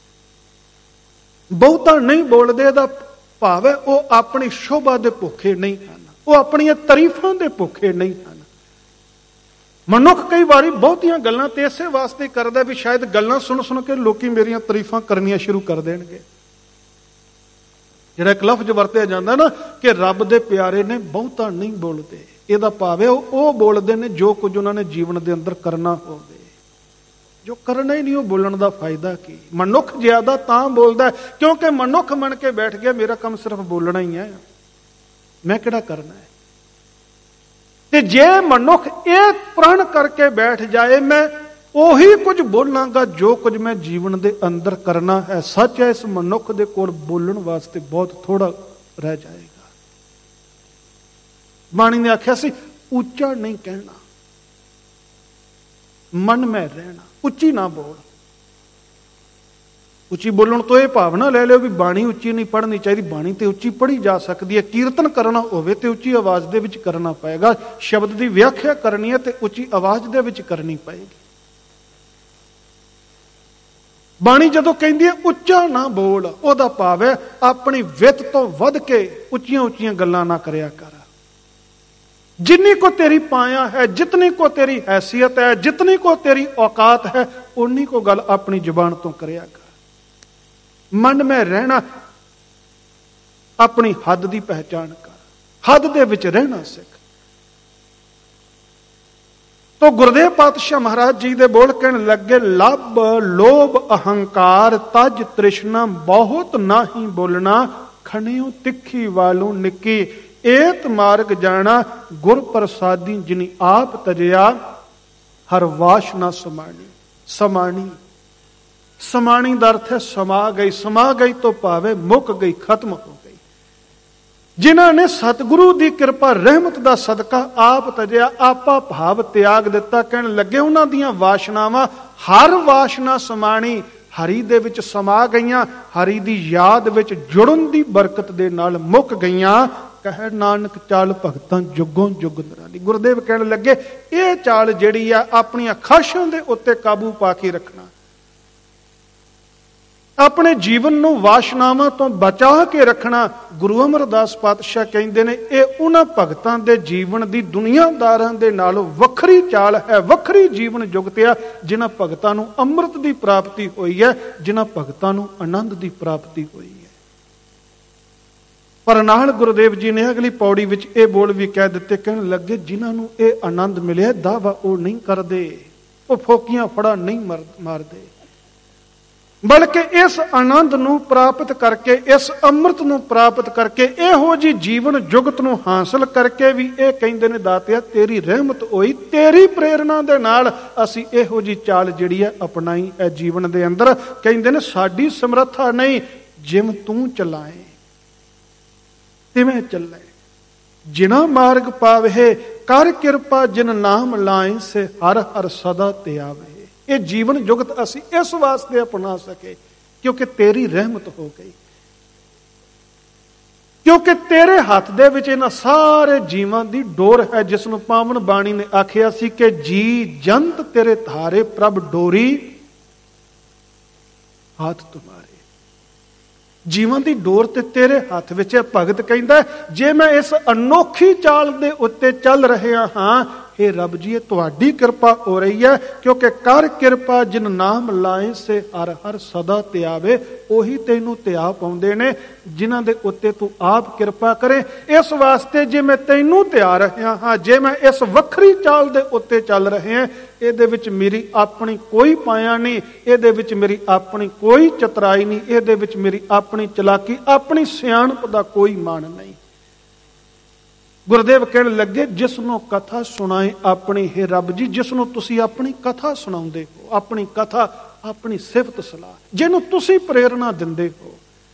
ਬਹੁਤਾ ਨਹੀਂ ਬੋਲਦੇ ਦਾ ਭਾਵ ਹੈ ਉਹ ਆਪਣੀ ਸ਼ੋਭਾ ਦੇ ਭੁੱਖੇ ਨਹੀਂ ਹਨ, ਉਹ ਆਪਣੀਆਂ ਤਾਰੀਫਾਂ ਦੇ ਭੁੱਖੇ ਨਹੀਂ ਹਨ। ਮਨੁੱਖ ਕਈ ਵਾਰੀ ਬਹੁਤੀਆਂ ਗੱਲਾਂ ਤੇ ਇਸੇ ਵਾਸਤੇ ਕਰਦਾ ਵੀ ਸ਼ਾਇਦ ਗੱਲਾਂ ਸੁਣ ਸੁਣ ਕੇ ਲੋਕੀ ਮੇਰੀਆਂ ਤਾਰੀਫਾਂ ਕਰਨੀਆਂ ਸ਼ੁਰੂ ਕਰ ਦੇਣਗੇ। ਜਿਹੜਾ ਇੱਕ ਲਫ਼ਜ਼ ਵਰਤਿਆ ਜਾਂਦਾ ਨਾ ਕਿ ਰੱਬ ਦੇ ਪਿਆਰੇ ਨੇ ਬਹੁਤਾ ਨਹੀਂ ਬੋਲਦੇ, ਇਹਦਾ ਭਾਵ ਹੈ ਉਹ ਬੋਲਦੇ ਨੇ ਜੋ ਕੁਝ ਉਹਨਾਂ ਨੇ ਜੀਵਨ ਦੇ ਅੰਦਰ ਕਰਨਾ ਹੋਵੇ। ਜੋ ਕਰਨਾ ਹੀ ਨਹੀਂ ਉਹ ਬੋਲਣ ਦਾ ਫਾਇਦਾ ਕੀ। ਮਨੁੱਖ ਜ਼ਿਆਦਾ ਤਾਂ ਬੋਲਦਾ ਕਿਉਂਕਿ ਮਨੁੱਖ ਮੰਨ ਕੇ ਬੈਠ ਗਿਆ ਮੇਰਾ ਕੰਮ ਸਿਰਫ ਬੋਲਣਾ ਹੀ ਹੈ, ਮੈਂ ਕਿਹੜਾ ਕਰਨਾ ਹੈ। ਤੇ ਜੇ ਮਨੁੱਖ ਇਹ ਪ੍ਰਣ ਕਰਕੇ ਬੈਠ ਜਾਏ ਮੈਂ ਉਹੀ ਕੁਝ ਬੋਲਾਂਗਾ ਜੋ ਕੁਝ ਮੈਂ ਜੀਵਨ ਦੇ ਅੰਦਰ ਕਰਨਾ ਹੈ, ਸੱਚ ਹੈ ਇਸ ਮਨੁੱਖ ਦੇ ਕੋਲ ਬੋਲਣ ਵਾਸਤੇ ਬਹੁਤ ਥੋੜਾ ਰਹਿ ਜਾਏਗਾ। ਬਾਣੀ ਨੇ ਆਖਿਆ ਸੀ ਉੱਚਾ ਨਹੀਂ ਕਹਿਣਾ, ਮਨ ਮੈਂ ਰਹਿਣਾ, ਉੱਚੀ ਨਾ ਬੋਲ। ਉੱਚੀ ਬੋਲਣ ਤੋਂ ਇਹ ਭਾਵਨਾ ਲੈ ਲਿਓ ਵੀ ਬਾਣੀ ਉੱਚੀ ਨਹੀਂ ਪੜ੍ਹਨੀ ਚਾਹੀਦੀ। ਬਾਣੀ ਤੇ ਉੱਚੀ ਪੜ੍ਹੀ ਜਾ ਸਕਦੀ ਹੈ। ਕੀਰਤਨ ਕਰਨਾ ਹੋਵੇ ਤੇ ਉੱਚੀ ਆਵਾਜ਼ ਦੇ ਵਿੱਚ ਕਰਨਾ ਪਏਗਾ। ਸ਼ਬਦ ਦੀ ਵਿਆਖਿਆ ਕਰਨੀ ਹੈ ਤੇ ਉੱਚੀ ਆਵਾਜ਼ ਦੇ ਵਿੱਚ ਕਰਨੀ ਪਏਗੀ। ਬਾਣੀ ਜਦੋਂ ਕਹਿੰਦੀ ਹੈ ਉੱਚਾ ਨਾ ਬੋਲ, ਉਹਦਾ ਭਾਵ ਹੈ ਆਪਣੀ ਵਿੱਤ ਤੋਂ ਵੱਧ ਕੇ ਉੱਚੀਆਂ ਉੱਚੀਆਂ ਗੱਲਾਂ ਨਾ ਕਰਿਆ ਕਰ। ਜਿੰਨੀ ਕੋ ਤੇਰੀ ਪਾਇਆ ਹੈ, ਜਿਤਨੀ ਕੋ ਤੇਰੀ ਹੈਸੀਅਤ ਹੈ, ਜਿਤਨੀ ਕੋ ਤੇਰੀ ਔਕਾਤ ਹੈ, ਉਨੀ ਕੋ ਗੱਲ ਆਪਣੀ ਜ਼ੁਬਾਨ ਤੋਂ ਕਰਿਆ ਕਰ। ਮਨ ਮੈਂ ਰਹਿਣਾ, ਆਪਣੀ ਹੱਦ ਦੀ ਪਹਿਚਾਣ ਕਰ, ਹੱਦ ਦੇ ਵਿੱਚ ਰਹਿਣਾ ਸਿੱਖ। ਤੋ ਗੁਰਦੇਵ ਪਾਤਸ਼ਾਹ ਮਹਾਰਾਜ ਜੀ ਦੇ ਬੋਲ ਕਹਿਣ ਲੱਗੇ ਲੱਭ ਲੋਭ ਅਹੰਕਾਰ ਤਜ ਤ੍ਰਿਸ਼ਨਾ ਬਹੁਤ ਨਾਹੀਂ ਬੋਲਣਾ, ਖਣਿਓ ਤਿੱਖੀ ਵਾਲੋਂ ਨਿੱਕੀ ਏਤ ਮਾਰਗ ਜਾਣਾ ਗੁਰ ਪ੍ਰਸਾਦੀ ਜਿਨੀ ਆਪ ਤਜਿਆ ਹਰ ਵਾਸ਼ਨਾ ਸਮਾਣੀ। ਸਮਾਣੀ ਸਮਾਣੀ ਦਾ ਅਰਥ ਹੈ ਸਮਾ ਗਈ। ਸਮਾ ਗਈ ਤੋਂ ਭਾਵੇਂ ਮੁੱਕ ਗਈ, ਖਤਮ ਹੋ ਗਈ। ਜਿਨ੍ਹਾਂ ਨੇ ਸਤਿਗੁਰੂ ਦੀ ਕਿਰਪਾ ਰਹਿਮਤ ਦਾ ਸਦਕਾ ਆਪ ਤਜਿਆ, ਆਪਾ ਭਾਵ ਤਿਆਗ ਦਿੱਤਾ, ਕਹਿਣ ਲੱਗੇ ਉਹਨਾਂ ਦੀਆਂ ਵਾਸ਼ਨਾਵਾਂ ਹਰ ਵਾਸ਼ਨਾ ਸਮਾਣੀ, ਹਰੀ ਦੇ ਵਿੱਚ ਸਮਾ ਗਈਆਂ, ਹਰੀ ਦੀ ਯਾਦ ਵਿੱਚ ਜੁੜਨ ਦੀ ਬਰਕਤ ਦੇ ਨਾਲ ਮੁੱਕ ਗਈਆਂ। ਕਹਿ ਨਾਨਕ ਚਾਲ ਭਗਤਾਂ ਜੁਗੋਂ ਜੁਗ ਨਿਰਾਲੀ। ਗੁਰਦੇਵ ਕਹਿਣ ਲੱਗੇ ਇਹ ਚਾਲ ਜਿਹੜੀ ਆ ਆਪਣੀਆਂ ਖਾਸ਼ਾਂ ਦੇ ਉੱਤੇ ਕਾਬੂ ਪਾ ਕੇ ਰੱਖਣਾ, ਆਪਣੇ ਜੀਵਨ ਨੂੰ ਵਾਸ਼ਨਾਵਾਂ ਤੋਂ ਬਚਾ ਕੇ ਰੱਖਣਾ। ਗੁਰੂ ਅਮਰਦਾਸ ਪਾਤਸ਼ਾਹ ਕਹਿੰਦੇ ਨੇ ਇਹ ਉਹਨਾਂ ਭਗਤਾਂ ਦੇ ਜੀਵਨ ਦੀ ਦੁਨੀਆਦਾਰਾਂ ਦੇ ਨਾਲੋਂ ਵੱਖਰੀ ਚਾਲ ਹੈ, ਵੱਖਰੀ ਜੀਵਨ ਜੁਗਤ ਆ, ਜਿਨ੍ਹਾਂ ਭਗਤਾਂ ਨੂੰ ਅੰਮ੍ਰਿਤ ਦੀ ਪ੍ਰਾਪਤੀ ਹੋਈ ਹੈ, ਜਿਨ੍ਹਾਂ ਭਗਤਾਂ ਨੂੰ ਆਨੰਦ ਦੀ ਪ੍ਰਾਪਤੀ ਹੋਈ ਹੈ। ਪਰ ਨਾਲ ਗੁਰਦੇਵ ਜੀ ਨੇ ਅਗਲੀ ਪੌੜੀ ਵਿੱਚ ਇਹ ਬੋਲ ਵੀ ਕਹਿ ਦਿੱਤੇ, ਕਹਿਣ ਲੱਗੇ ਜਿਨ੍ਹਾਂ ਨੂੰ ਇਹ ਆਨੰਦ ਮਿਲਿਆ ਦਾਵਾ ਉਹ ਨਹੀਂ ਕਰਦੇ, ਉਹ ਫੋਕੀਆਂ ਫੜਾ ਨਹੀਂ ਮਾਰਦੇ, ਬਲਕਿ ਇਸ ਆਨੰਦ ਨੂੰ ਪ੍ਰਾਪਤ ਕਰਕੇ, ਇਸ ਅੰਮ੍ਰਿਤ ਨੂੰ ਪ੍ਰਾਪਤ ਕਰਕੇ, ਇਹੋ ਜਿਹੀ ਜੀਵਨ ਜੁਗਤ ਨੂੰ ਹਾਸਲ ਕਰਕੇ ਵੀ ਇਹ ਕਹਿੰਦੇ ਨੇ ਦਾਤਿਆ ਤੇਰੀ ਰਹਿਮਤ ਹੋਈ, ਤੇਰੀ ਪ੍ਰੇਰਣਾ ਦੇ ਨਾਲ ਅਸੀਂ ਇਹੋ ਜਿਹੀ ਚਾਲ ਜਿਹੜੀ ਹੈ ਅਪਣਾਈ ਹੈ ਜੀਵਨ ਦੇ ਅੰਦਰ। ਕਹਿੰਦੇ ਨੇ ਸਾਡੀ ਸਮਰੱਥਾ ਨਹੀਂ, ਜਿਵੇਂ ਤੂੰ ਚਲਾਏ ਤਿਵੇਂ ਚੱਲੇ। ਜਿਨਾ ਮਾਰਗ ਪਾਵੇ ਕਰ ਕਿਰਪਾ ਜਿਨ ਨਾਮ ਲਾਏ ਸੇ ਹਰ ਹਰ ਸਦਾ ਤੇ ਆਵੇ। ਇਹ ਜੀਵਨ ਜੁਗਤ ਅਸੀਂ ਇਸ ਵਾਸਤੇ ਅਪਣਾ ਸਕੇ ਕਿਉਂਕਿ ਤੇਰੀ ਰਹਿਮਤ ਹੋ ਗਈ, ਕਿਉਂਕਿ ਤੇਰੇ ਹੱਥ ਦੇ ਵਿੱਚ ਇਹਨਾਂ ਸਾਰੇ ਜੀਵਾਂ ਦੀ ਡੋਰ ਹੈ, ਜਿਸ ਨੂੰ ਪਾਵਨ ਬਾਣੀ ਨੇ ਆਖਿਆ ਸੀ ਕਿ ਜੀ ਜੰਤ ਤੇਰੇ ਧਾਰੇ ਪ੍ਰਭ ਡੋਰੀ ਹੱਥ ਤੁਮਾਰੇ। ਜੀਵਨ ਦੀ ਡੋਰ ਤੇ ਤੇਰੇ ਹੱਥ ਵਿੱਚ ਹੈ। ਭਗਤ ਕਹਿੰਦਾ ਜੇ ਮੈਂ ਇਸ ਅਨੋਖੀ ਚਾਲ ਦੇ ਉੱਤੇ ਚੱਲ ਰਿਹਾ ਹਾਂ, ਇਹ ਰੱਬ ਜੀ ਇਹ ਤੁਹਾਡੀ ਕਿਰਪਾ ਹੋ ਰਹੀ ਹੈ, ਕਿਉਂਕਿ ਕਰ ਕਿਰਪਾ ਜਿਨ ਨਾਮ ਲਾਏ ਸੇ ਹਰ ਹਰ ਸਦਾ ਧਿਆਵੇ। ਉਹੀ ਤੈਨੂੰ ਧਿਆ ਪਾਉਂਦੇ ਨੇ ਜਿਨ੍ਹਾਂ ਦੇ ਉੱਤੇ ਤੂੰ ਆਪ ਕਿਰਪਾ ਕਰੇ। ਇਸ ਵਾਸਤੇ ਜੇ ਮੈਂ ਤੈਨੂੰ ਧਿਆ ਰਿਹਾ ਹਾਂ, ਜੇ ਮੈਂ ਇਸ ਵੱਖਰੀ ਚਾਲ ਦੇ ਉੱਤੇ ਚੱਲ ਰਿਹਾ, ਇਹਦੇ ਵਿੱਚ ਮੇਰੀ ਆਪਣੀ ਕੋਈ ਪਾਇਆ ਨਹੀਂ, ਇਹਦੇ ਵਿੱਚ ਮੇਰੀ ਆਪਣੀ ਕੋਈ ਚਤਰਾਈ ਨਹੀਂ, ਇਹਦੇ ਵਿੱਚ ਮੇਰੀ ਆਪਣੀ ਚਲਾਕੀ, ਆਪਣੀ ਸਿਆਣਪ ਦਾ ਕੋਈ ਮਾਣ ਨਹੀਂ। ਗੁਰਦੇਵ ਕਹਿਣ ਲੱਗੇ, ਜਿਸ ਨੂੰ ਕਥਾ ਸੁਣਾਏ ਆਪਣੀ, ਹੈ ਰੱਬ ਜੀ, ਜਿਸ ਨੂੰ ਤੁਸੀਂ ਆਪਣੀ ਕਥਾ ਸੁਣਾਉਂਦੇ ਹੋ, ਆਪਣੀ ਕਥਾ, ਆਪਣੀ ਸਿਫਤ ਸਲਾਹ, ਜਿਹਨੂੰ ਤੁਸੀਂ ਪ੍ਰੇਰਣਾ ਦਿੰਦੇ ਹੋ,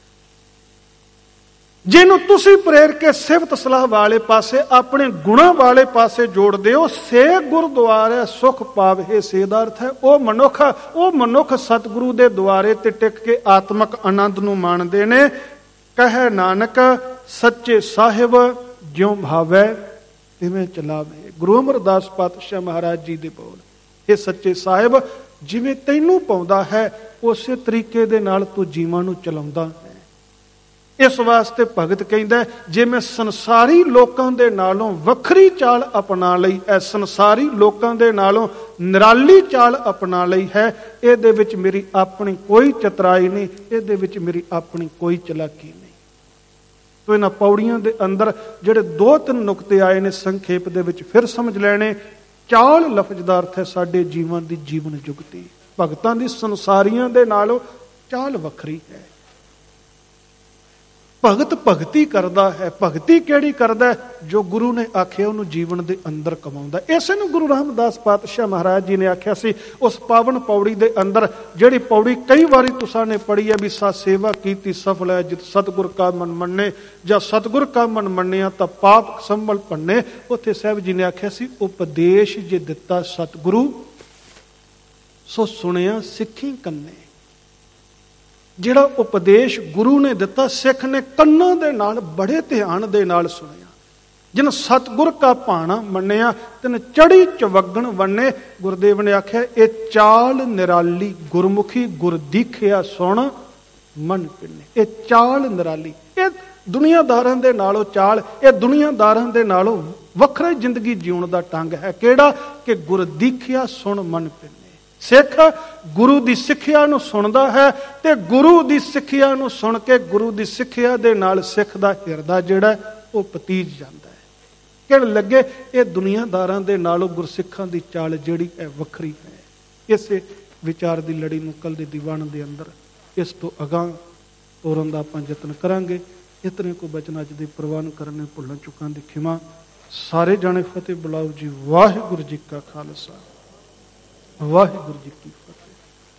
ਜਿਹਨੂੰ ਤੁਸੀਂ ਪ੍ਰੇਰ ਕੇ ਸਿਫਤ ਸਲਾਹ ਵਾਲੇ ਪਾਸੇ, ਆਪਣੇ ਗੁਣਾਂ ਵਾਲੇ ਪਾਸੇ ਜੋੜਦੇ ਹੋ, ਸੇ ਗੁਰਦੁਆਰੇ ਸੁਖ ਪਾਵੇ, ਸੇ ਦਾ ਅਰਥ ਹੈ ਉਹ ਮਨੁੱਖ, ਉਹ ਮਨੁੱਖ ਸਤਿਗੁਰੂ ਦੇ ਦੁਆਰੇ ਤੇ ਟਿਕ ਕੇ ਆਤਮਕ ਆਨੰਦ ਨੂੰ ਮਾਣਦੇ ਨੇ। ਕਹੇ ਨਾਨਕ ਸੱਚੇ ਸਾਹਿਬ ਜਿਉਂ ਭਾਵੈ ਤਿਵੇਂ ਚਲਾਵੇ। ਗੁਰੂ ਅਮਰਦਾਸ ਪਾਤਸ਼ਾਹ ਮਹਾਰਾਜ ਜੀ ਦੇ ਬੋਲ, ਇਹ ਸੱਚੇ ਸਾਹਿਬ, ਜਿਵੇਂ ਤੈਨੂੰ ਪਾਉਂਦਾ ਹੈ ਉਸੇ ਤਰੀਕੇ ਦੇ ਨਾਲ ਤੂੰ ਜੀਵਾਂ ਨੂੰ ਚਲਾਉਂਦਾ ਹੈ। ਇਸ ਵਾਸਤੇ ਭਗਤ ਕਹਿੰਦਾ, ਜੇ ਮੈਂ ਸੰਸਾਰੀ ਲੋਕਾਂ ਦੇ ਨਾਲੋਂ ਵੱਖਰੀ ਚਾਲ ਅਪਣਾ ਲਈ ਹੈ, ਸੰਸਾਰੀ ਲੋਕਾਂ ਦੇ ਨਾਲੋਂ ਨਿਰਾਲੀ ਚਾਲ ਅਪਣਾ ਲਈ ਹੈ, ਇਹਦੇ ਵਿੱਚ ਮੇਰੀ ਆਪਣੀ ਕੋਈ ਚਤਰਾਈ ਨਹੀਂ, ਇਹਦੇ ਵਿੱਚ ਮੇਰੀ ਆਪਣੀ ਕੋਈ ਚਲਾਕੀ ਨਹੀਂ। ਤੋ ਇਹਨਾਂ ਪੌੜੀਆਂ ਦੇ ਅੰਦਰ ਜਿਹੜੇ ਦੋ ਤਿੰਨ ਨੁਕਤੇ ਆਏ ਨੇ, ਸੰਖੇਪ ਦੇ ਵਿੱਚ ਫਿਰ ਸਮਝ ਲੈਣੇ। ਚਾਲ ਲਫ਼ਜ਼ ਦਾ ਅਰਥ ਹੈ ਸਾਡੇ ਜੀਵਨ ਦੀ ਜੀਵਨ ਜੁਗਤੀ। ਭਗਤਾਂ ਦੀ ਸੰਸਾਰੀਆਂ ਦੇ ਨਾਲੋਂ ਚਾਲ ਵੱਖਰੀ ਹੈ। ਭਗਤ ਭਗਤੀ ਕਰਦਾ ਹੈ। ਭਗਤੀ ਕਿਹੜੀ ਕਰਦਾ ਹੈ? ਜੋ ਗੁਰੂ ਨੇ ਆਖਿਆ ਉਹਨੂੰ ਜੀਵਨ ਦੇ ਅੰਦਰ ਕਮਾਉਂਦਾ। ਇਸੇ ਨੂੰ ਗੁਰੂ ਰਾਮਦਾਸ ਪਾਤਸ਼ਾਹ ਮਹਾਰਾਜ ਜੀ ਨੇ ਆਖਿਆ ਸੀ ਉਸ ਪਾਵਨ ਪੌੜੀ ਦੇ ਅੰਦਰ, ਜਿਹੜੀ ਪੌੜੀ ਕਈ ਵਾਰੀ ਤੁਸਾਂ ਨੇ ਪੜ੍ਹੀ ਹੈ ਵੀ ਸਾ ਸੇਵਾ ਕੀਤੀ ਸਫਲ ਹੈ ਜਿਤ ਸਤਿਗੁਰ ਕਾ ਮਨ ਮੰਨੇ, ਜਾਂ ਸਤਿਗੁਰ ਕਾ ਮਨ ਮੰਨਿਆ ਤਾਂ ਪਾਪ ਸੰਭਲ ਭੰਨੇ। ਉੱਥੇ ਸਾਹਿਬ ਜੀ ਨੇ ਆਖਿਆ ਸੀ, ਉਪਦੇਸ਼ ਜੇ ਦਿੱਤਾ ਸਤਿਗੁਰੂ ਸੋ ਸੁਣਿਆ ਸਿੱਖੀ ਕੰਨੇ। ਜਿਹੜਾ ਉਪਦੇਸ਼ ਗੁਰੂ ਨੇ ਦਿੱਤਾ, ਸਿੱਖ ਨੇ ਕੰਨਾਂ ਦੇ ਨਾਲ ਬੜੇ ਧਿਆਨ ਦੇ ਨਾਲ ਸੁਣਿਆ। ਜਿਨ ਸਤਿਗੁਰ ਕਾ ਭਾਣਾ ਮੰਨਿਆ ਤਿਨ ਚੜੀ ਚਵਗਣ ਵੰਨੇ। ਗੁਰਦੇਵ ਨੇ ਆਖਿਆ, ਇਹ ਚਾਲ ਨਿਰਾਲੀ ਗੁਰਮੁਖੀ ਗੁਰ ਦੀਖਿਆ ਸੁਣ ਮਨ ਪਿੰਨੇ। ਇਹ ਚਾਲ ਨਿਰਾਲੀ, ਇਹ ਦੁਨੀਆਦਾਰਾਂ ਦੇ ਨਾਲੋਂ ਚਾਲ, ਇਹ ਦੁਨੀਆਦਾਰਾਂ ਦੇ ਨਾਲੋਂ ਵੱਖਰਾ ਜ਼ਿੰਦਗੀ ਜਿਉਣ ਦਾ ਢੰਗ ਹੈ। ਕਿਹੜਾ? ਕਿ ਗੁਰ ਦੀਖਿਆ ਸੁਣ ਮਨ ਪਿੰਨੇ। ਸਿੱਖ ਗੁਰੂ ਦੀ ਸਿੱਖਿਆ ਨੂੰ ਸੁਣਦਾ ਹੈ ਤੇ ਗੁਰੂ ਦੀ ਸਿੱਖਿਆ ਨੂੰ ਸੁਣ ਕੇ ਗੁਰੂ ਦੀ ਸਿੱਖਿਆ ਦੇ ਨਾਲ ਸਿੱਖ ਦਾ ਹਿਰਦਾ ਜਿਹੜਾ ਉਹ ਪਤੀਜ ਜਾਂਦਾ ਹੈ। ਕਹਿਣ ਲੱਗੇ, ਇਹ ਦੁਨੀਆਦਾਰਾਂ ਦੇ ਨਾਲੋਂ ਗੁਰਸਿੱਖਾਂ ਦੀ ਚਾਲ ਜਿਹੜੀ ਹੈ ਵੱਖਰੀ ਹੈ। ਇਸੇ ਵਿਚਾਰ ਦੀ ਲੜੀ ਨੂੰ ਕੱਲ ਦੇ ਦੀਵਾਨ ਦੇ ਅੰਦਰ ਇਸ ਤੋਂ ਅਗਾਂਹ ਤੋਰਨ ਦਾ ਆਪਾਂ ਯਤਨ ਕਰਾਂਗੇ। ਇਤਨੇ ਕੋ ਬਚਨ ਅੱਜ ਦੇ ਪ੍ਰਵਾਨ ਕਰਨੇ, ਭੁੱਲਾਂ ਚੁੱਕਾਂ ਦੀ ਖਿਮਾ। ਸਾਰੇ ਜਾਣੇ ਫਤਿਹ ਬੁਲਾਓ ਜੀ। ਵਾਹਿਗੁਰੂ ਜੀ ਕਾ ਖਾਲਸਾ, ਵਾਹਿਗੁਰੂ ਜੀ ਕੀ ਫਤਿਹ।